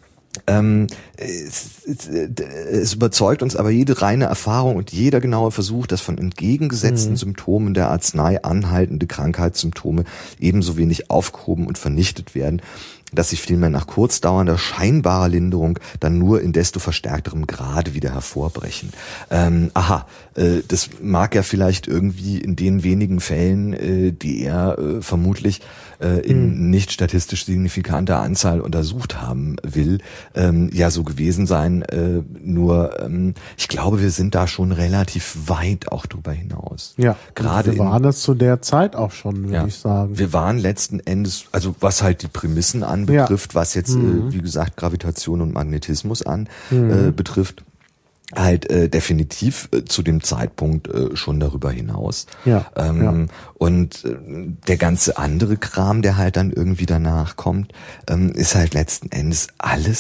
ähm, es, es, es überzeugt uns aber jede reine Erfahrung und jeder genaue Versuch, dass von entgegengesetzten mhm. Symptomen der Arznei anhaltende Krankheitssymptome ebenso wenig aufgehoben und vernichtet werden, dass sich vielmehr nach kurzdauernder scheinbarer Linderung dann nur in desto verstärkterem Grade wieder hervorbrechen. Ähm, aha, äh, das mag ja vielleicht irgendwie in den wenigen Fällen, äh, die er äh, vermutlich äh, in hm. nicht statistisch signifikanter Anzahl untersucht haben will, ähm, ja so gewesen sein. Äh, nur ähm, ich glaube, wir sind da schon relativ weit auch drüber hinaus. Ja, gerade wir waren es zu der Zeit auch schon, würde ja, ich sagen. Wir waren letzten Endes, also was halt die Prämissen an betrifft, ja. was jetzt, mhm. äh, wie gesagt, Gravitation und Magnetismus an mhm. äh, betrifft, halt äh, definitiv äh, zu dem Zeitpunkt äh, schon darüber hinaus. Ja, ähm, ja. Und äh, der ganze andere Kram, der halt dann irgendwie danach kommt, ähm, ist halt letzten Endes alles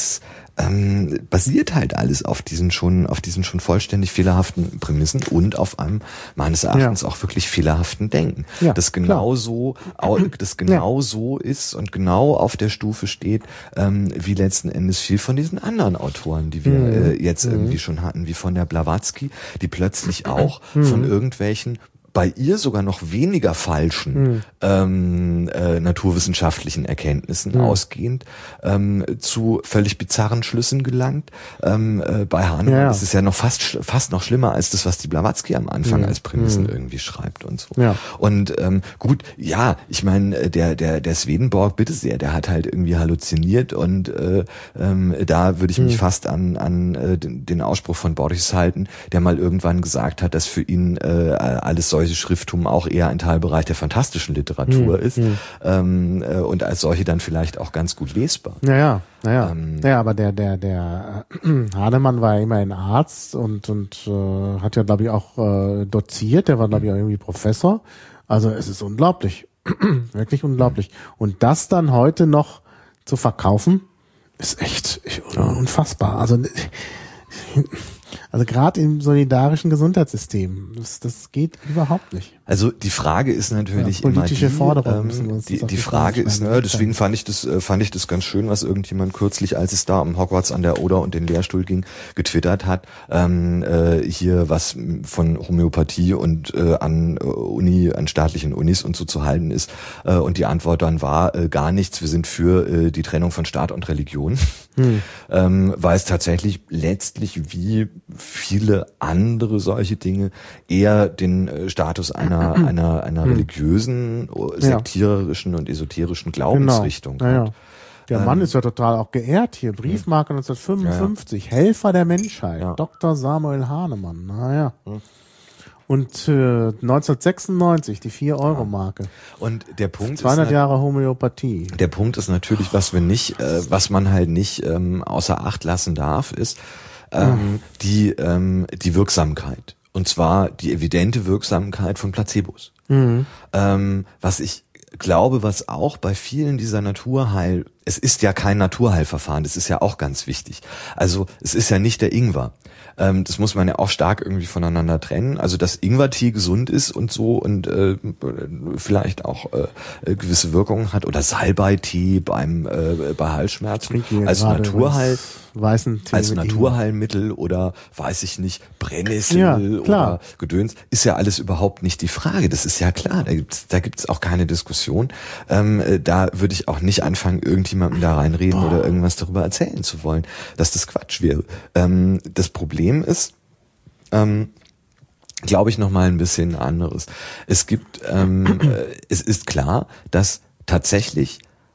ähm, basiert halt alles auf diesen schon, auf diesen schon vollständig fehlerhaften Prämissen und auf einem meines Erachtens ja. auch wirklich fehlerhaften Denken. Ja, das genau so, das genau ja. so ist und genau auf der Stufe steht, ähm, wie letzten Endes viel von diesen anderen Autoren, die wir mhm. äh, jetzt mhm. irgendwie schon hatten, wie von der Blavatsky, die plötzlich auch mhm. von irgendwelchen bei ihr sogar noch weniger falschen hm. ähm, äh, naturwissenschaftlichen Erkenntnissen hm. ausgehend ähm, zu völlig bizarren Schlüssen gelangt. Ähm, äh, bei Hahnemann ja, ja. ist es ja noch fast fast noch schlimmer als das, was die Blavatsky am Anfang hm. als Prämissen hm. irgendwie schreibt und so. Ja. Und ähm, gut, ja, ich meine, der der der Swedenborg, bitte sehr, der hat halt irgendwie halluziniert und äh, ähm, da würde ich mich hm. fast an an äh, den, den Ausspruch von Boris halten, der mal irgendwann gesagt hat, dass für ihn äh, alles solche Schrifttum auch eher ein Teilbereich der fantastischen Literatur hm, ist hm. Ähm, äh, und als solche dann vielleicht auch ganz gut lesbar. Naja, naja, ähm, naja, aber der der der äh, Hahnemann war ja immerhin Arzt und und äh, hat ja glaube ich auch äh, doziert. Der war glaube ich auch irgendwie Professor. Also es ist unglaublich, wirklich unglaublich. Und das dann heute noch zu verkaufen, ist echt unfassbar. Also Also gerade im solidarischen Gesundheitssystem, das, das geht überhaupt nicht. Also die Frage ist natürlich ja, politische immer die, Forderung. Ähm, die, die Frage ist, ne, deswegen fand ich das, fand ich das ganz schön, was irgendjemand kürzlich, als es da um Hogwarts an der Oder und den Lehrstuhl ging, getwittert hat. Ähm, äh, hier was von Homöopathie und äh, an Uni, an staatlichen Unis und so zu halten ist. Äh, und die Antwort dann war äh, gar nichts. Wir sind für äh, die Trennung von Staat und Religion, hm. ähm, weil es tatsächlich letztlich wie viele andere solche Dinge eher den äh, Status einer einer einer hm. religiösen, sektiererischen ja. und esoterischen Glaubensrichtung genau. ja, ja. Der ähm, Mann ist ja total auch geehrt hier. Briefmarke neunzehnhundertfünfundfünfzig, ja, ja. Helfer der Menschheit, ja. Doktor Samuel Hahnemann. Naja. Hm. Und äh, neunzehnhundertsechsundneunzig die vier-Euro-Marke. Und der Punkt zweihundert ist, Jahre Homöopathie. Der Punkt ist natürlich, was wir nicht, äh, was man halt nicht ähm, außer Acht lassen darf, ist ähm, die ähm, die Wirksamkeit. Und zwar die evidente Wirksamkeit von Placebos. Mhm. Ähm, was ich glaube, was auch bei vielen dieser Naturheil, es ist ja kein Naturheilverfahren, das ist ja auch ganz wichtig. Also es ist ja nicht der Ingwer. Ähm, das muss man ja auch stark irgendwie voneinander trennen. Also dass Ingwertee gesund ist und so und äh, vielleicht auch äh, gewisse Wirkungen hat oder Salbeitee beim äh, bei Halsschmerzen als Naturheil. Weißen Tee als Naturheilmittel oder weiß ich nicht, Brennnessel ja, oder Gedöns, ist ja alles überhaupt nicht die Frage. Das ist ja klar, da gibt's da gibt's auch keine Diskussion. Ähm, da würde ich auch nicht anfangen, irgendjemandem da reinreden Boah. oder irgendwas darüber erzählen zu wollen, dass das Quatsch wäre. Ähm, das Problem ist, ähm, glaube ich, noch mal ein bisschen anderes. Es gibt, ähm, äh, es ist klar, dass tatsächlich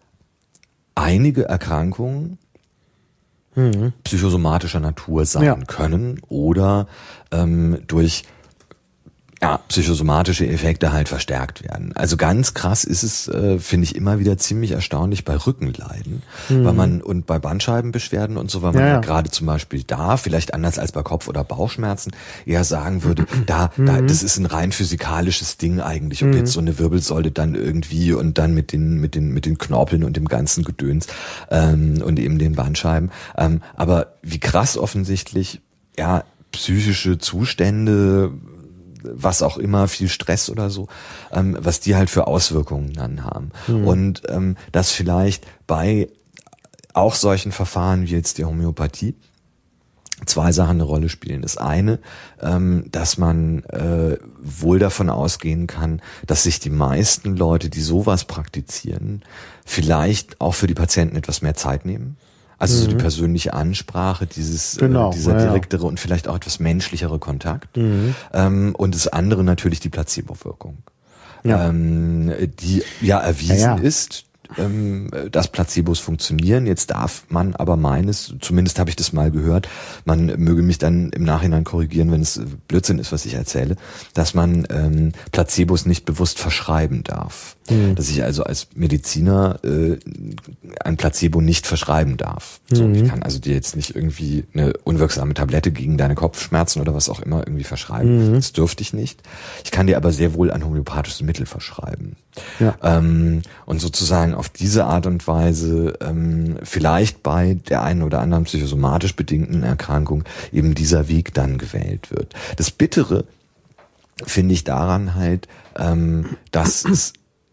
einige Erkrankungen Mhm. psychosomatischer Natur sein ja. können oder ähm, durch ja, psychosomatische Effekte halt verstärkt werden. Also ganz krass ist es, äh, finde ich, immer wieder ziemlich erstaunlich bei Rückenleiden, mhm. weil man und bei Bandscheibenbeschwerden und so, weil man ja, ja. gerade zum Beispiel da, vielleicht anders als bei Kopf- oder Bauchschmerzen, eher sagen würde, da, mhm. da, das ist ein rein physikalisches Ding eigentlich, ob mhm. jetzt so eine Wirbelsäule dann irgendwie und dann mit den, mit den, mit den Knorpeln und dem ganzen Gedöns ähm, und eben den Bandscheiben. Ähm, aber wie krass offensichtlich, ja, psychische Zustände, was auch immer, viel Stress oder so, ähm, was die halt für Auswirkungen dann haben. Mhm. Und ähm, dass vielleicht bei auch solchen Verfahren wie jetzt die Homöopathie zwei Sachen eine Rolle spielen. Das eine, ähm, dass man äh, wohl davon ausgehen kann, dass sich die meisten Leute, die sowas praktizieren, vielleicht auch für die Patienten etwas mehr Zeit nehmen. Also mhm. so die persönliche Ansprache, dieses genau, äh, dieser ja, direktere und vielleicht auch etwas menschlichere Kontakt. Mhm. Ähm, und das andere natürlich die Placebo-Wirkung, ja. ähm, die ja erwiesen ja, ja. ist, ähm, dass Placebos funktionieren. Jetzt darf man aber meines, zumindest habe ich das mal gehört, man möge mich dann im Nachhinein korrigieren, wenn es Blödsinn ist, was ich erzähle, dass man ähm, Placebos nicht bewusst verschreiben darf. Mhm. Dass ich also als Mediziner äh, ein Placebo nicht verschreiben darf. So, mhm. Ich kann also dir jetzt nicht irgendwie eine unwirksame Tablette gegen deine Kopfschmerzen oder was auch immer irgendwie verschreiben. Mhm. Das dürfte ich nicht. Ich kann dir aber sehr wohl ein homöopathisches Mittel verschreiben. Ja. Ähm, und sozusagen auf diese Art und Weise ähm, vielleicht bei der einen oder anderen psychosomatisch bedingten Erkrankung eben dieser Weg dann gewählt wird. Das Bittere finde ich daran halt, ähm, dass es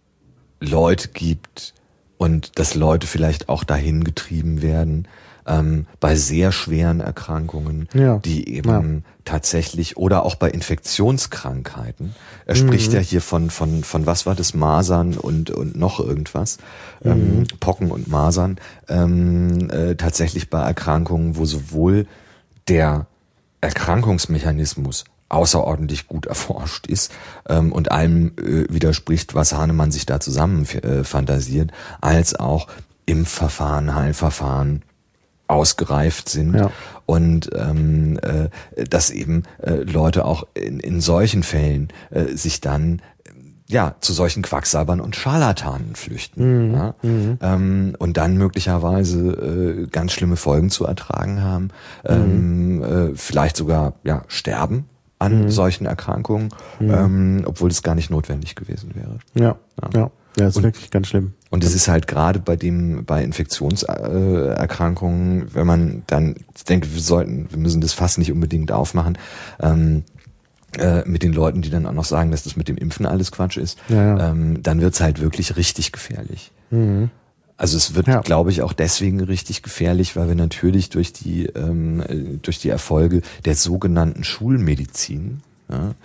Leute gibt und dass Leute vielleicht auch dahin getrieben werden, ähm, bei sehr schweren Erkrankungen, ja. die eben ja. tatsächlich, oder auch bei Infektionskrankheiten, er mhm. spricht ja hier von, von, von was war das, Masern und, und noch irgendwas, mhm. ähm, Pocken und Masern, ähm, äh, tatsächlich bei Erkrankungen, wo sowohl der Erkrankungsmechanismus außerordentlich gut erforscht ist ähm, und allem äh, widerspricht, was Hahnemann sich da zusammen äh, fantasiert, als auch Impfverfahren, Heilverfahren ausgereift sind ja. und ähm, äh, dass eben äh, Leute auch in, in solchen Fällen äh, sich dann ja zu solchen Quacksalbern und Scharlatanen flüchten mhm. ja? mhm. Ähm, und dann möglicherweise äh, ganz schlimme Folgen zu ertragen haben, ähm, mhm. äh, vielleicht sogar ja sterben an mhm. solchen Erkrankungen, mhm. ähm, obwohl es gar nicht notwendig gewesen wäre. Ja, ja, ja, ja ist und, wirklich ganz schlimm. Und es ist halt gerade bei dem, bei Infektionserkrankungen, wenn man dann, ich denke, wir sollten, wir müssen das Fass nicht unbedingt aufmachen, ähm, äh, mit den Leuten, die dann auch noch sagen, dass das mit dem Impfen alles Quatsch ist, ja, ja. Ähm, dann wird's halt wirklich richtig gefährlich. Mhm. Also es wird, ja. glaube ich, auch deswegen richtig gefährlich, weil wir natürlich durch die ähm, durch die Erfolge der sogenannten Schulmedizin ja,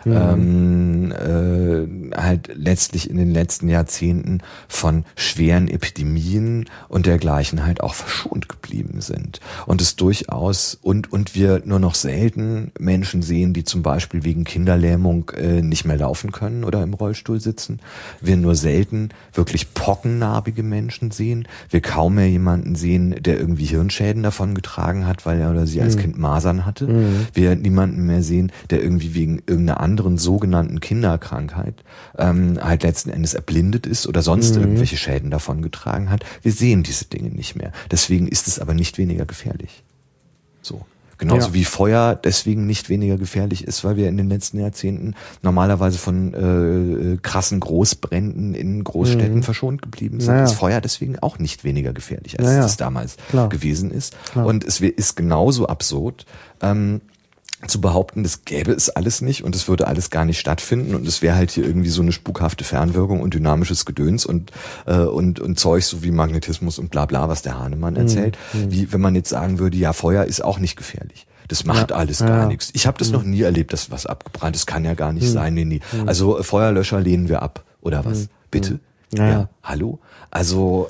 mhm. ähm, äh, halt letztlich in den letzten Jahrzehnten von schweren Epidemien und dergleichen halt auch verschont geblieben sind. Und es durchaus, und und wir nur noch selten Menschen sehen, die zum Beispiel wegen Kinderlähmung äh, nicht mehr laufen können oder im Rollstuhl sitzen. Wir nur selten wirklich pockennarbige Menschen sehen. Wir kaum mehr jemanden sehen, der irgendwie Hirnschäden davon getragen hat, weil er oder sie als mhm. Kind Masern hatte. Mhm. Wir niemanden mehr sehen, der irgendwie wegen irgendeiner anderen sogenannten Kinderkrankheit ähm, halt letzten Endes erblindet ist oder sonst mhm. irgendwelche Schäden davon getragen hat. Wir sehen diese Dinge nicht mehr. Deswegen ist es aber nicht weniger gefährlich. So. Genauso ja. wie Feuer deswegen nicht weniger gefährlich ist, weil wir in den letzten Jahrzehnten normalerweise von äh, krassen Großbränden in Großstädten mhm. verschont geblieben sind. Naja. Ist Feuer deswegen auch nicht weniger gefährlich, als naja. es damals Klar. gewesen ist. Klar. Und es ist genauso absurd, ähm, zu behaupten, das gäbe es alles nicht und es würde alles gar nicht stattfinden und es wäre halt hier irgendwie so eine spukhafte Fernwirkung und dynamisches Gedöns und äh, und und Zeug so wie Magnetismus und bla bla, was der Hahnemann erzählt. Mhm. Wie wenn man jetzt sagen würde, ja, Feuer ist auch nicht gefährlich. Das macht ja, alles gar ja. nichts. Ich habe das mhm. noch nie erlebt, dass was abgebrannt ist. Kann ja gar nicht mhm. sein. Nee, nee. Mhm. Also Feuerlöscher lehnen wir ab. Oder was? Mhm. Bitte? Ja, ja. Hallo? Also...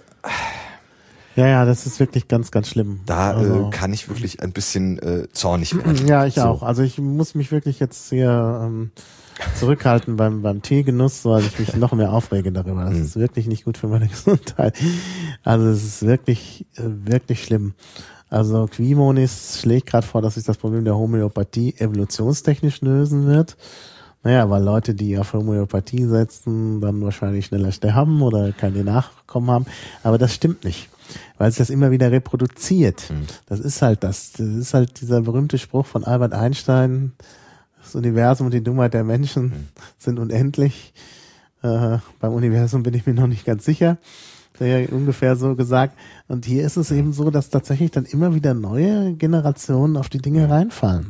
Ja, ja, das ist wirklich ganz, ganz schlimm. Da also, äh, kann ich wirklich ein bisschen äh, zornig werden. Ja, ich so. auch. Also ich muss mich wirklich jetzt hier ähm, zurückhalten beim beim Teegenuss, weil ich mich noch mehr aufrege darüber. Das mhm. ist wirklich nicht gut für meine Gesundheit. Also es ist wirklich, äh, wirklich schlimm. Also Quimonis schlägt gerade vor, dass sich das Problem der Homöopathie evolutionstechnisch lösen wird. Naja, weil Leute, die auf Homöopathie setzen, dann wahrscheinlich schneller sterben oder keine Nachkommen haben. Aber das stimmt nicht. Weil sich das immer wieder reproduziert. Mhm. Das ist halt das. Das ist halt dieser berühmte Spruch von Albert Einstein, das Universum und die Dummheit der Menschen mhm. sind unendlich. Äh, beim Universum bin ich mir noch nicht ganz sicher. Ja, ungefähr so gesagt. Und hier ist es eben so, dass tatsächlich dann immer wieder neue Generationen auf die Dinge reinfallen.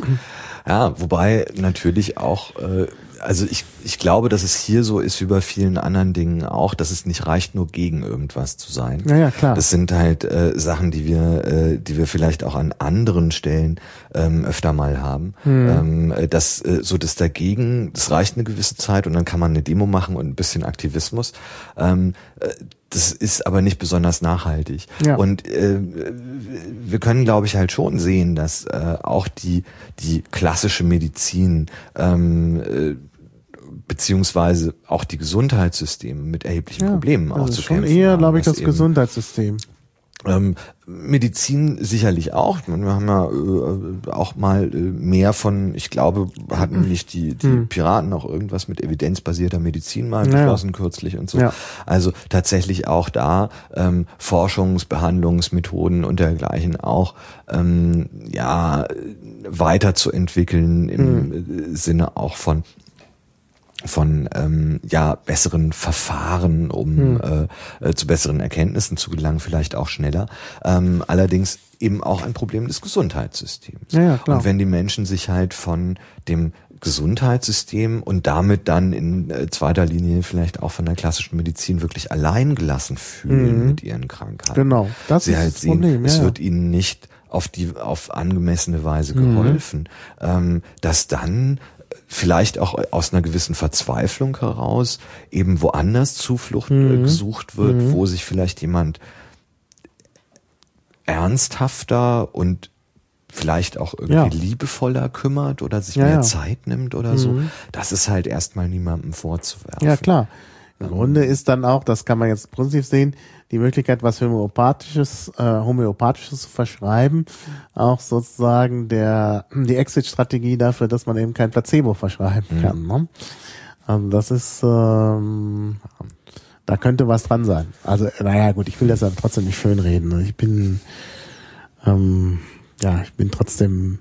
Ja, wobei natürlich auch, äh, also ich ich glaube, dass es hier so ist wie bei vielen anderen Dingen auch, dass es nicht reicht, nur gegen irgendwas zu sein. Ja, ja, klar. Das sind halt äh, Sachen, die wir äh, die wir vielleicht auch an anderen Stellen ähm, öfter mal haben. Hm. Ähm, das äh, so das dagegen, das reicht eine gewisse Zeit und dann kann man eine Demo machen und ein bisschen Aktivismus. Ähm, äh, Das ist aber nicht besonders nachhaltig. Ja. Und äh, wir können, glaube ich, halt schon sehen, dass äh, auch die die klassische Medizin ähm, äh, beziehungsweise auch die Gesundheitssysteme mit erheblichen ja, Problemen also auch zu schon kämpfen eher, haben, glaube ich, das Gesundheitssystem. Ähm, Medizin sicherlich auch. Wir haben ja äh, auch mal äh, mehr von, ich glaube, hatten nicht die, die mhm. Piraten auch irgendwas mit evidenzbasierter Medizin mal beschlossen ja. kürzlich und so. Ja. Also tatsächlich auch da ähm, Forschungs-, Behandlungsmethoden und dergleichen auch ähm, ja weiterzuentwickeln im mhm. Sinne auch von von ähm, ja besseren Verfahren, um hm. äh, äh, zu besseren Erkenntnissen zu gelangen, vielleicht auch schneller. Ähm, allerdings eben auch ein Problem des Gesundheitssystems. Ja, ja, klar. Und wenn die Menschen sich halt von dem Gesundheitssystem und damit dann in äh, zweiter Linie vielleicht auch von der klassischen Medizin wirklich alleingelassen fühlen mhm. mit ihren Krankheiten. Genau, das Sie ist halt das sehen, Problem. Ja, es ja. wird ihnen nicht auf die auf angemessene Weise geholfen, mhm. ähm, dass dann vielleicht auch aus einer gewissen Verzweiflung heraus eben woanders Zuflucht mhm. gesucht wird, mhm. wo sich vielleicht jemand ernsthafter und vielleicht auch irgendwie ja. liebevoller kümmert oder sich ja, mehr ja. Zeit nimmt oder mhm. so. Das ist halt erstmal niemandem vorzuwerfen. Ja, klar. Im ähm, Grunde ist dann auch, das kann man jetzt positiv sehen, die Möglichkeit, was Homöopathisches, äh, Homöopathisches zu verschreiben, auch sozusagen der die Exit-Strategie dafür, dass man eben kein Placebo verschreiben mhm. kann. Ne? Also das ist, ähm, da könnte was dran sein. Also naja, gut, ich will das dann trotzdem nicht schönreden. Ich bin, ähm, ja, ich bin trotzdem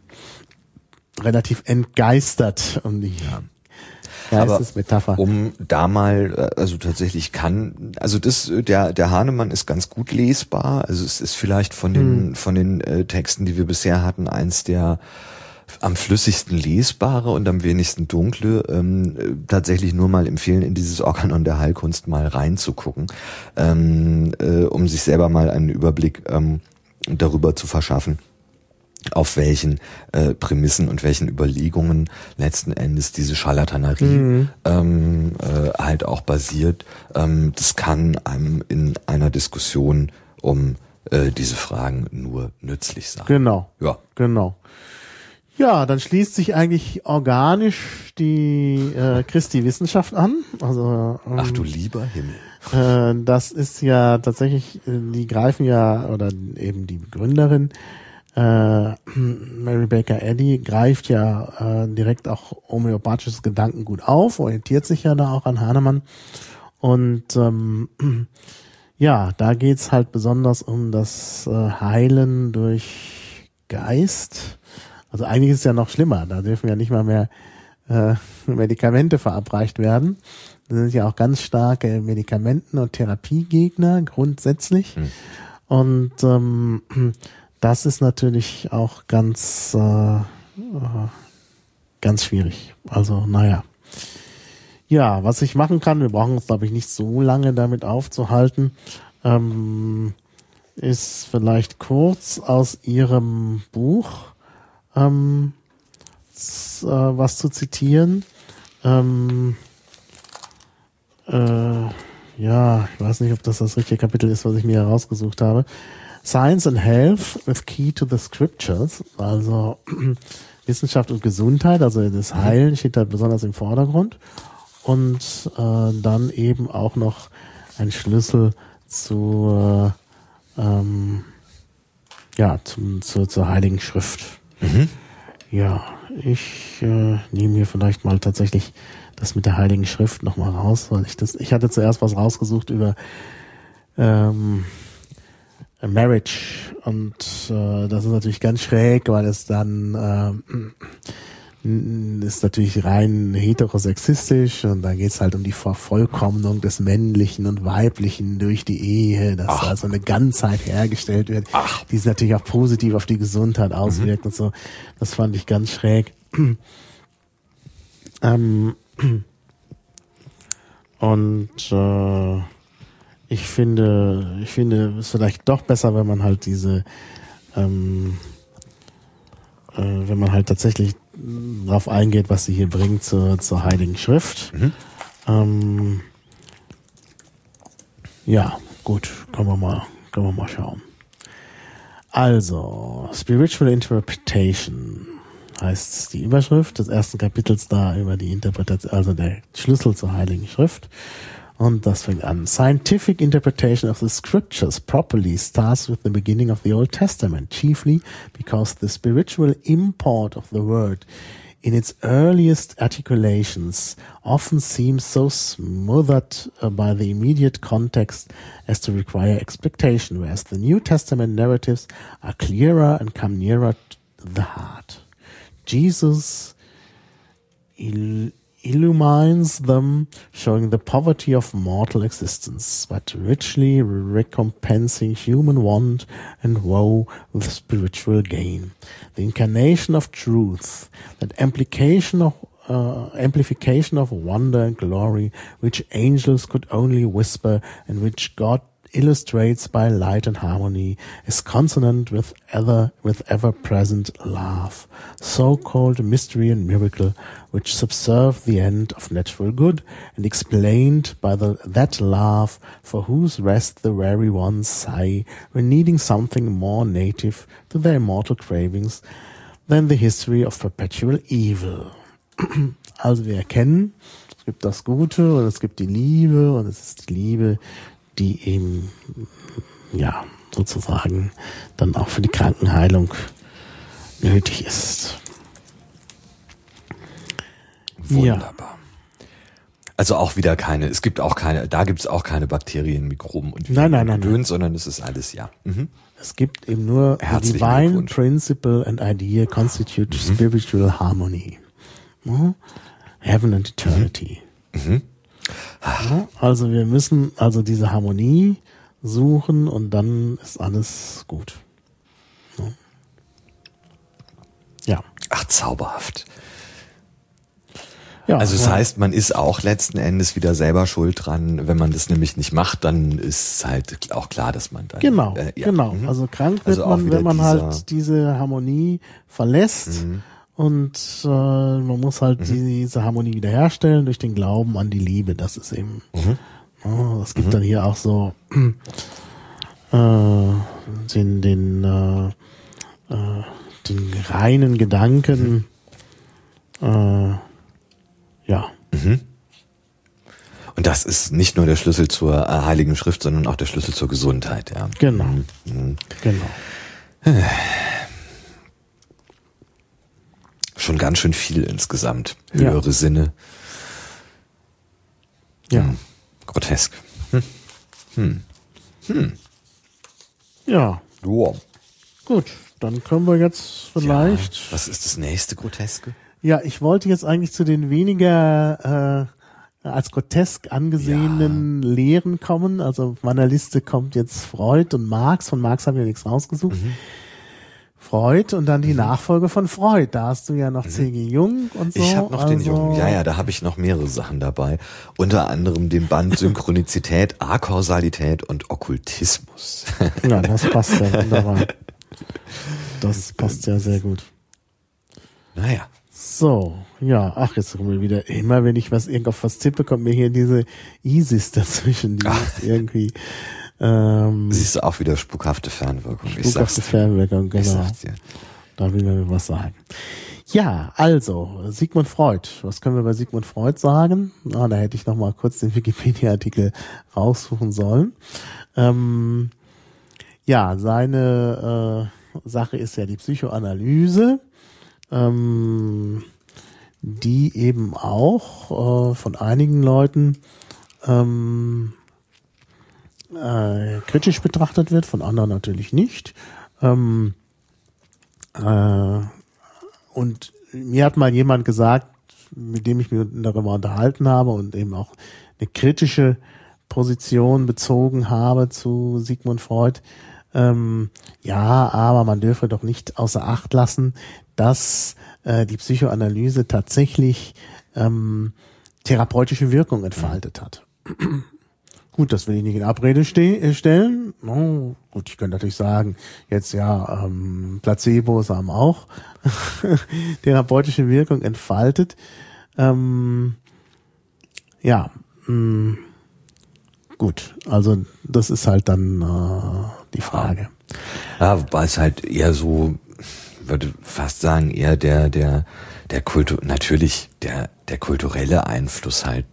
relativ entgeistert um die ja. Geistesmetapher. Um da mal, also tatsächlich kann, also das, der, der Hahnemann ist ganz gut lesbar. Also es ist vielleicht von den, hm. von den äh, Texten, die wir bisher hatten, eins der am flüssigsten lesbare und am wenigsten dunkle, ähm, tatsächlich nur mal empfehlen, in dieses Organon der Heilkunst mal reinzugucken, ähm, äh, um sich selber mal einen Überblick ähm, darüber zu verschaffen, auf welchen äh, Prämissen und welchen Überlegungen letzten Endes diese Scharlatanerie mhm. ähm, äh, halt auch basiert. Ähm, das kann einem in einer Diskussion um äh, diese Fragen nur nützlich sein. Genau. Ja. Genau. Ja, dann schließt sich eigentlich organisch die äh, Christi-Wissenschaft an. Also ähm, ach du lieber Himmel. Äh, das ist ja tatsächlich, die greifen ja, oder eben die Gründerin, Äh, Mary Baker Eddy greift ja äh, direkt auch homöopathisches Gedankengut auf, orientiert sich ja da auch an Hahnemann und ähm, ja, da geht's halt besonders um das äh, Heilen durch Geist. Also eigentlich ist es ja noch schlimmer, da dürfen ja nicht mal mehr äh, Medikamente verabreicht werden. Das sind ja auch ganz starke Medikamenten- und Therapiegegner grundsätzlich hm. und ähm, das ist natürlich auch ganz, äh, ganz schwierig. Also, naja. Ja, was ich machen kann, wir brauchen uns, glaube ich, nicht so lange damit aufzuhalten, ähm, ist vielleicht kurz aus Ihrem Buch ähm, z, äh, was zu zitieren. Ähm, äh, ja, ich weiß nicht, ob das das richtige Kapitel ist, was ich mir herausgesucht habe. Science and Health with Key to the Scriptures, also Wissenschaft und Gesundheit, also das Heilen steht da besonders im Vordergrund und äh, dann eben auch noch ein Schlüssel zu äh, ähm, ja zum, zu, zur Heiligen Schrift. Mhm. Ja, ich äh, nehme hier vielleicht mal tatsächlich das mit der Heiligen Schrift nochmal raus, weil ich das, ich hatte zuerst was rausgesucht über ähm, Marriage und äh, das ist natürlich ganz schräg, weil es dann äh, ist natürlich rein heterosexistisch und da geht's halt um die Vervollkommnung des Männlichen und Weiblichen durch die Ehe, dass Ach. also eine Ganzheit hergestellt wird, Ach. die sich natürlich auch positiv auf die Gesundheit auswirkt mhm. und so. Das fand ich ganz schräg. ähm, und äh, Ich finde, ich finde, es ist vielleicht doch besser, wenn man halt diese, ähm, äh, wenn man halt tatsächlich darauf eingeht, was sie hier bringt zur, zur Heiligen Schrift. Mhm. Ähm, ja, gut, können wir mal, können wir mal schauen. Also, Spiritual Interpretation heißt die Überschrift des ersten Kapitels da über die Interpretation, also der Schlüssel zur Heiligen Schrift. Und das fängt an. Scientific interpretation of the scriptures properly starts with the beginning of the Old Testament, chiefly because the spiritual import of the word in its earliest articulations often seems so smothered uh, by the immediate context as to require expectation, whereas the New Testament narratives are clearer and come nearer to the heart. Jesus il- illumines them, showing the poverty of mortal existence, but richly recompensing human want and woe with spiritual gain. The incarnation of truth, that amplification of uh, amplification of wonder and glory, which angels could only whisper, and which God illustrates by light and harmony, is consonant with ever with ever-present love, so-called mystery and miracle, which subserve the end of natural good, and explained by the that love for whose rest the weary ones sigh, when needing something more native to their immortal cravings than the history of perpetual evil. Also wir erkennen, es gibt das Gute und es gibt die Liebe, und es ist die Liebe, die eben, ja, sozusagen dann auch für die Krankenheilung nötig ist. Wunderbar. Ja. Also auch wieder keine, es gibt auch keine, da gibt es auch keine Bakterien, Mikroben und nein, nein, nein, Gedöns, sondern es ist alles, ja. Mhm. Es gibt eben nur the divine principle and idea constitute mhm. spiritual harmony. Mhm. Heaven and eternity. Mhm. Mhm. Ja, also wir müssen also diese Harmonie suchen und dann ist alles gut. Ja. Ja. Ach, zauberhaft. Ja, also das ja. heißt, man ist auch letzten Endes wieder selber schuld dran. Wenn man das nämlich nicht macht, dann ist halt auch klar, dass man dann... Genau, äh, ja. genau. Mhm. Also krank wird also man, wenn man dieser, halt diese Harmonie verlässt. Mhm. Und äh, man muss halt mhm. diese Harmonie wiederherstellen durch den Glauben an die Liebe. Das ist eben, mhm. oh, es gibt mhm. dann hier auch so äh, den, den, äh, äh, den reinen Gedanken. Mhm. Äh, ja. Mhm. Und das ist nicht nur der Schlüssel zur äh, Heiligen Schrift, sondern auch der Schlüssel zur Gesundheit. Ja. Genau. Mhm. Genau. Schon ganz schön viel insgesamt. Höhere ja. Sinne. Ja. Hm. Grotesk. Hm. Hm. Hm. Ja. Wow. Gut, dann können wir jetzt vielleicht... Ja. Was ist das nächste Groteske? Ja, ich wollte jetzt eigentlich zu den weniger äh, als grotesk angesehenen ja. Lehren kommen. Also auf meiner Liste kommt jetzt Freud und Marx. Von Marx habe ich ja nichts rausgesucht. Mhm. Freud und dann die mhm. Nachfolge von Freud. Da hast du ja noch mhm. C G Jung und so. Ich habe noch also den Jung. Ja, ja, da habe ich noch mehrere Sachen dabei. Unter anderem den Band Synchronizität, Akausalität und Okkultismus. Ja, das passt ja wunderbar. Das passt ja sehr gut. Naja. So, ja, ach, jetzt kommen wir wieder, immer wenn ich was irgendauf was tippe, kommt mir hier diese ISIS dazwischen, die ist irgendwie, ähm, siehst du auch wieder spukhafte Fernwirkung. Spukhafte Fernwirkung, genau. Da will man was sagen. Ja, also, Sigmund Freud. Was können wir bei Sigmund Freud sagen? Ah, da hätte ich noch mal kurz den Wikipedia-Artikel raussuchen sollen. Ähm, ja, seine äh, Sache ist ja die Psychoanalyse. Ähm, die eben auch äh, von einigen Leuten ähm, äh, kritisch betrachtet wird, von anderen natürlich nicht. Ähm, äh, und mir hat mal jemand gesagt, mit dem ich mich darüber unterhalten habe und eben auch eine kritische Position bezogen habe zu Sigmund Freud, ähm, ja, aber man dürfe doch nicht außer Acht lassen, dass äh, die Psychoanalyse tatsächlich ähm, therapeutische Wirkung entfaltet hat. Gut, das will ich nicht in Abrede ste- stellen. Oh, gut, ich könnte natürlich sagen, jetzt ja, ähm, Placebos haben auch therapeutische Wirkung entfaltet. Ähm, ja, mh, gut, also das ist halt dann äh, die Frage. Ja, wobei es halt eher so, würde fast sagen, eher der, der, der Kultur, natürlich der, der kulturelle Einfluss halt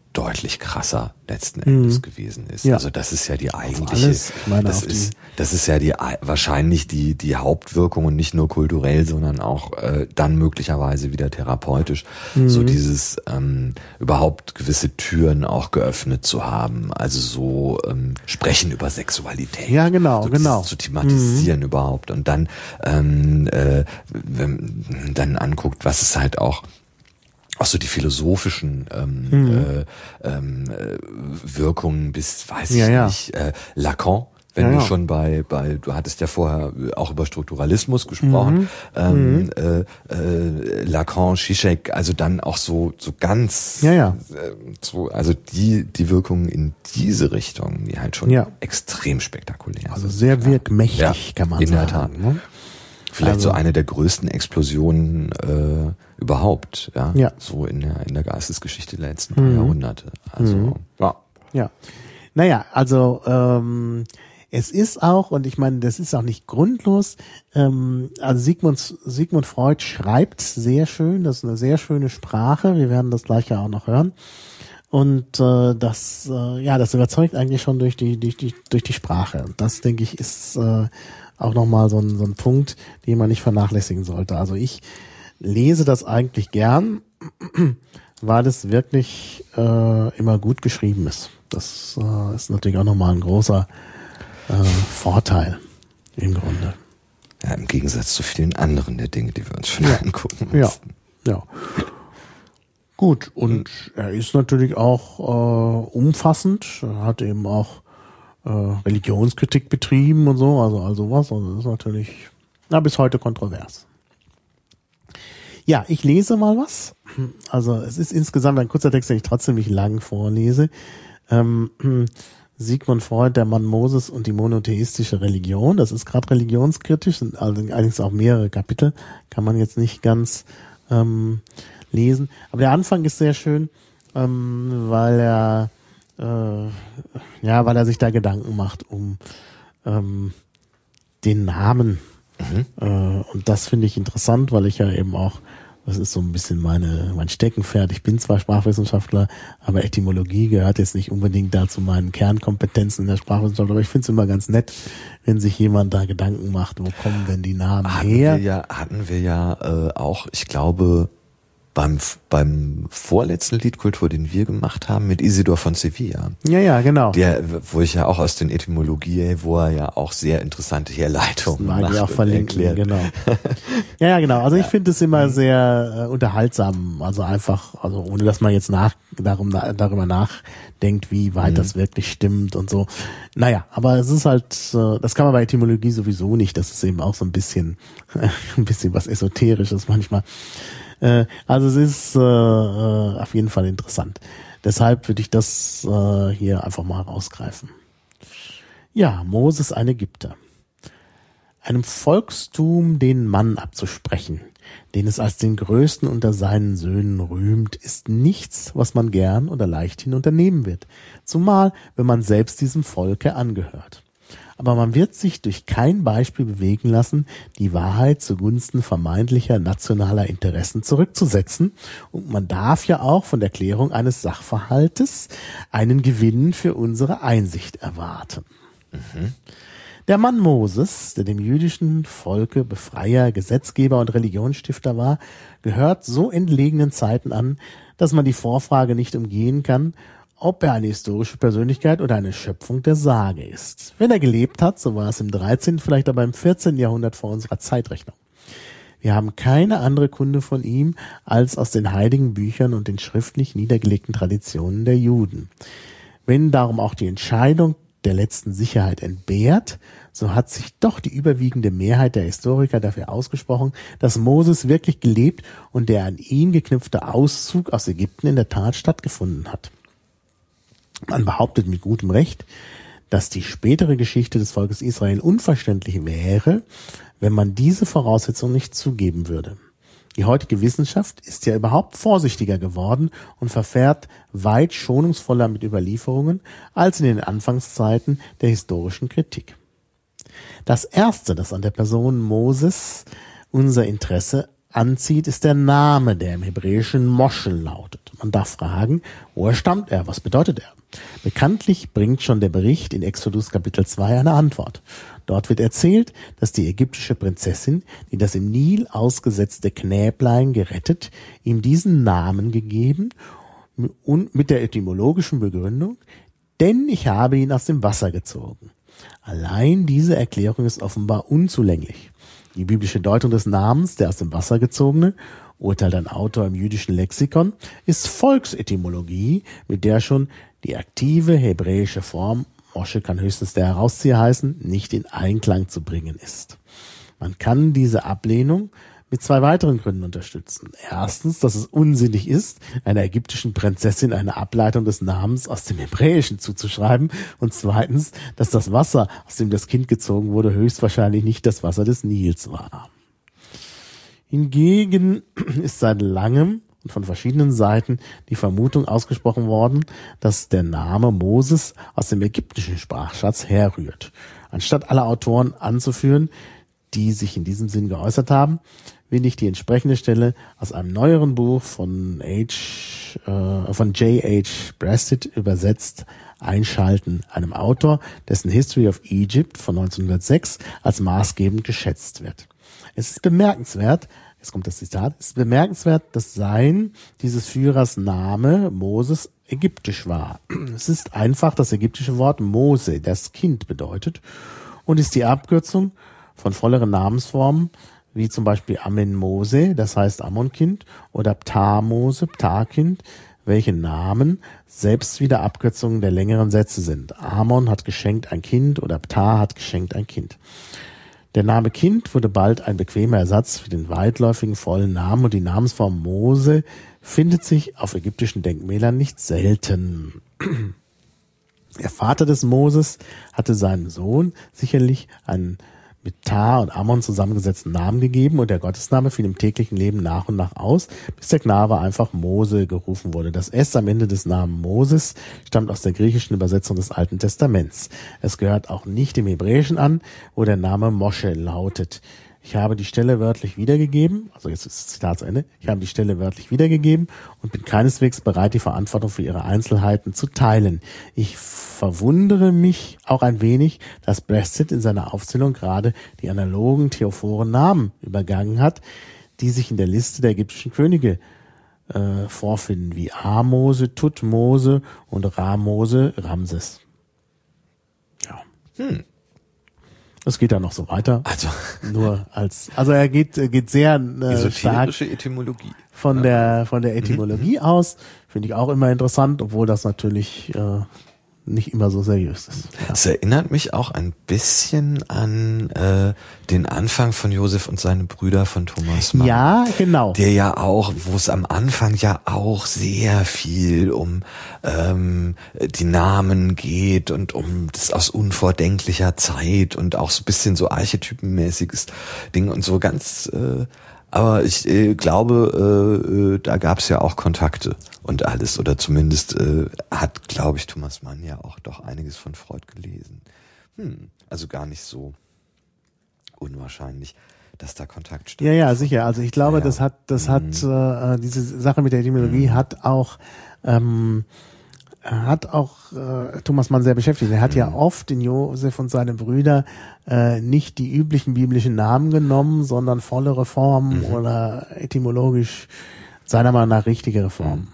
deutlich krasser letzten Endes mhm. gewesen ist. Ja. Also das ist ja die eigentliche, alles, ich meine, das ist, das ist ja die wahrscheinlich die die Hauptwirkung und nicht nur kulturell, sondern auch äh, dann möglicherweise wieder therapeutisch, mhm. so dieses ähm, überhaupt gewisse Türen auch geöffnet zu haben. Also so ähm, sprechen über Sexualität. Ja, genau, so genau. Zu thematisieren mhm. überhaupt und dann ähm, äh, wenn man dann anguckt, was es halt auch auch so die philosophischen ähm, mhm. äh, ähm, äh, Wirkungen bis, weiß ja, ich ja. nicht, äh, Lacan, wenn ja, du ja. schon bei, bei, du hattest ja vorher auch über Strukturalismus gesprochen, mhm. ähm, mhm. Äh, äh, Lacan, Zizek, also dann auch so so ganz, ja, ja. Äh, so, also die die Wirkungen in diese Richtung, die halt schon ja. extrem spektakulär also sind. Also sehr wirkmächtig, ja, kann man in sagen. In der Tat. Ne? Vielleicht also, so eine der größten Explosionen äh, überhaupt, ja? ja, so in der in der Geistesgeschichte der letzten mhm. Jahrhunderte. Also mhm. ja, ja. Naja, also ähm, es ist auch, und ich meine, das ist auch nicht grundlos. Ähm, also Sigmund Sigmund Freud schreibt sehr schön, das ist eine sehr schöne Sprache. Wir werden das gleich ja auch noch hören. Und äh, das, äh, ja, das überzeugt eigentlich schon durch die durch die durch die Sprache. Und das, denke ich, ist äh, auch nochmal so ein, so ein Punkt, den man nicht vernachlässigen sollte. Also ich lese das eigentlich gern, weil es wirklich äh, immer gut geschrieben ist. Das äh, ist natürlich auch nochmal ein großer äh, Vorteil im Grunde. Ja, im Gegensatz zu vielen anderen der Dinge, die wir uns schon ja. angucken mussten. Ja, ja. Gut, und er ist natürlich auch äh, umfassend. Er hat eben auch äh, Religionskritik betrieben und so, also all sowas. Also das ist natürlich na, bis heute kontrovers. Ja, ich lese mal was. Also es ist insgesamt ein kurzer Text, den ich trotzdem nicht lang vorlese. Ähm, Sigmund Freud, der Mann Moses und die monotheistische Religion. Das ist gerade religionskritisch, sind allerdings auch mehrere Kapitel. Kann man jetzt nicht ganz ähm, lesen. Aber der Anfang ist sehr schön, ähm, weil er äh, ja, weil er sich da Gedanken macht um ähm, den Namen. Mhm. Äh, und das finde ich interessant, weil ich ja eben auch, das ist so ein bisschen meine mein Steckenpferd. Ich bin zwar Sprachwissenschaftler, aber Etymologie gehört jetzt nicht unbedingt dazu meinen Kernkompetenzen in der Sprachwissenschaft. Aber ich finde es immer ganz nett, wenn sich jemand da Gedanken macht, wo kommen denn die Namen hatten her? Wir ja, hatten wir ja äh, auch, ich glaube, beim beim vorletzten Liedkultur, den wir gemacht haben, mit Isidor von Sevilla. Ja, ja, genau. Der, wo ich ja auch aus den Etymologie, wo er ja auch sehr interessante Herleitungen macht. Mag ich auch verlinken, erklärt. Genau. Ja, ja, genau. Also ich finde es immer sehr äh, unterhaltsam, also einfach, also ohne dass man jetzt nach darum darüber nachdenkt, wie weit mhm. das wirklich stimmt und so. Naja, aber es ist halt, äh, das kann man bei Etymologie sowieso nicht. Das ist eben auch so ein bisschen, ein bisschen was Esoterisches manchmal. Also es ist äh, auf jeden Fall interessant. Deshalb würde ich das äh, hier einfach mal rausgreifen. Ja, Moses, ein Ägypter. Einem Volkstum den Mann abzusprechen, den es als den Größten unter seinen Söhnen rühmt, ist nichts, was man gern oder leichthin unternehmen wird, zumal wenn man selbst diesem Volke angehört. Aber man wird sich durch kein Beispiel bewegen lassen, die Wahrheit zugunsten vermeintlicher nationaler Interessen zurückzusetzen. Und man darf ja auch von der Klärung eines Sachverhaltes einen Gewinn für unsere Einsicht erwarten. Mhm. Der Mann Moses, der dem jüdischen Volke Befreier, Gesetzgeber und Religionsstifter war, gehört so entlegenen Zeiten an, dass man die Vorfrage nicht umgehen kann, ob er eine historische Persönlichkeit oder eine Schöpfung der Sage ist. Wenn er gelebt hat, so war es im dreizehnten, vielleicht aber im vierzehnten Jahrhundert vor unserer Zeitrechnung. Wir haben keine andere Kunde von ihm als aus den heiligen Büchern und den schriftlich niedergelegten Traditionen der Juden. Wenn darum auch die Entscheidung der letzten Sicherheit entbehrt, so hat sich doch die überwiegende Mehrheit der Historiker dafür ausgesprochen, dass Moses wirklich gelebt und der an ihn geknüpfte Auszug aus Ägypten in der Tat stattgefunden hat. Man behauptet mit gutem Recht, dass die spätere Geschichte des Volkes Israel unverständlich wäre, wenn man diese Voraussetzung nicht zugeben würde. Die heutige Wissenschaft ist ja überhaupt vorsichtiger geworden und verfährt weit schonungsvoller mit Überlieferungen als in den Anfangszeiten der historischen Kritik. Das Erste, das an der Person Moses unser Interesse anzieht, ist der Name, der im Hebräischen Moshe lautet. Man darf fragen, woher stammt er? Was bedeutet er? Bekanntlich bringt schon der Bericht in Exodus Kapitel zwei eine Antwort. Dort wird erzählt, dass die ägyptische Prinzessin, die das im Nil ausgesetzte Knäblein gerettet, ihm diesen Namen gegeben und mit der etymologischen Begründung, denn ich habe ihn aus dem Wasser gezogen. Allein diese Erklärung ist offenbar unzulänglich. Die biblische Deutung des Namens, der aus dem Wasser gezogene, urteilt ein Autor im jüdischen Lexikon, ist Volksetymologie, mit der schon die aktive hebräische Form, Moshe kann höchstens der Herauszieher heißen, nicht in Einklang zu bringen ist. Man kann diese Ablehnung mit zwei weiteren Gründen unterstützen. Erstens, dass es unsinnig ist, einer ägyptischen Prinzessin eine Ableitung des Namens aus dem Hebräischen zuzuschreiben. Und zweitens, dass das Wasser, aus dem das Kind gezogen wurde, höchstwahrscheinlich nicht das Wasser des Nils war. Hingegen ist seit langem und von verschiedenen Seiten die Vermutung ausgesprochen worden, dass der Name Moses aus dem ägyptischen Sprachschatz herrührt. Anstatt alle Autoren anzuführen, die sich in diesem Sinn geäußert haben, will ich die entsprechende Stelle aus einem neueren Buch von H, äh, von J H Breasted übersetzt einschalten, einem Autor, dessen History of Egypt von neunzehnhundertsechs als maßgebend geschätzt wird. Es ist bemerkenswert, jetzt kommt das Zitat, es ist bemerkenswert, dass sein, dieses Führers Name Moses ägyptisch war. Es ist einfach das ägyptische Wort Mose, das Kind bedeutet, und ist die Abkürzung von volleren Namensformen, wie zum Beispiel Amen Mose, das heißt Ammonkind, oder Ptah Mose, Ptahkind, welche Namen selbst wieder Abkürzungen der längeren Sätze sind. Amon hat geschenkt ein Kind oder Ptah hat geschenkt ein Kind. Der Name Kind wurde bald ein bequemer Ersatz für den weitläufigen vollen Namen und die Namensform Mose findet sich auf ägyptischen Denkmälern nicht selten. Der Vater des Moses hatte seinem Sohn sicherlich einen mit Ptah und Ammon zusammengesetzten Namen gegeben und der Gottesname fiel im täglichen Leben nach und nach aus, bis der Knabe einfach Mose gerufen wurde. Das S am Ende des Namens Moses stammt aus der griechischen Übersetzung des Alten Testaments. Es gehört auch nicht dem Hebräischen an, wo der Name Moshe lautet. Ich habe die Stelle wörtlich wiedergegeben, also jetzt ist das Zitat zu Ende, ich habe die Stelle wörtlich wiedergegeben und bin keineswegs bereit, die Verantwortung für ihre Einzelheiten zu teilen. Ich verwundere mich auch ein wenig, dass Breasted in seiner Aufzählung gerade die analogen theophoren Namen übergangen hat, die sich in der Liste der ägyptischen Könige äh, vorfinden, wie Ahmose, Tutmose und Ramose, Ramses. Ja. Hm. Es geht ja noch so weiter. Also nur als, also er geht geht sehr äh, stark Etymologie von ja. der von der Etymologie mhm. aus. Finde ich auch immer interessant, obwohl das natürlich äh, nicht immer so seriös ist. Ja. Es erinnert mich auch ein bisschen an äh, den Anfang von Josef und seine Brüder von Thomas Mann. Ja, genau. Der ja auch, wo es am Anfang ja auch sehr viel um ähm, die Namen geht und um das aus unvordenklicher Zeit und auch so ein bisschen so archetypenmäßiges Ding und so ganz äh, aber ich äh, glaube, äh, äh, da gab es ja auch Kontakte und alles. Oder zumindest äh, hat, glaube ich, Thomas Mann ja auch doch einiges von Freud gelesen. Hm, also gar nicht so unwahrscheinlich, dass da Kontakt steht. Ja, ja, sicher. Also ich glaube, ja, ja. das hat, das hm. hat äh, diese Sache mit der Etymologie hm. hat auch ähm, hat auch äh, Thomas Mann sehr beschäftigt. Er hat mhm. ja oft in Josef und seine Brüder äh, nicht die üblichen biblischen Namen genommen, sondern vollere Formen mhm. oder etymologisch seiner Meinung nach richtigere Formen.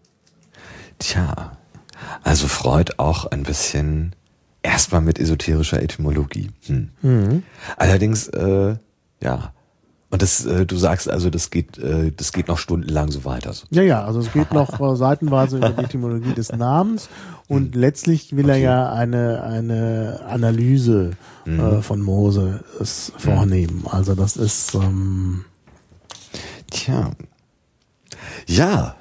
Tja, also Freud auch ein bisschen erstmal mit esoterischer Etymologie. Hm. Mhm. Allerdings, äh, ja, und das, äh, du sagst also, das geht, äh, das geht noch stundenlang so weiter. So. Ja, ja, also es geht noch äh, seitenweise über die Etymologie des Namens und hm. letztlich will okay. er ja eine eine Analyse hm. äh, von Mose es vornehmen. Also das ist ähm tja, ja.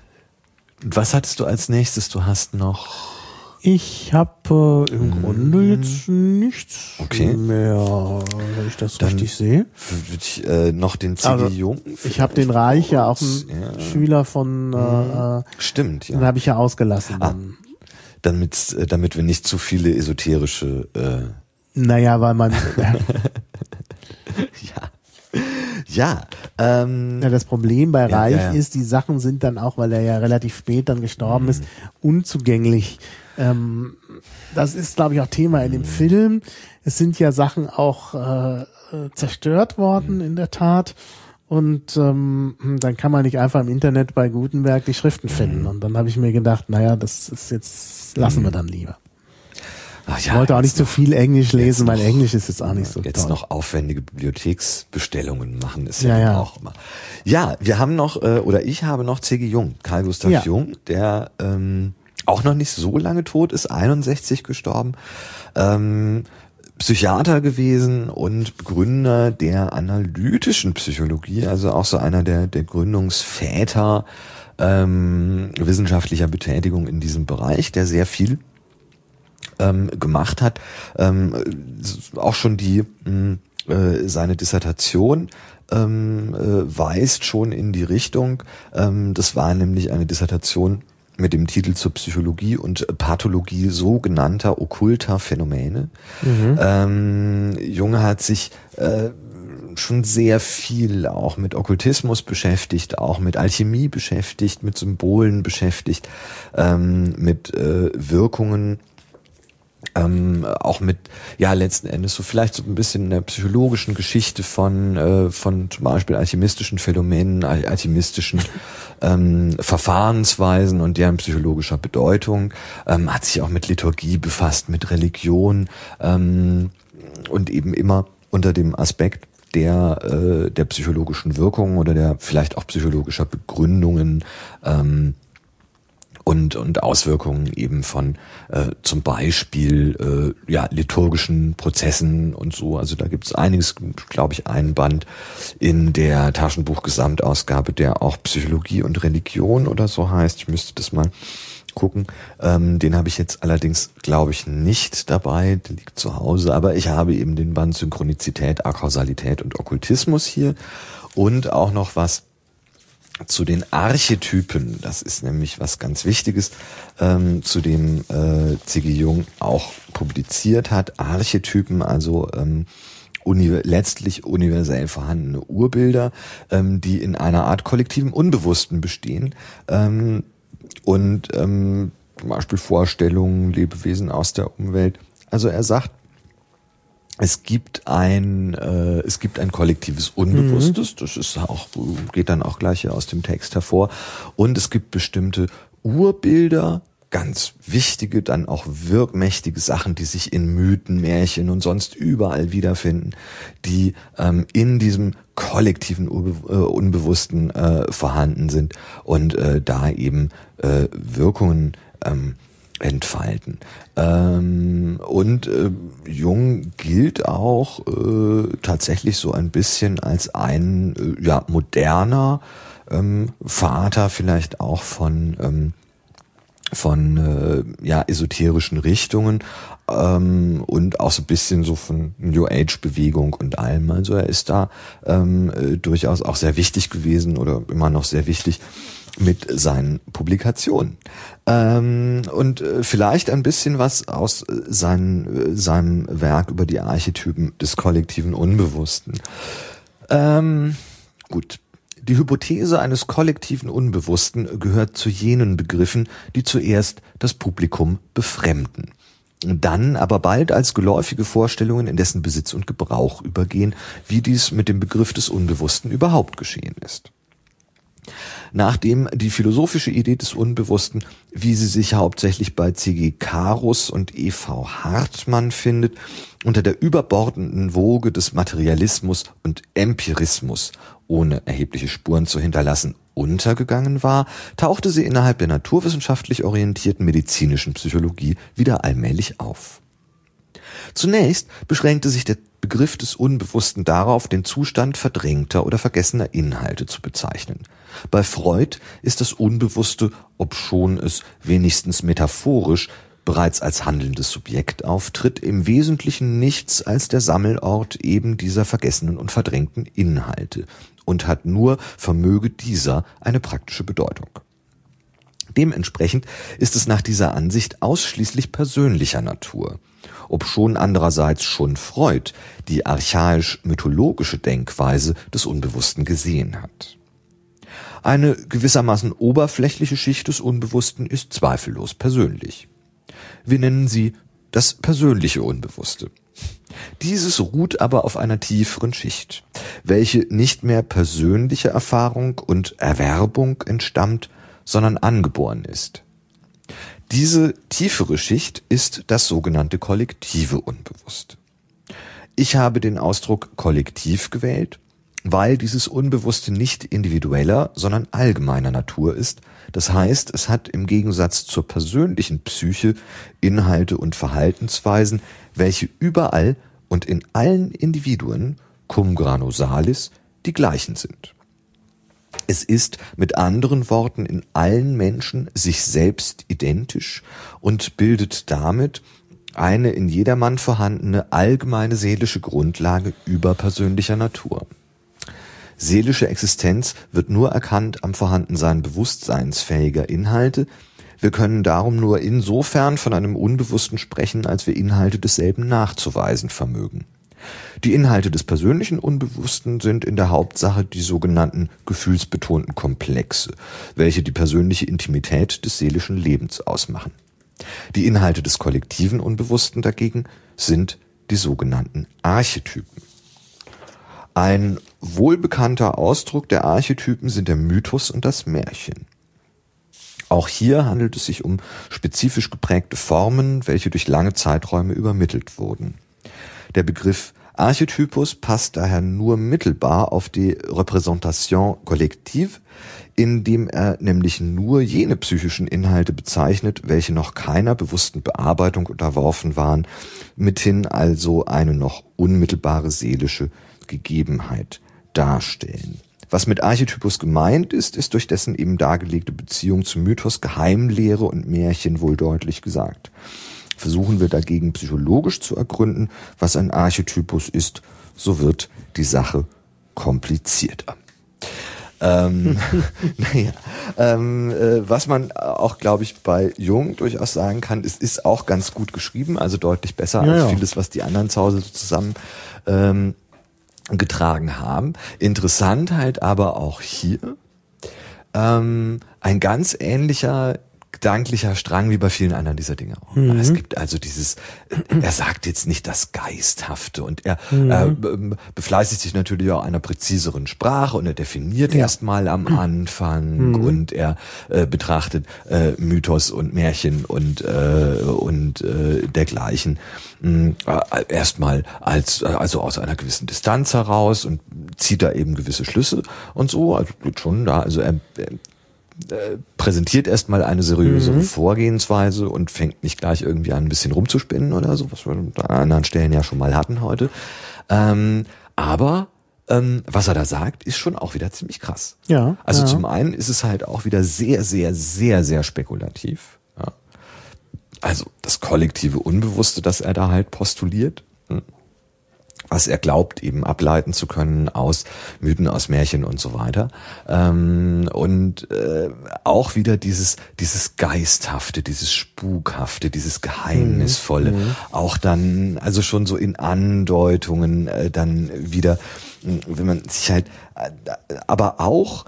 Was hattest du als nächstes? Du hast noch Ich habe äh, im hm. Grunde jetzt nichts okay. mehr, wenn ich das Dann richtig sehe. Würde ich äh, noch den C D Jung. Also, ich habe den Reich ja auch einen ja. Schüler von. Äh, Stimmt, ja. Den habe ich ja ausgelassen. Ah, damit, damit wir nicht zu viele esoterische. Äh naja, weil man. ja. Ja. Ähm, ja, das Problem bei Reich ja, ja. ist, die Sachen sind dann auch, weil er ja relativ spät dann gestorben mhm. ist, unzugänglich. Ähm, das ist, glaube ich, auch Thema in dem mhm. Film. Es sind ja Sachen auch äh, zerstört worden, mhm. in der Tat. Und ähm, dann kann man nicht einfach im Internet bei Gutenberg die Schriften finden. Und dann habe ich mir gedacht, naja, das ist jetzt, lassen mhm. wir dann lieber. Ach ja, ich wollte auch nicht so viel Englisch lesen, mein Englisch ist jetzt auch nicht so Jetzt toll. noch aufwendige Bibliotheksbestellungen machen, ist ja, ja, ja auch immer. Ja, wir haben noch, äh, oder ich habe noch C G Jung, Carl Gustav ja. Jung, der ähm, auch noch nicht so lange tot ist, einundsechzig gestorben, ähm, Psychiater gewesen und Begründer der analytischen Psychologie, also auch so einer der, der Gründungsväter ähm, wissenschaftlicher Betätigung in diesem Bereich, der sehr viel ähm, gemacht hat. Ähm, auch schon die mh, äh, seine Dissertation ähm, äh, weist schon in die Richtung. Ähm, das war nämlich eine Dissertation mit dem Titel zur Psychologie und Pathologie sogenannter okkulter Phänomene. Mhm. Ähm, Jung hat sich äh, schon sehr viel auch mit Okkultismus beschäftigt, auch mit Alchemie beschäftigt, mit Symbolen beschäftigt, ähm, mit äh, Wirkungen, ähm, auch mit, ja, letzten Endes so vielleicht so ein bisschen der psychologischen Geschichte von, äh, von zum Beispiel alchemistischen Phänomenen, al- alchemistischen ähm, Verfahrensweisen und deren psychologischer Bedeutung, ähm, hat sich auch mit Liturgie befasst, mit Religion, ähm, und eben immer unter dem Aspekt der, äh, der psychologischen Wirkung oder der vielleicht auch psychologischer Begründungen, ähm, und und Auswirkungen eben von äh, zum Beispiel äh, ja liturgischen Prozessen und so. Also da gibt es einiges, glaube ich, einen Band in der Taschenbuch-Gesamtausgabe, der auch Psychologie und Religion oder so heißt. Ich müsste das mal gucken. Ähm, den habe ich jetzt allerdings, glaube ich, nicht dabei. Der liegt zu Hause. Aber ich habe eben den Band Synchronizität, Akausalität und Okkultismus hier und auch noch was zu den Archetypen. Das ist nämlich was ganz Wichtiges, ähm, zu dem äh, C G Jung auch publiziert hat. Archetypen, also ähm, uni- letztlich universell vorhandene Urbilder, ähm, die in einer Art kollektiven Unbewussten bestehen, ähm, und ähm, zum Beispiel Vorstellungen, Lebewesen aus der Umwelt. Also er sagt, Es gibt ein, äh, es gibt ein kollektives Unbewusstes, das ist auch, geht dann auch gleich hier aus dem Text hervor. Und es gibt bestimmte Urbilder, ganz wichtige, dann auch wirkmächtige Sachen, die sich in Mythen, Märchen und sonst überall wiederfinden, die ähm, in diesem kollektiven Urbe- äh, Unbewussten äh, vorhanden sind und äh, da eben äh, Wirkungen ähm, entfalten. Ähm, und äh, Jung gilt auch äh, tatsächlich so ein bisschen als ein äh, ja moderner ähm, Vater vielleicht auch von ähm, von äh, ja esoterischen Richtungen ähm, und auch so ein bisschen so von New Age Bewegung und allem. Also er ist da ähm, äh, durchaus auch sehr wichtig gewesen oder immer noch sehr wichtig mit seinen Publikationen. Ähm, und äh, vielleicht ein bisschen was aus äh, sein, äh, seinem Werk über die Archetypen des kollektiven Unbewussten. Ähm, gut. Die Hypothese eines kollektiven Unbewussten gehört zu jenen Begriffen, die zuerst das Publikum befremden, dann aber bald als geläufige Vorstellungen in dessen Besitz und Gebrauch übergehen, wie dies mit dem Begriff des Unbewussten überhaupt geschehen ist. Nachdem die philosophische Idee des Unbewussten, wie sie sich hauptsächlich bei C G Carus und E V Hartmann findet, unter der überbordenden Woge des Materialismus und Empirismus, ohne erhebliche Spuren zu hinterlassen, untergegangen war, tauchte sie innerhalb der naturwissenschaftlich orientierten medizinischen Psychologie wieder allmählich auf. Zunächst beschränkte sich der Begriff des Unbewussten darauf, den Zustand verdrängter oder vergessener Inhalte zu bezeichnen. Bei Freud ist das Unbewusste, obschon es wenigstens metaphorisch bereits als handelndes Subjekt auftritt, im Wesentlichen nichts als der Sammelort eben dieser vergessenen und verdrängten Inhalte und hat nur vermöge dieser eine praktische Bedeutung. Dementsprechend ist es nach dieser Ansicht ausschließlich persönlicher Natur obschon andererseits schon Freud die archaisch-mythologische Denkweise des Unbewussten gesehen hat. Eine gewissermaßen oberflächliche Schicht des Unbewussten ist zweifellos persönlich. Wir nennen sie das persönliche Unbewusste. Dieses ruht aber auf einer tieferen Schicht, welche nicht mehr persönlicher Erfahrung und Erwerbung entstammt, sondern angeboren ist. Diese tiefere Schicht ist das sogenannte kollektive Unbewusste. Ich habe den Ausdruck kollektiv gewählt, weil dieses Unbewusste nicht individueller, sondern allgemeiner Natur ist. Das heißt, es hat im Gegensatz zur persönlichen Psyche Inhalte und Verhaltensweisen, welche überall und in allen Individuen, cum grano salis, die gleichen sind. Es ist mit anderen Worten in allen Menschen sich selbst identisch und bildet damit eine in jedermann vorhandene allgemeine seelische Grundlage überpersönlicher Natur. Seelische Existenz wird nur erkannt am Vorhandensein bewusstseinsfähiger Inhalte. Wir können darum nur insofern von einem Unbewussten sprechen, als wir Inhalte desselben nachzuweisen vermögen. Die Inhalte des persönlichen Unbewussten sind in der Hauptsache die sogenannten gefühlsbetonten Komplexe, welche die persönliche Intimität des seelischen Lebens ausmachen. Die Inhalte des kollektiven Unbewussten dagegen sind die sogenannten Archetypen. Ein wohlbekannter Ausdruck der Archetypen sind der Mythos und das Märchen. Auch hier handelt es sich um spezifisch geprägte Formen, welche durch lange Zeiträume übermittelt wurden. Der Begriff Archetypus passt daher nur mittelbar auf die Repräsentation collective, indem er nämlich nur jene psychischen Inhalte bezeichnet, welche noch keiner bewussten Bearbeitung unterworfen waren, mithin also eine noch unmittelbare seelische Gegebenheit darstellen. Was mit Archetypus gemeint ist, ist durch dessen eben dargelegte Beziehung zu Mythos, Geheimlehre und Märchen wohl deutlich gesagt. Versuchen wir dagegen psychologisch zu ergründen, was ein Archetypus ist, so wird die Sache komplizierter. ähm, naja, ähm, äh, was man auch, glaube ich, bei Jung durchaus sagen kann, es ist auch ganz gut geschrieben, also deutlich besser ja, als ja. vieles, was die anderen zu Hause so zusammen ähm, getragen haben. Interessant halt aber auch hier ähm, ein ganz ähnlicher gedanklicher Strang wie bei vielen anderen dieser Dinge auch. Mhm. Es gibt also dieses, er sagt jetzt nicht das Geisthafte und er mhm. äh, befleißigt sich natürlich auch einer präziseren Sprache und er definiert ja. erstmal am Anfang mhm. und er äh, betrachtet äh, Mythos und Märchen und äh, und äh, dergleichen äh, erstmal als also aus einer gewissen Distanz heraus und zieht da eben gewisse Schlüsse und so, also geht schon da, also er, er präsentiert erstmal eine seriösere mhm. Vorgehensweise und fängt nicht gleich irgendwie an, ein bisschen rumzuspinnen oder so, was wir an anderen Stellen ja schon mal hatten heute. Ähm, aber ähm, was er da sagt, ist schon auch wieder ziemlich krass. Ja. Also ja. zum einen ist es halt auch wieder sehr, sehr, sehr, sehr spekulativ. Ja. Also das kollektive Unbewusste, das er da halt postuliert. Hm. Was er glaubt, eben ableiten zu können aus Mythen, aus Märchen und so weiter. Ähm, und äh, auch wieder dieses dieses Geisthafte, dieses Spukhafte, dieses Geheimnisvolle. Mhm. Auch dann, also schon so in Andeutungen äh, dann wieder, wenn man sich halt, äh, aber auch,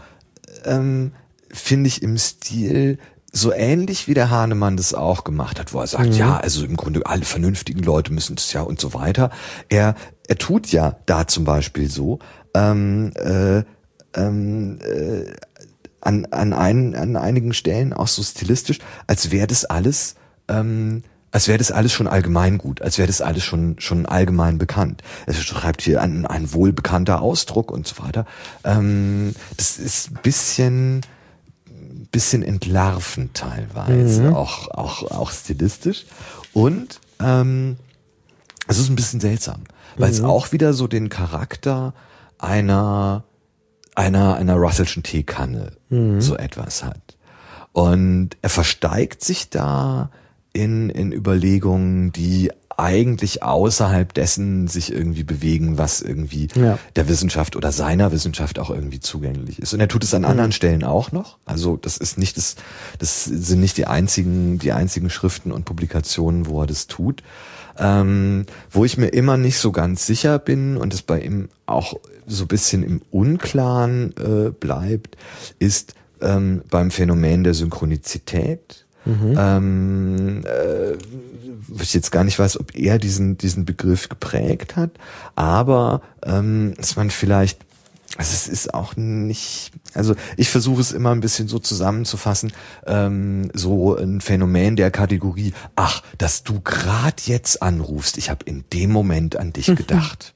ähm, finde ich im Stil so ähnlich wie der Hahnemann das auch gemacht hat, wo er sagt, mhm. ja, also im Grunde alle vernünftigen Leute müssen das ja und so weiter. Er er tut ja da zum Beispiel so ähm, äh, ähm, äh, an an einen an einigen Stellen auch so stilistisch, als wäre das alles ähm, als wäre das alles schon allgemein gut, als wäre das alles schon schon allgemein bekannt. Er schreibt hier ein, ein wohlbekannter Ausdruck und so weiter. Ähm, das ist ein bisschen bisschen entlarvend teilweise, mhm. auch auch auch stilistisch und ähm, es ist ein bisschen seltsam, weil mhm. es auch wieder so den Charakter einer einer einer Russellschen Teekanne mhm. so etwas hat und er versteigt sich da in in Überlegungen, die eigentlich außerhalb dessen sich irgendwie bewegen, was irgendwie ja. der Wissenschaft oder seiner Wissenschaft auch irgendwie zugänglich ist. Und er tut es an mhm. anderen Stellen auch noch. Also das ist nicht das, das sind nicht die einzigen, die einzigen Schriften und Publikationen, wo er das tut. ähm, wo ich mir immer nicht so ganz sicher bin und es bei ihm auch so ein bisschen im Unklaren äh, bleibt, ist ähm, beim Phänomen der Synchronizität. Mhm. Ähm, äh, ich jetzt gar nicht weiß, ob er diesen diesen Begriff geprägt hat, aber ähm, dass man vielleicht, also es ist auch nicht, also ich versuche es immer ein bisschen so zusammenzufassen, ähm, so ein Phänomen der Kategorie, ach, dass du grad jetzt anrufst, ich habe in dem Moment an dich gedacht.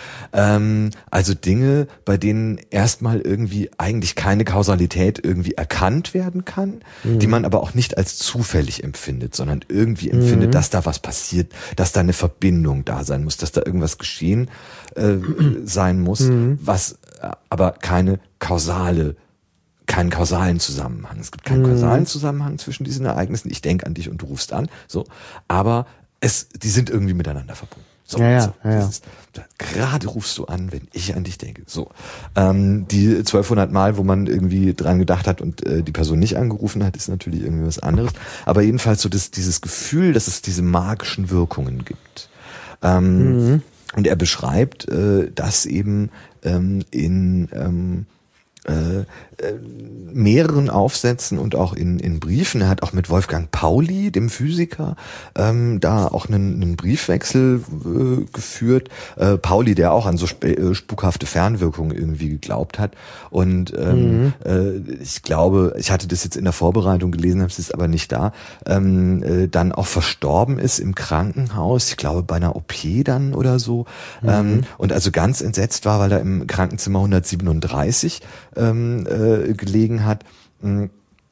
Ähm, also Dinge, bei denen erstmal irgendwie eigentlich keine Kausalität irgendwie erkannt werden kann, mhm. die man aber auch nicht als zufällig empfindet, sondern irgendwie empfindet, mhm. dass da was passiert, dass da eine Verbindung da sein muss, dass da irgendwas geschehen äh, sein muss, mhm. was aber keine kausale, keinen kausalen Zusammenhang. Es gibt keinen mhm. kausalen Zusammenhang zwischen diesen Ereignissen. Ich denke an dich und du rufst an, so, aber es, die sind irgendwie miteinander verbunden. So, ja, ja, so, ja. Dieses, gerade rufst du an, wenn ich an dich denke. So, ähm, die zwölfhundert Mal, wo man irgendwie dran gedacht hat und äh, die Person nicht angerufen hat, ist natürlich irgendwie was anderes. Aber jedenfalls so das, dieses Gefühl, dass es diese magischen Wirkungen gibt. Ähm, mhm. Und er beschreibt, äh, dass eben ähm, in ähm, Äh, äh, mehreren Aufsätzen und auch in, in Briefen. Er hat auch mit Wolfgang Pauli, dem Physiker, ähm, da auch einen, einen Briefwechsel äh, geführt. Äh, Pauli, der auch an so sp- äh, spukhafte Fernwirkungen irgendwie geglaubt hat. Und ähm, mhm. äh, ich glaube, ich hatte das jetzt in der Vorbereitung gelesen, habe es jetzt aber nicht da, ähm, äh, dann auch verstorben ist im Krankenhaus, ich glaube bei einer O P dann oder so. Mhm. Ähm, und also ganz entsetzt war, weil er im Krankenzimmer hundertsiebenunddreißig Ähm, äh, gelegen hat, mh,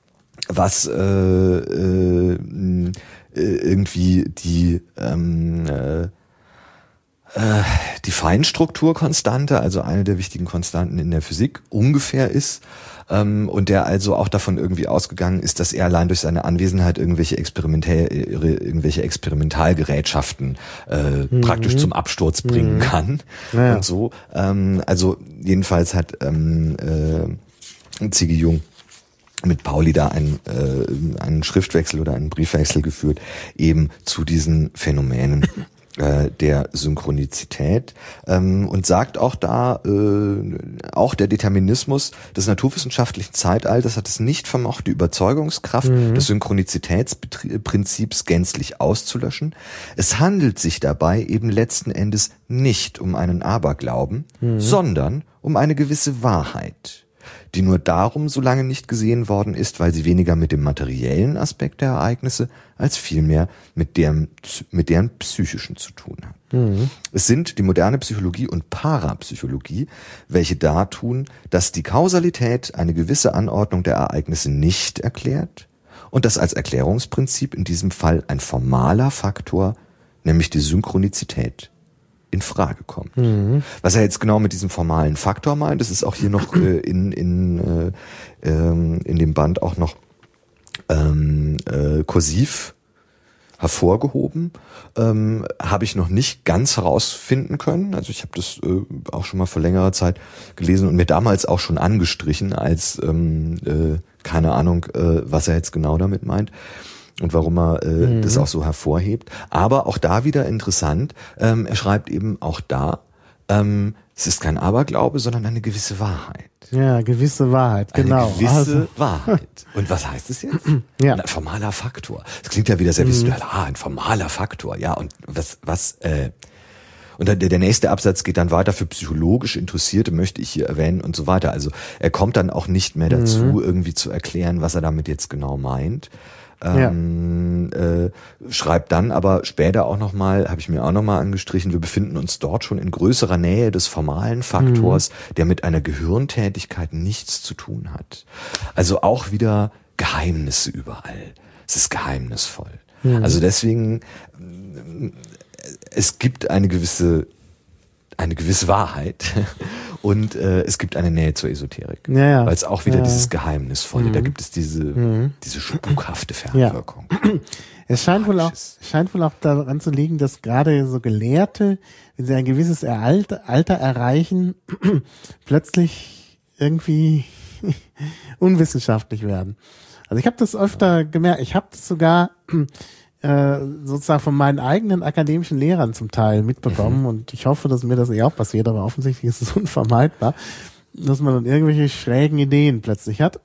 was äh, äh, mh, irgendwie die ähm, äh, äh, die Feinstrukturkonstante, also eine der wichtigen Konstanten in der Physik, ungefähr ist, ähm, und der also auch davon irgendwie ausgegangen ist, dass er allein durch seine Anwesenheit irgendwelche Experimentell, irgendwelche Experimentalgerätschaften äh, mhm. praktisch zum Absturz bringen mhm. kann ja. und so. Ähm, also jedenfalls hat ähm, äh, Ziggy Jung mit Pauli da einen, äh, einen Schriftwechsel oder einen Briefwechsel geführt, eben zu diesen Phänomenen der Synchronizität, ähm, und sagt auch da, äh, auch der Determinismus des naturwissenschaftlichen Zeitalters hat es nicht vermocht, die Überzeugungskraft mhm. des Synchronizitätsprinzips gänzlich auszulöschen. Es handelt sich dabei eben letzten Endes nicht um einen Aberglauben, mhm. sondern um eine gewisse Wahrheit, die nur darum so lange nicht gesehen worden ist, weil sie weniger mit dem materiellen Aspekt der Ereignisse als vielmehr mit deren, mit deren psychischen zu tun hat. Mhm. Es sind die moderne Psychologie und Parapsychologie, welche dartun, dass die Kausalität eine gewisse Anordnung der Ereignisse nicht erklärt und dass als Erklärungsprinzip in diesem Fall ein formaler Faktor, nämlich die Synchronizität, in Frage kommt. Mhm. Was er jetzt genau mit diesem formalen Faktor meint, das ist auch hier noch äh, in in äh, ähm, in dem Band auch noch ähm, äh, kursiv hervorgehoben, ähm, habe ich noch nicht ganz herausfinden können. Also ich habe das äh, auch schon mal vor längerer Zeit gelesen und mir damals auch schon angestrichen, als ähm, äh, keine Ahnung, äh, was er jetzt genau damit meint und warum er äh, mhm. das auch so hervorhebt. Aber auch da wieder interessant, ähm, er schreibt eben auch da, ähm, es ist kein Aberglaube, sondern eine gewisse Wahrheit. Ja, gewisse Wahrheit, genau. Eine gewisse also. Wahrheit. Und was heißt es jetzt? Ja. Ein formaler Faktor. Das klingt ja wieder sehr visuell. Ah, ein formaler Faktor. Ja, und was, was, äh, und der, der nächste Absatz geht dann weiter: Für psychologisch Interessierte möchte ich hier erwähnen und so weiter. Also er kommt dann auch nicht mehr dazu, mhm. irgendwie zu erklären, was er damit jetzt genau meint. Ähm, ja. äh, schreibt dann aber später auch nochmal, habe ich mir auch nochmal angestrichen, wir befinden uns dort schon in größerer Nähe des formalen Faktors, mhm. der mit einer Gehirntätigkeit nichts zu tun hat. Also auch wieder Geheimnisse überall. Es ist geheimnisvoll. Mhm. Also deswegen, es gibt eine gewisse eine gewisse Wahrheit und äh, es gibt eine Nähe zur Esoterik, ja, ja. weil es auch wieder ja. dieses Geheimnisvolle, mhm. da gibt es diese mhm. diese spukhafte Fernwirkung. Ja. Es scheint wohl auch scheint wohl auch daran zu liegen, dass gerade so Gelehrte, wenn sie ein gewisses Alter, Alter erreichen, plötzlich irgendwie unwissenschaftlich werden. Also ich habe das öfter gemerkt. Ich habe das sogar äh, sozusagen von meinen eigenen akademischen Lehrern zum Teil mitbekommen, mhm. und ich hoffe, dass mir das eh auch passiert, aber offensichtlich ist es unvermeidbar, dass man dann irgendwelche schrägen Ideen plötzlich hat.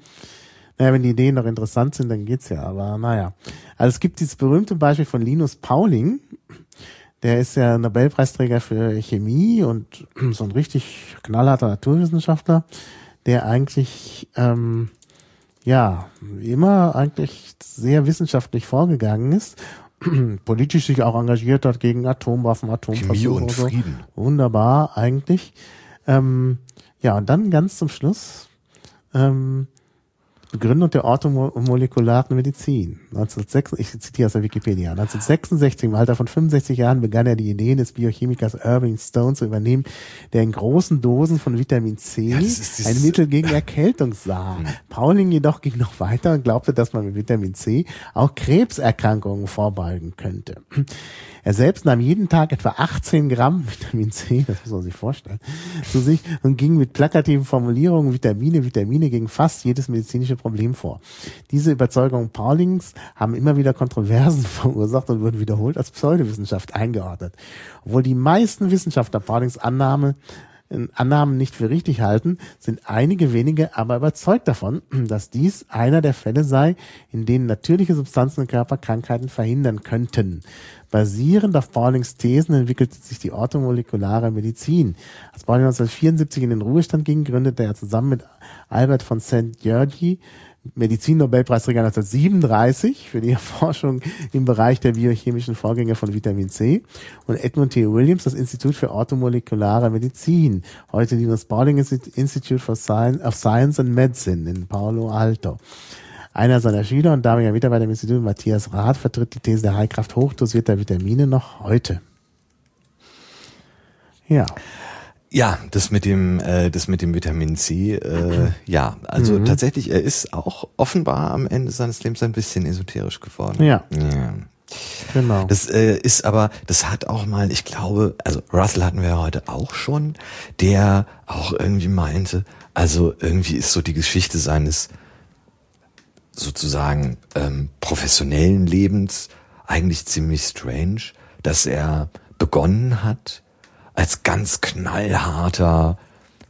Naja, wenn die Ideen noch interessant sind, dann geht's ja, aber naja. Also es gibt dieses berühmte Beispiel von Linus Pauling, der ist ja Nobelpreisträger für Chemie und so ein richtig knallharter Naturwissenschaftler, der eigentlich ähm, ja immer eigentlich sehr wissenschaftlich vorgegangen ist, politisch sich auch engagiert hat gegen Atomwaffen, Atomversuche Chemie und und so. Frieden. Wunderbar eigentlich. Ähm, ja, und dann ganz zum Schluss ähm, Begründung der orthomolekularen Medizin. neunzehnhundertsechsundsechzig, ich zitiere aus der Wikipedia. neunzehnhundertsechsundsechzig, im Alter von fünfundsechzig Jahren, begann er die Ideen des Biochemikers Irving Stone zu übernehmen, der in großen Dosen von Vitamin C ja, ein Mittel gegen Erkältung sah. Hm. Pauling jedoch ging noch weiter und glaubte, dass man mit Vitamin C auch Krebserkrankungen vorbeugen könnte. Er selbst nahm jeden Tag etwa achtzehn Gramm Vitamin C, das muss man sich vorstellen, zu sich und ging mit plakativen Formulierungen Vitamine, Vitamine gegen fast jedes medizinische Problem vor. Diese Überzeugungen Paulings haben immer wieder Kontroversen verursacht und wurden wiederholt als Pseudowissenschaft eingeordnet. Obwohl die meisten Wissenschaftler Paulings Annahme Annahmen nicht für richtig halten, sind einige wenige aber überzeugt davon, dass dies einer der Fälle sei, in denen natürliche Substanzen im Körper Krankheiten verhindern könnten. Basierend auf Paulings Thesen entwickelte sich die orthomolekulare Medizin. Als Pauling neunzehnhundertvierundsiebzig in den Ruhestand ging, gründete er zusammen mit Albert von Saint Georgi, Medizin-Nobelpreisträger neunzehnhundertsiebenunddreißig für die Erforschung im Bereich der biochemischen Vorgänge von Vitamin C, und Edmund T. Williams das Institut für orthomolekulare Medizin, heute Linus Pauling Institute for Science, of Science and Medicine in Palo Alto. Einer seiner Schüler und damaliger Mitarbeiter im Institut, Matthias Rath, vertritt die These der Heilkraft hochdosierter Vitamine noch heute. Ja. Ja, das mit dem, äh, das mit dem Vitamin C, äh, ja, also mhm. tatsächlich, er ist auch offenbar am Ende seines Lebens ein bisschen esoterisch geworden. Ja. ja. Genau. Das äh, ist aber, das hat auch mal, ich glaube, also Russell hatten wir ja heute auch schon, der auch irgendwie meinte, also irgendwie ist so die Geschichte seines sozusagen ähm, professionellen Lebens eigentlich ziemlich strange, dass er begonnen hat als ganz knallharter,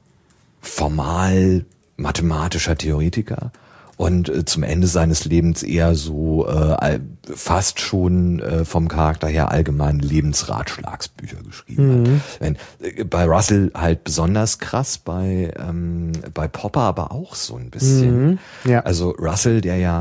formal mathematischer Theoretiker und äh, zum Ende seines Lebens eher so äh, fast schon äh, vom Charakter her allgemeine Lebensratschlagsbücher geschrieben mhm. hat. Wenn, äh, bei Russell halt besonders krass, bei ähm, bei Popper aber auch so ein bisschen. Mhm. Ja. Also Russell, der ja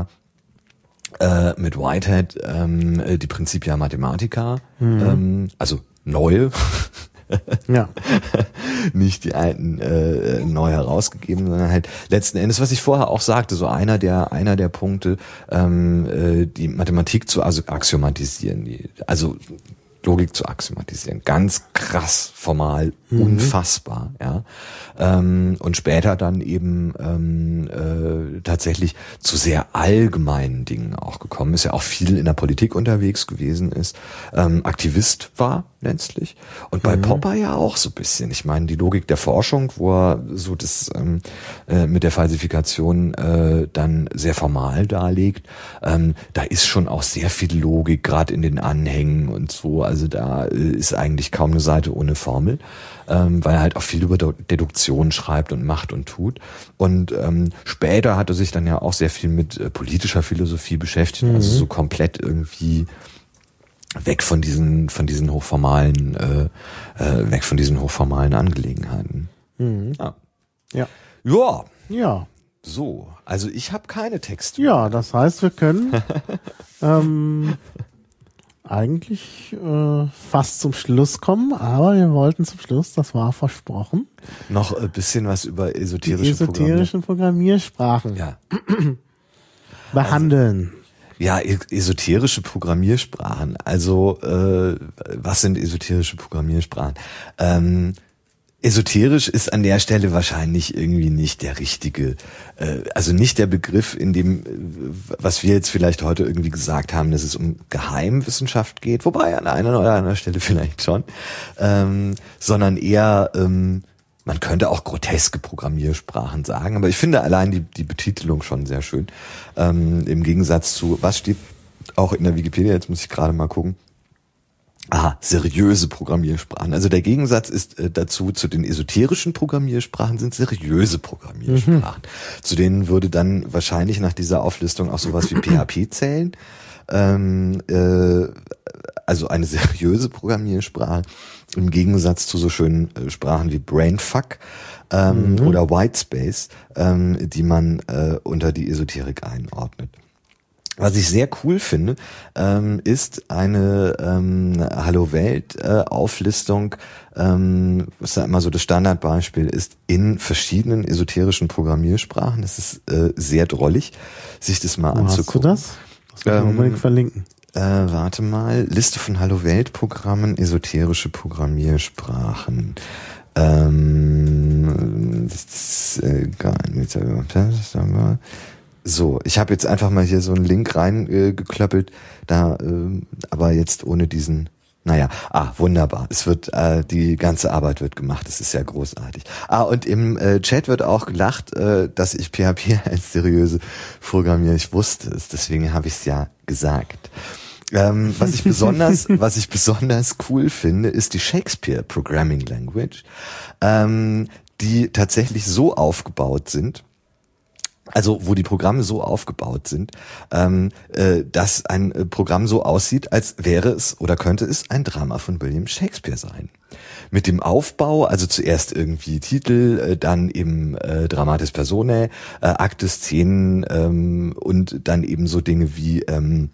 äh, mit Whitehead ähm, die Principia Mathematica, mhm. ähm, also neue ja. nicht die alten äh, neu herausgegeben, sondern halt letzten Endes, was ich vorher auch sagte, so einer der einer der Punkte, ähm, äh, die Mathematik zu axiomatisieren, die, also Logik zu axiomatisieren, ganz krass formal, mhm. unfassbar, ja, ähm, und später dann eben ähm, äh, tatsächlich zu sehr allgemeinen Dingen auch gekommen ist, ja auch viel in der Politik unterwegs gewesen ist, ähm, Aktivist war letztlich und bei mhm. Popper ja auch so ein bisschen. Ich meine, die Logik der Forschung, wo er so das ähm, äh, mit der Falsifikation äh, dann sehr formal darlegt, ähm, da ist schon auch sehr viel Logik, gerade in den Anhängen und so. Also da äh, ist eigentlich kaum eine Seite ohne Formel, ähm, weil er halt auch viel über Deduktion schreibt und macht und tut. Und ähm, später hat er sich dann ja auch sehr viel mit äh, politischer Philosophie beschäftigt, mhm. also so komplett irgendwie weg von diesen von diesen hochformalen äh, äh, weg von diesen hochformalen Angelegenheiten. Mhm. Ja. Ja. Ja. Ja. So, also ich habe keine Texte. Ja, das heißt, wir können ähm, eigentlich äh, fast zum Schluss kommen, aber wir wollten zum Schluss, das war versprochen, noch ein bisschen was über esoterische, die esoterischen Programmiersprachen ja. behandeln. Also, ja, esoterische Programmiersprachen. Also, äh, was sind esoterische Programmiersprachen? Ähm, esoterisch ist an der Stelle wahrscheinlich irgendwie nicht der richtige, äh, also nicht der Begriff, in dem, was wir jetzt vielleicht heute irgendwie gesagt haben, dass es um Geheimwissenschaft geht, wobei an einer oder anderen Stelle vielleicht schon, ähm, sondern eher, ähm, man könnte auch groteske Programmiersprachen sagen, aber ich finde allein die, die Betitelung schon sehr schön. Ähm, im Gegensatz zu, was steht auch in der Wikipedia, jetzt muss ich gerade mal gucken. Ah, seriöse Programmiersprachen. Also der Gegensatz ist äh, dazu, zu den esoterischen Programmiersprachen sind seriöse Programmiersprachen. Mhm. Zu denen würde dann wahrscheinlich nach dieser Auflistung auch sowas wie P H P zählen. Ähm, äh, also eine seriöse Programmiersprache im Gegensatz zu so schönen äh, Sprachen wie Brainfuck ähm, mhm. oder Whitespace, ähm, die man äh, unter die Esoterik einordnet. Was ich sehr cool finde, ähm, ist eine ähm, Hallo Welt äh, Auflistung, ähm, was da immer so das Standardbeispiel ist, in verschiedenen esoterischen Programmiersprachen. Das ist äh, sehr drollig, sich das mal Wo anzugucken. Hast du das? Das muss man unbedingt verlinken. Äh, warte mal, Liste von Hallo Welt Programmen, esoterische Programmiersprachen. Ähm, das ist, äh, gar nicht, das haben wir. So, ich habe jetzt einfach mal hier so einen Link reingeklöppelt, äh, da, äh, aber jetzt ohne diesen, naja, ah, wunderbar, es wird, äh, die ganze Arbeit wird gemacht, das ist ja großartig. Ah, und im äh, Chat wird auch gelacht, äh, dass ich P H P als seriöse programmiere, ich wusste es, deswegen habe ich es ja gesagt. Ähm, was ich besonders, was ich besonders cool finde, ist die Shakespeare Programming Language, ähm, die tatsächlich so aufgebaut sind, also wo die Programme so aufgebaut sind, ähm, äh, dass ein äh, Programm so aussieht, als wäre es oder könnte es ein Drama von William Shakespeare sein. Mit dem Aufbau, also zuerst irgendwie Titel, äh, dann eben äh, Dramatis Personae, äh, Akte, Szenen ähm, und dann eben so Dinge wie ähm,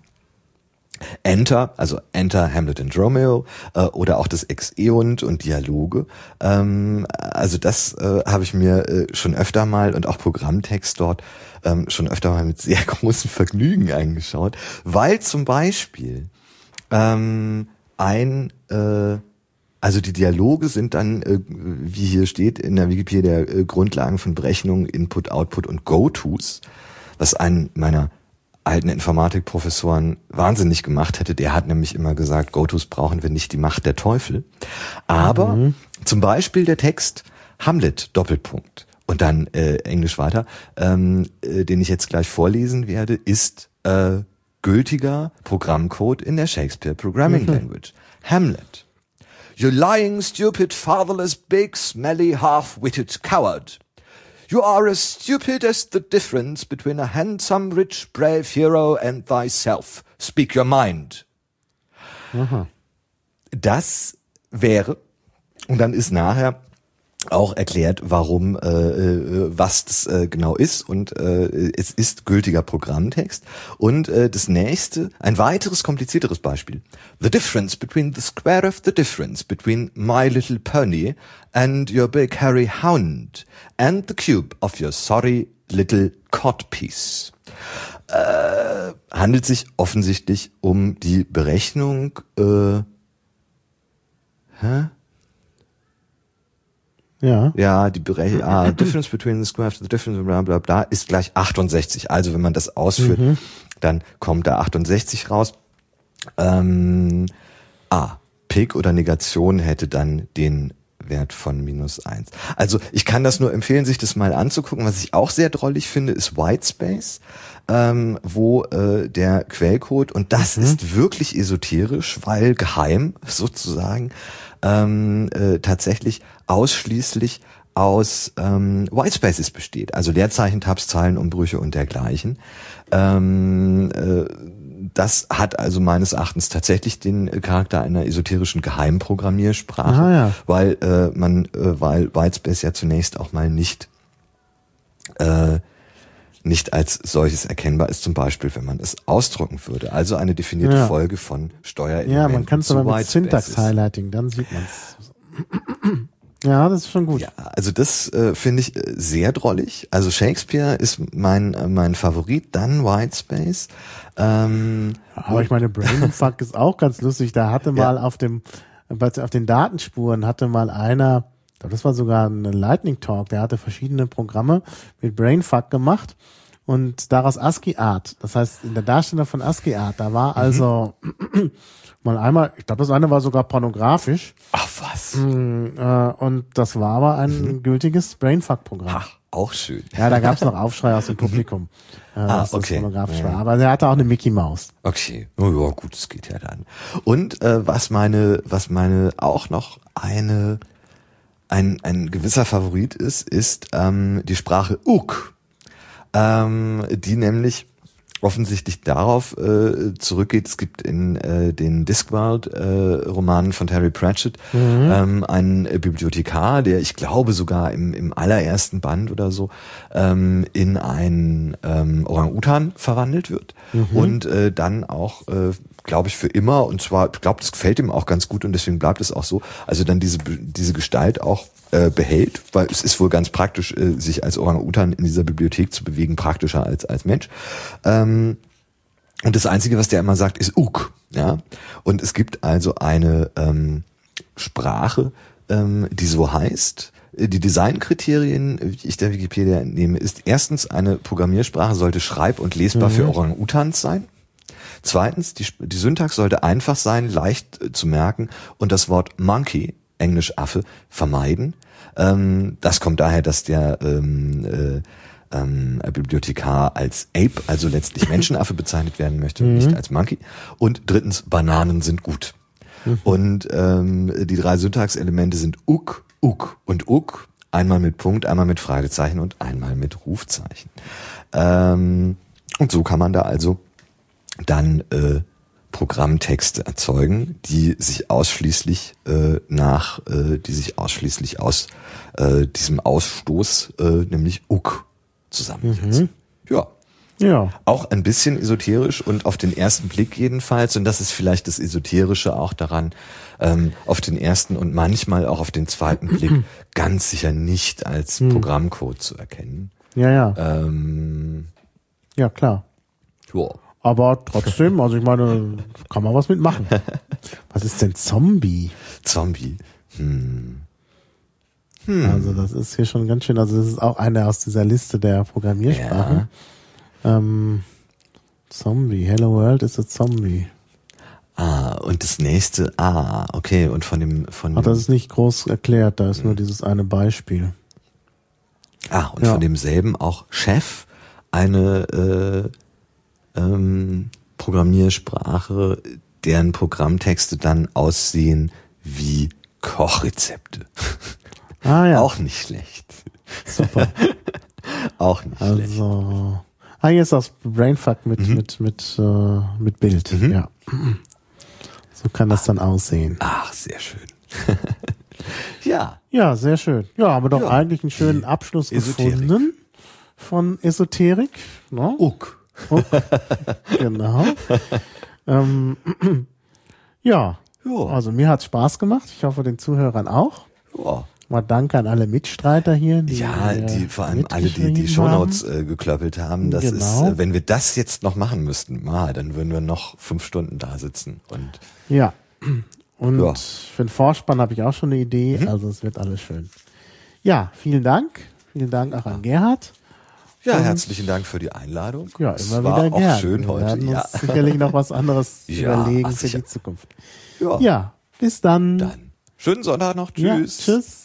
Enter, also Enter, Hamlet and Romeo äh, oder auch das Exeunt und Dialoge. Ähm, also das äh, habe ich mir äh, schon öfter mal und auch Programmtext dort ähm, schon öfter mal mit sehr großem Vergnügen angeschaut, weil zum Beispiel ähm, ein, äh, also die Dialoge sind dann, äh, wie hier steht in der Wikipedia, äh, Grundlagen von Berechnungen, Input, Output und Go-Tos, was einen meiner alten Informatikprofessoren wahnsinnig gemacht hätte. Der hat nämlich immer gesagt, Go-Tos brauchen wir nicht, die Macht der Teufel. Aber mhm. zum Beispiel der Text Hamlet, Doppelpunkt, und dann äh, Englisch weiter, ähm, äh, den ich jetzt gleich vorlesen werde, ist äh, gültiger Programmcode in der Shakespeare Programming mhm. Language. Hamlet. You lying, stupid, fatherless, big, smelly, half-witted coward. You are as stupid as the difference between a handsome, rich, brave hero and thyself. Speak your mind. Aha. Das wäre, und dann ist nachher auch erklärt, warum, äh, äh, was das äh, genau ist, und äh, es ist gültiger Programmtext. Und äh, das nächste, ein weiteres komplizierteres Beispiel. The difference between the square of the difference between my little pony and your big hairy hound and the cube of your sorry little codpiece. Äh, handelt sich offensichtlich um die Berechnung, äh, hä? Ja. Ja, die Berechnung, ah, difference between the square of the difference, bla, bla, bla, ist gleich achtundsechzig. Also wenn man das ausführt, mhm. dann kommt da achtundsechzig raus. Ähm, ah, Pik oder Negation hätte dann den Wert von minus eins. Also ich kann das nur empfehlen, sich das mal anzugucken. Was ich auch sehr drollig finde, ist Whitespace, ähm, wo äh, der Quellcode, und das mhm. ist wirklich esoterisch, weil geheim sozusagen, ähm, äh, tatsächlich ausschließlich aus ähm, Whitespaces besteht, also Leerzeichen, Tabs, Zeilenumbrüche und dergleichen. Ähm, äh, das hat also meines Erachtens tatsächlich den Charakter einer esoterischen Geheimprogrammiersprache, ah, ja. weil äh, man, äh, weil Whitespace ja zunächst auch mal nicht äh, nicht als solches erkennbar ist, zum Beispiel, wenn man es ausdrucken würde. Also eine definierte ja. Folge von Steuerelementen. Ja, man kann es aber mit Syntax-Highlighting, dann sieht man es. Ja, das ist schon gut. Ja, also das äh, finde ich äh, sehr drollig. Also Shakespeare ist mein äh, mein Favorit, dann Whitespace. Ähm, aber ich meine, Brainfuck ist auch ganz lustig. Da hatte mal ja. auf dem auf den Datenspuren hatte mal einer, ich glaube, das war sogar ein Lightning Talk, der hatte verschiedene Programme mit Brainfuck gemacht und daraus ASCII-Art. Das heißt, in der Darstellung von ASCII-Art, da war also mhm. mal einmal, ich glaube, das eine war sogar pornografisch. Ach was. Und das war aber ein mhm. gültiges Brainfuck-Programm. Ach, auch schön. Ja, da gab es noch Aufschrei aus dem Publikum, äh, Ah, dass das okay. pornografisch Ja. war. Aber er hatte auch eine Mickey Maus. Okay, oh ja, gut, das geht ja dann. Und äh, was meine, was meine auch noch eine ein ein gewisser Favorit ist, ist ähm, die Sprache Ook, ähm, die nämlich offensichtlich darauf äh, zurückgeht. Es gibt in äh, den Discworld-Romanen von Terry Pratchett mhm. ähm, einen äh, Bibliothekar, der, ich glaube sogar im, im allerersten Band oder so, ähm, in einen ähm, Orang-Utan verwandelt wird mhm. und äh, dann auch, äh, glaube ich, für immer, und zwar, ich glaube, das gefällt ihm auch ganz gut und deswegen bleibt es auch so, also dann diese diese Gestalt auch äh, behält, weil es ist wohl ganz praktisch, äh, sich als Orang-Utan in dieser Bibliothek zu bewegen, praktischer als als Mensch. Ähm, und das Einzige, was der immer sagt, ist Ook. Ja? Und es gibt also eine ähm, Sprache, ähm, die so heißt. Die Designkriterien, wie ich der Wikipedia entnehme, ist erstens, eine Programmiersprache sollte schreib- und lesbar mhm. für Orang-Utans sein. Zweitens, die, die Syntax sollte einfach sein, leicht äh, zu merken und das Wort Monkey, Englisch Affe, vermeiden. Ähm, das kommt daher, dass der ähm, äh, ähm, Bibliothekar als Ape, also letztlich Menschenaffe bezeichnet werden möchte, mhm. nicht als Monkey. Und drittens, Bananen sind gut. Mhm. Und ähm, die drei Syntaxelemente sind Ook, Ook und Ook, einmal mit Punkt, einmal mit Fragezeichen und einmal mit Rufzeichen. Ähm, und so kann man da also dann äh, Programmtexte erzeugen, die sich ausschließlich äh, nach, äh, die sich ausschließlich aus äh, diesem Ausstoß, äh, nämlich Ook, zusammensetzen. Mhm. Ja. Ja. Auch ein bisschen esoterisch und auf den ersten Blick jedenfalls, und das ist vielleicht das Esoterische auch daran, ähm, auf den ersten und manchmal auch auf den zweiten Blick ganz sicher nicht als mhm. Programmcode zu erkennen. Ja, ja. Ähm, ja, klar. Ja. Aber trotzdem, also ich meine, kann man was mitmachen. Was ist denn Zombie? Zombie. Hm. Hm. Also das ist hier schon ganz schön, also das ist auch eine aus dieser Liste der Programmiersprachen. Ja. Ähm, Zombie, Hello World ist a Zombie. Ah, und das nächste, ah, okay, und von dem, von Ach, das ist nicht groß erklärt, da ist hm. nur dieses eine Beispiel. Ah, und ja. von demselben auch Chef, eine äh, ähm, Programmiersprache, deren Programmtexte dann aussehen wie Kochrezepte. Ah ja. Auch nicht schlecht. Super. Auch nicht also, schlecht. Also, ah, hier ist das Brainfuck mit, mhm. mit, mit, äh, mit Bild. Mhm. Ja. So kann das dann aussehen. Ach, sehr schön. Ja. Ja, sehr schön. Ja, aber doch ja. eigentlich einen schönen Abschluss Esoterik. gefunden von Esoterik. No? Ook. Ook. Genau. ähm, ja. ja. Also mir hat's Spaß gemacht. Ich hoffe den Zuhörern auch. Ja. Mal danke an alle Mitstreiter hier. Die ja, die vor allem alle, die die Shownotes äh, geklöppelt haben. Das genau. ist, äh, wenn wir das jetzt noch machen müssten, mal, dann würden wir noch fünf Stunden da sitzen. Und ja. Und ja. für den Vorspann habe ich auch schon eine Idee. Mhm. Also es wird alles schön. Ja, vielen Dank. Vielen Dank auch an Gerhard. Ja, und herzlichen Dank für die Einladung. Ja, immer es wieder war gerne. Auch schön wir heute. werden ja. uns sicherlich noch was anderes ja, überlegen ach, für sicher. die Zukunft. Ja. ja, bis dann. Dann. Schönen Sonntag noch. Tschüss. Ja, tschüss.